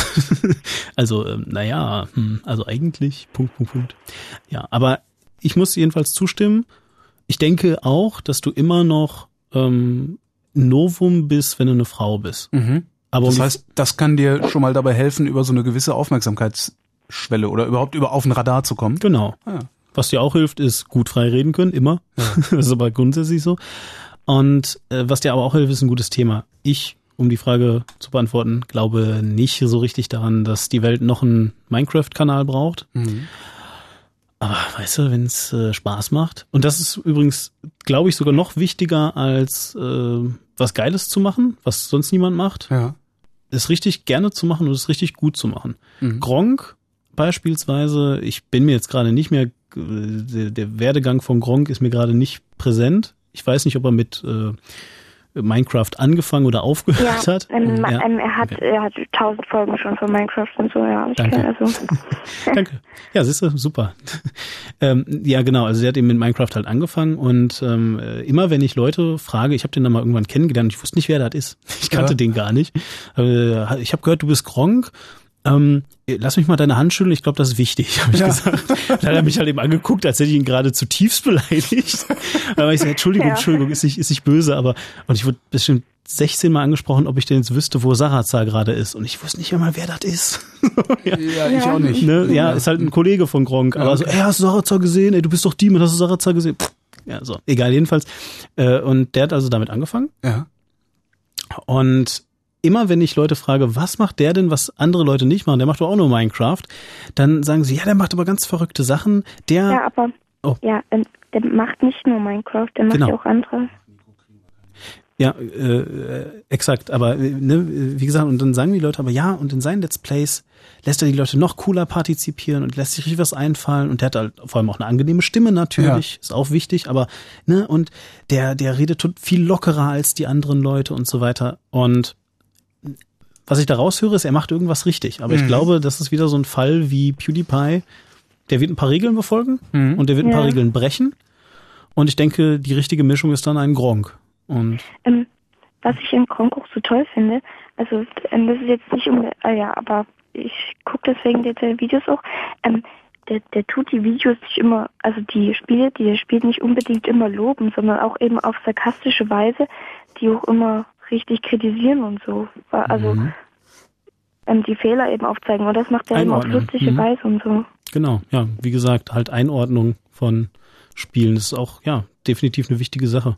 Also, ähm, naja, hm, also eigentlich, Punkt, Punkt, Punkt. Ja, aber ich muss jedenfalls zustimmen. Ich denke auch, dass du immer noch ähm, Novum bist, wenn du eine Frau bist. Mhm. Aber das um heißt, das kann dir schon mal dabei helfen, über so eine gewisse Aufmerksamkeitsschwelle oder überhaupt über auf den Radar zu kommen. Genau. Ja. Was dir auch hilft, ist gut frei reden können, immer. Ja. Das ist aber grundsätzlich so. Und äh, was dir aber auch hilft, ist ein gutes Thema. Ich, um die Frage zu beantworten, glaube nicht so richtig daran, dass die Welt noch einen Minecraft-Kanal braucht. Mhm. Aber weißt du, wenn es äh, Spaß macht. Und das ist übrigens, glaube ich, sogar noch wichtiger, als äh, was Geiles zu machen, was sonst niemand macht. Ja. Es richtig gerne zu machen und es richtig gut zu machen. Mhm. Gronkh beispielsweise, ich bin mir jetzt gerade nicht mehr, der, der Werdegang von Gronkh ist mir gerade nicht präsent. Ich weiß nicht, ob er mit äh, Minecraft angefangen oder aufgehört ja, hat. Ähm, ja, ähm, er hat okay. er hat tausend Folgen schon von Minecraft und so, ja. Ich Danke. kenn, also. Danke. Ja, siehst du, super. ähm, ja, genau, also er hat eben mit Minecraft halt angefangen und ähm, immer wenn ich Leute frage, ich habe den dann mal irgendwann kennengelernt, ich wusste nicht, wer das ist. Ich kannte ja. den gar nicht. Äh, ich habe gehört, du bist Gronkh. Ähm, lass mich mal deine Hand schütteln, ich glaube, das ist wichtig, habe ich ja. gesagt. Dann hat er mich halt eben angeguckt, als hätte ich ihn gerade zutiefst beleidigt. Aber ich sage, Entschuldigung, ja. Entschuldigung, ist nicht, ist nicht böse, aber und ich wurde bestimmt sechzehn Mal angesprochen, ob ich denn jetzt wüsste, wo Sarazar gerade ist. Und ich wusste nicht mehr mal, wer das ist. ja. ja, ich auch nicht. Ne? Ja, ist halt ein Kollege von Gronkh. Aber okay. so, ey, hast du Sarazar gesehen? Ey, du bist doch Demon, hast du Sarazar gesehen? Pff. Ja, so, egal, jedenfalls. Und der hat also damit angefangen. Ja. Und immer wenn ich Leute frage, was macht der denn, was andere Leute nicht machen, der macht doch auch nur Minecraft, dann sagen sie, ja, der macht aber ganz verrückte Sachen. Der ja, aber oh. ja, der macht nicht nur Minecraft, der macht genau. ja auch andere. Ja, äh, exakt, aber ne, wie gesagt, und dann sagen die Leute aber, ja, und in seinen Let's Plays lässt er die Leute noch cooler partizipieren und lässt sich richtig was einfallen und der hat halt vor allem auch eine angenehme Stimme natürlich, ja. ist auch wichtig, aber ne, und der der redet viel lockerer als die anderen Leute und so weiter. Und was ich da raushöre, ist, er macht irgendwas richtig. Aber mhm. ich glaube, das ist wieder so ein Fall wie PewDiePie. Der wird ein paar Regeln befolgen mhm. und der wird ein ja. paar Regeln brechen. Und ich denke, die richtige Mischung ist dann ein Gronkh. Und ähm, was ich in Gronkh auch so toll finde, also ähm, das ist jetzt nicht um, äh, ja, aber ich gucke deswegen die, die Videos auch, ähm, der, der tut die Videos nicht immer, also die Spiele, die er spielt, nicht unbedingt immer loben, sondern auch eben auf sarkastische Weise, die auch immer richtig kritisieren und so. Also mhm. ähm, die Fehler eben aufzeigen. Und das macht er eben auf lustige mhm. Weise und so. Genau, ja, wie gesagt, halt Einordnung von Spielen. Das ist auch, ja, definitiv eine wichtige Sache.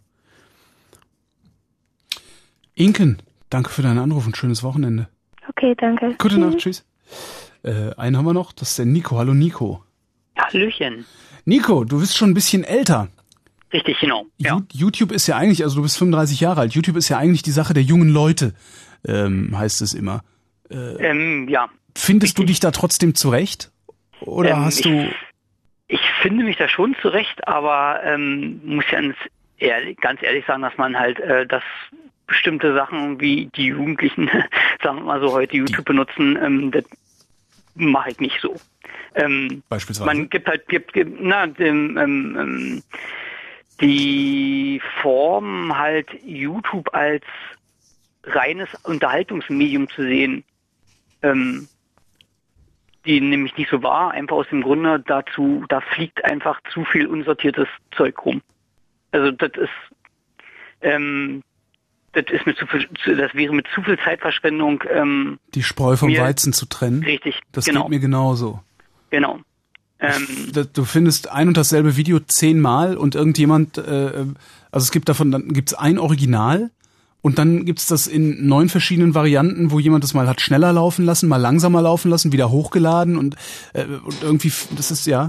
Inken, danke für deinen Anruf und schönes Wochenende. Okay, danke. Gute Nacht, tschüss. Äh, einen haben wir noch, das ist der Nico. Hallo Nico. Hallöchen. Nico, du bist schon ein bisschen älter. Richtig, genau. Ja. YouTube ist ja eigentlich, also du bist fünfunddreißig Jahre alt, YouTube ist ja eigentlich die Sache der jungen Leute, ähm, heißt es immer. Äh, ähm, ja. Findest Richtig. du dich da trotzdem zurecht? Oder ähm, hast du... Ich, ich finde mich da schon zurecht, aber ähm, muss ja ganz ehrlich, ganz ehrlich sagen, dass man halt, äh, dass bestimmte Sachen wie die Jugendlichen, sagen wir mal so, heute YouTube die. benutzen, ähm, das mache ich nicht so. Ähm, Beispielsweise? Man gibt halt, gibt, gibt, na, dem, ähm, ähm, die Form halt YouTube als reines Unterhaltungsmedium zu sehen, ähm, die nämlich nicht so war, einfach aus dem Grunde dazu, da fliegt einfach zu viel unsortiertes Zeug rum. Also das ist, ähm, das ist mit zu viel, das wäre mit zu viel Zeitverschwendung. Ähm, die Spreu vom mir, Weizen zu trennen. Richtig, das genau. geht mir genauso. Genau. Ähm, du findest ein und dasselbe Video zehnmal und irgendjemand, äh, also es gibt davon, dann gibt's ein Original und dann gibt's das in neun verschiedenen Varianten, wo jemand das mal hat schneller laufen lassen, mal langsamer laufen lassen, wieder hochgeladen und, äh, und irgendwie, das ist ja,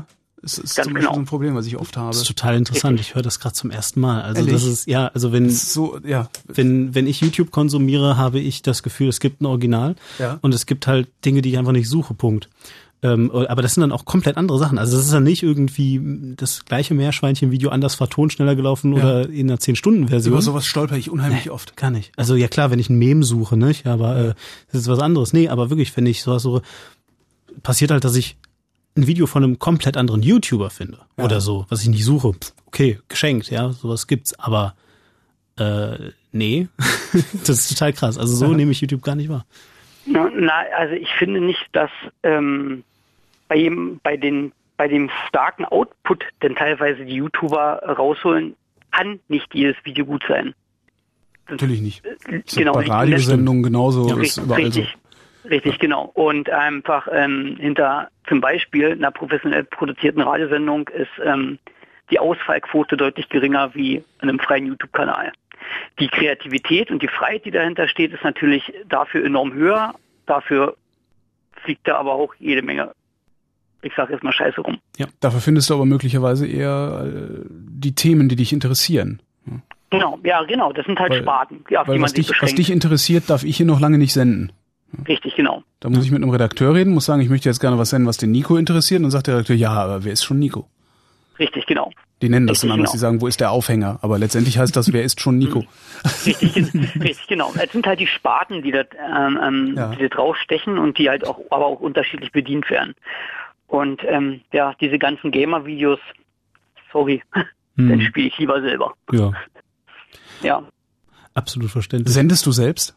Das ist Ganz zum Beispiel genau. so ein Problem, was ich oft habe. Das ist total interessant. Ich höre das gerade zum ersten Mal. Also Ehrlich? das ist ja, also wenn Das ist so, ja. wenn wenn ich YouTube konsumiere, habe ich das Gefühl, es gibt ein Original Ja. und es gibt halt Dinge, die ich einfach nicht suche. Punkt. Ähm, aber das sind dann auch komplett andere Sachen. Also das ist dann nicht irgendwie das gleiche Meerschweinchen-Video anders vertont, schneller gelaufen Ja. oder in einer zehn-Stunden-Version. Über sowas stolper ich unheimlich Nee, oft. Gar nicht. Also ja klar, wenn ich ein Meme suche, nicht? Aber äh, das ist was anderes. Nee, aber wirklich, wenn ich sowas so passiert halt, dass ich ein Video von einem komplett anderen YouTuber finde Ja. oder so, was ich nicht suche. Pff, okay, geschenkt, ja, sowas gibt's, aber äh, nee, das ist total krass. Also so Ja. nehme ich YouTube gar nicht wahr. Na, na, also ich finde nicht, dass ähm, bei, jedem, bei, den, bei dem starken Output, den teilweise die YouTuber rausholen, kann nicht jedes Video gut sein. Natürlich nicht. Das Genau, ist bei Radiosendungen genauso. Ja, ist richtig, überall so. richtig, richtig, genau. Und einfach ähm, hinter zum Beispiel einer professionell produzierten Radiosendung ist ähm, die Ausfallquote deutlich geringer wie in einem freien YouTube-Kanal. Die Kreativität und die Freiheit, die dahinter steht, ist natürlich dafür enorm höher. Dafür fliegt da aber auch jede Menge, ich sage jetzt mal, Scheiße rum. Ja. Dafür findest du aber möglicherweise eher äh, die Themen, die dich interessieren. Genau, ja, genau. Das sind halt Weil- Sparten, ja, auf Weil die man was sich dich, was beschränkt. dich interessiert, darf ich hier noch lange nicht senden. Richtig, genau. Da muss ich mit einem Redakteur reden, muss sagen, ich möchte jetzt gerne was senden, was den Nico interessiert. Und dann sagt der Redakteur, ja, aber wer ist schon Nico? Richtig, genau. Die nennen das Richtig, dann anders, genau. die sagen, wo ist der Aufhänger? Aber letztendlich heißt das, wer ist schon Nico? Richtig, richtig, genau. Es sind halt die Sparten, die da, ähm, ähm, Ja. die da draufstechen und die halt auch, aber auch unterschiedlich bedient werden. Und ähm, ja, diese ganzen Gamer-Videos, sorry, Hm. dann spiele ich lieber selber. Ja, Ja. absolut verständlich. Sendest du selbst?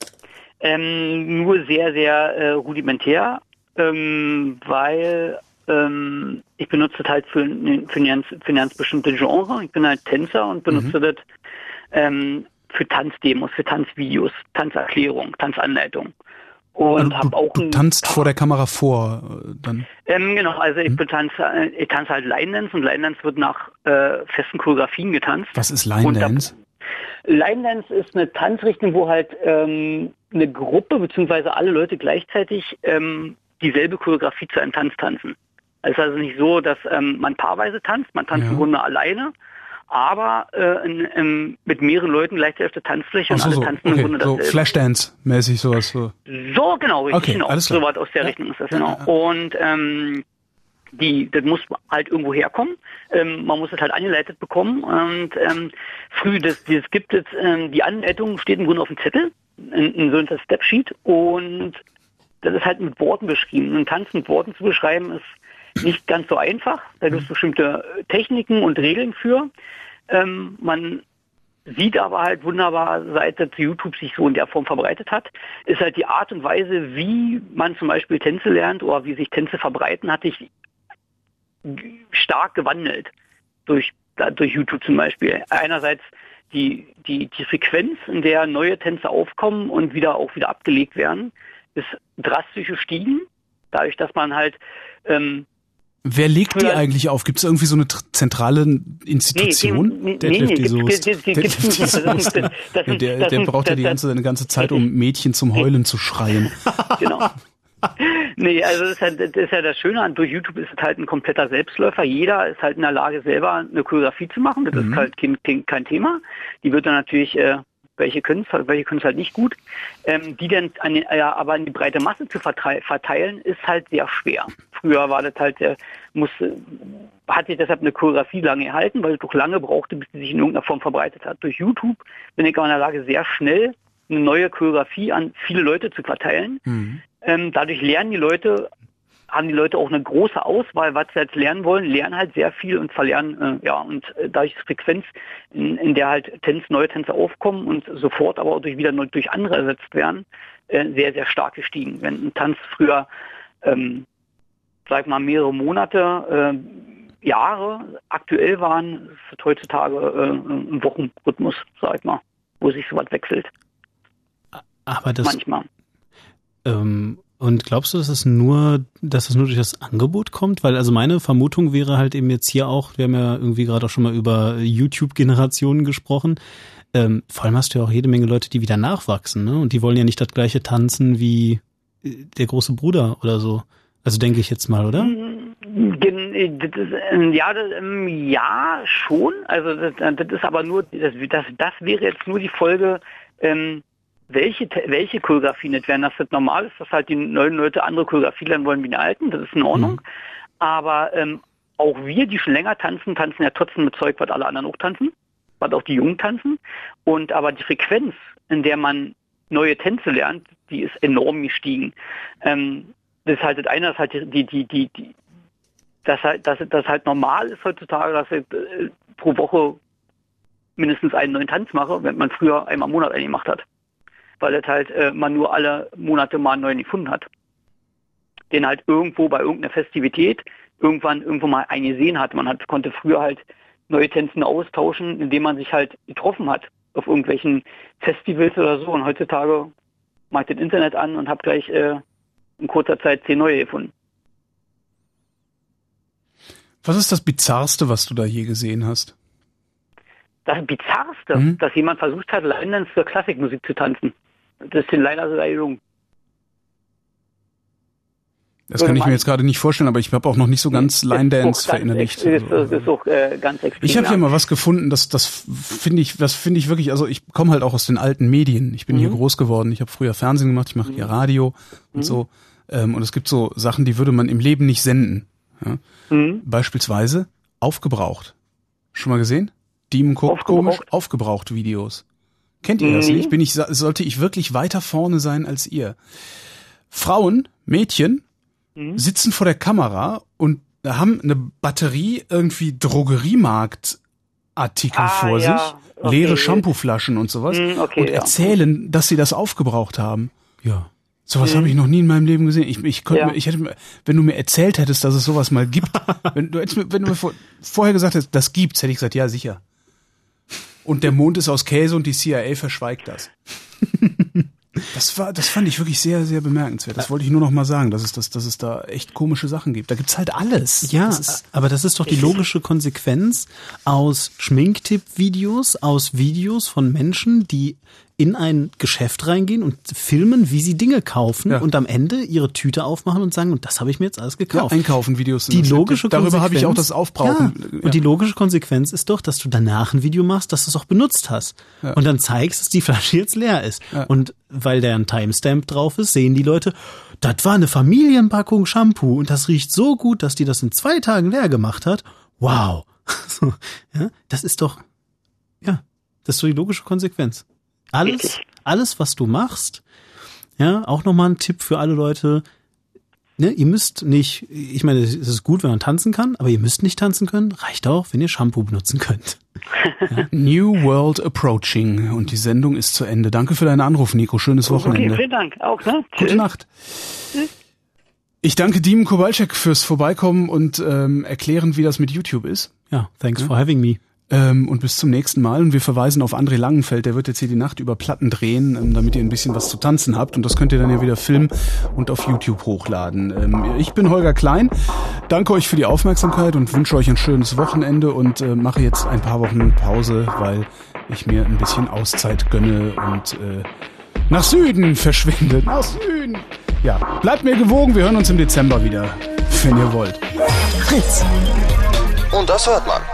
Ähm, nur sehr, sehr äh, rudimentär, ähm, weil ähm, ich benutze das halt für, für, ein ganz, für ein ganz bestimmtes Genre. Ich bin halt Tänzer und benutze Mhm. das ähm, für Tanzdemos, für Tanzvideos, Tanzerklärung, Tanzanleitung. Und Also habe du, auch du ein tanzt paar- vor der Kamera vor, äh, dann. ähm, genau, also ich Mhm. betanze, äh, ich tanze halt Line Dance und Line Dance wird nach äh, festen Choreografien getanzt. Was ist Line Und da- Dance? Line Dance ist eine Tanzrichtung, wo halt ähm, eine Gruppe beziehungsweise alle Leute gleichzeitig ähm, dieselbe Choreografie zu einem Tanz tanzen. Es ist also nicht so, dass ähm, man paarweise tanzt, man tanzt Ja. im Grunde alleine, aber äh, in, in, mit mehreren Leuten gleichzeitig auf der Tanzfläche Ach und so, alle so, tanzen im okay, Grunde so dasselbe. Flashdance-mäßig sowas. So. So, genau, richtig, Okay, genau. alles klar. So was aus der Ja. Richtung ist das, Ja, genau. ja, ja. Und ähm, die, das muss halt irgendwo herkommen. Ähm, man muss es halt angeleitet bekommen. Und ähm, früh, das, das gibt es, ähm, die Anleitung steht im Grunde auf dem Zettel, in, in so einem Step-Sheet. Und das ist halt mit Worten beschrieben. Und Tanz mit Worten zu beschreiben ist nicht ganz so einfach. Da gibt es bestimmte Techniken und Regeln für. Ähm, man sieht aber halt wunderbar, seit das YouTube sich so in der Form verbreitet hat, ist halt die Art und Weise, wie man zum Beispiel Tänze lernt oder wie sich Tänze verbreiten, hat sich g- stark gewandelt durch, da- durch YouTube zum Beispiel. Einerseits die, die, die Frequenz, in der neue Tänze aufkommen und wieder auch wieder abgelegt werden, ist drastisch gestiegen, dadurch, dass man halt ähm, Wer legt die Früher- eigentlich auf? Gibt es irgendwie so eine tr- zentrale Institution? Nee, nee, Deadlift nee, die gibt's- Soest. gibt's- gibt's- gibt's nicht. Das sind- das Ja, sind- der das der sind- braucht ja das- die ganze, eine ganze Zeit, um Richtig. Mädchen zum Heulen zu schreien. Genau. Nee, also das ist, halt, das ist ja das Schöne an, durch YouTube ist es halt ein kompletter Selbstläufer. Jeder ist halt in der Lage, selber eine Choreografie zu machen. Das Mhm. ist halt kein, kein, kein Thema. Die wird dann natürlich, äh, welche können es, welche können es halt nicht gut. Ähm, die dann an den, ja, aber an die breite Masse zu vertei- verteilen, ist halt sehr schwer. Früher war das halt, äh, musste, hat sich deshalb eine Choreografie lange erhalten, weil es doch lange brauchte, bis sie sich in irgendeiner Form verbreitet hat. Durch YouTube bin ich aber in der Lage, sehr schnell eine neue Choreografie an viele Leute zu verteilen. Mhm. Ähm, dadurch lernen die Leute, haben die Leute auch eine große Auswahl, was sie jetzt lernen wollen, lernen halt sehr viel und verlernen, äh, ja, und äh, dadurch ist die Frequenz, in, in der halt Tänze, neue Tänze aufkommen und sofort aber auch durch wieder neu, durch andere ersetzt werden, äh, sehr, sehr stark gestiegen. Wenn ein Tanz früher, ähm, sag mal, mehrere Monate, äh, Jahre aktuell waren, ist es heutzutage äh, ein Wochenrhythmus, sag ich mal, wo sich sowas wechselt, Aber das, manchmal. ähm, und glaubst du, dass es nur, dass es nur durch das Angebot kommt? Weil also meine Vermutung wäre halt eben jetzt hier auch, wir haben ja irgendwie gerade auch schon mal über YouTube-Generationen gesprochen. Ähm, vor allem hast du ja auch jede Menge Leute, die wieder nachwachsen, ne? Und die wollen ja nicht das gleiche tanzen wie äh, der große Bruder oder so. Also denke ich jetzt mal, oder? Das ist, ja, das, ja, schon. Also das, das ist aber nur, das, das, das wäre jetzt nur die Folge, ähm, welche welche Choreografie nicht werden. Dass das normal ist, dass halt die neuen Leute andere Choreografie lernen wollen wie die alten. Das ist in Ordnung. Mhm. Aber ähm, auch wir, die schon länger tanzen, tanzen ja trotzdem mit Zeug, was alle anderen auch tanzen, was auch die Jungen tanzen. Und aber die Frequenz, in der man neue Tänze lernt, die ist enorm gestiegen. Ähm, das ist halt das eine, das halt die die die die dass halt, dass das halt normal ist heutzutage, dass ich äh, pro Woche mindestens einen neuen Tanz mache, wenn man früher einmal im Monat einen gemacht hat. Weil das halt äh, man nur alle Monate mal einen neuen gefunden hat. Den halt irgendwo bei irgendeiner Festivität irgendwann irgendwo mal einen gesehen hat. Man hat, konnte früher halt neue Tänze austauschen, indem man sich halt getroffen hat auf irgendwelchen Festivals oder so. Und heutzutage mache ich das Internet an und habe gleich äh, in kurzer Zeit zehn neue gefunden. Was ist das Bizarrste, was du da je gesehen hast? Das Bizarrste, mhm. dass jemand versucht hat, Line-Dance für Klassikmusik zu tanzen. Das ist leider so gelungen. Das kann ich mir jetzt gerade nicht vorstellen, aber ich habe auch noch nicht so ganz Line-Dance verinnerlicht. Das ist, das ist auch äh, ganz extrem. Ich habe hier mal was gefunden, das das finde ich, das finde ich wirklich, also ich komme halt auch aus den alten Medien. Ich bin mhm. hier groß geworden. Ich habe früher Fernsehen gemacht, ich mache mhm. hier Radio und mhm. so. Ähm, und es gibt so Sachen, die würde man im Leben nicht senden. Ja? Mhm. Beispielsweise aufgebraucht. Schon mal gesehen? Demon guckt komisch, aufgebraucht Videos. Kennt ihr das nee. nicht? Bin ich, sollte ich wirklich weiter vorne sein als ihr? Frauen, Mädchen, mhm. sitzen vor der Kamera und haben eine Batterie irgendwie Drogeriemarktartikel ah, vor ja. sich, okay. leere Shampooflaschen und sowas mhm, okay, und erzählen, ja. dass sie das aufgebraucht haben. Ja. Sowas mhm. habe ich noch nie in meinem Leben gesehen. Ich, ich könnte, ja. mir, ich hätte, wenn du mir erzählt hättest, dass es sowas mal gibt, wenn du, wenn du mir vor, vorher gesagt hättest, das gibt's, hätte ich gesagt, ja sicher. Und der Mond ist aus Käse und die C I A verschweigt das. Das war, das fand ich wirklich sehr, sehr bemerkenswert. Das wollte ich nur noch mal sagen, dass es, dass, dass es da echt komische Sachen gibt. Da gibt's halt alles. Ja, das ist, aber das ist doch die logische Konsequenz aus Schminktipp-Videos, aus Videos von Menschen, die in ein Geschäft reingehen und filmen, wie sie Dinge kaufen ja. und am Ende ihre Tüte aufmachen und sagen, und das habe ich mir jetzt alles gekauft. Ja, einkaufen Videos. Die logische Darüber habe ich auch das Aufbrauchen. Ja. Und ja. die logische Konsequenz ist doch, dass du danach ein Video machst, dass du es auch benutzt hast. Ja. Und dann zeigst, dass die Flasche jetzt leer ist. Ja. Und weil da ein Timestamp drauf ist, sehen die Leute, das war eine Familienpackung Shampoo und das riecht so gut, dass die das in zwei Tagen leer gemacht hat. Wow. So, ja, das ist doch, ja, das ist so die logische Konsequenz. Alles, alles, was du machst, ja, auch nochmal ein Tipp für alle Leute, ne, ihr müsst nicht, ich meine, es ist gut, wenn man tanzen kann, aber ihr müsst nicht tanzen können, reicht auch, wenn ihr Shampoo benutzen könnt. Ja. New World Approaching und die Sendung ist zu Ende. Danke für deinen Anruf, Nico, schönes Wochenende. Okay, vielen Dank, auch, ne? Gute Nacht. Ich danke Demon Kowalczyk fürs Vorbeikommen und ähm, erklären, wie das mit YouTube ist. Ja, thanks ja. for having me. Ähm, und bis zum nächsten Mal. Und wir verweisen auf André Langenfeld, der wird jetzt hier die Nacht über Platten drehen, ähm, damit ihr ein bisschen was zu tanzen habt. Und das könnt ihr dann ja wieder filmen und auf YouTube hochladen. Ähm, ich bin Holger Klein, danke euch für die Aufmerksamkeit und wünsche euch ein schönes Wochenende und äh, mache jetzt ein paar Wochen Pause, weil ich mir ein bisschen Auszeit gönne und äh, nach Süden verschwinde. Nach Süden! Ja, bleibt mir gewogen, wir hören uns im Dezember wieder, wenn ihr wollt. Fritz. Und das hört man.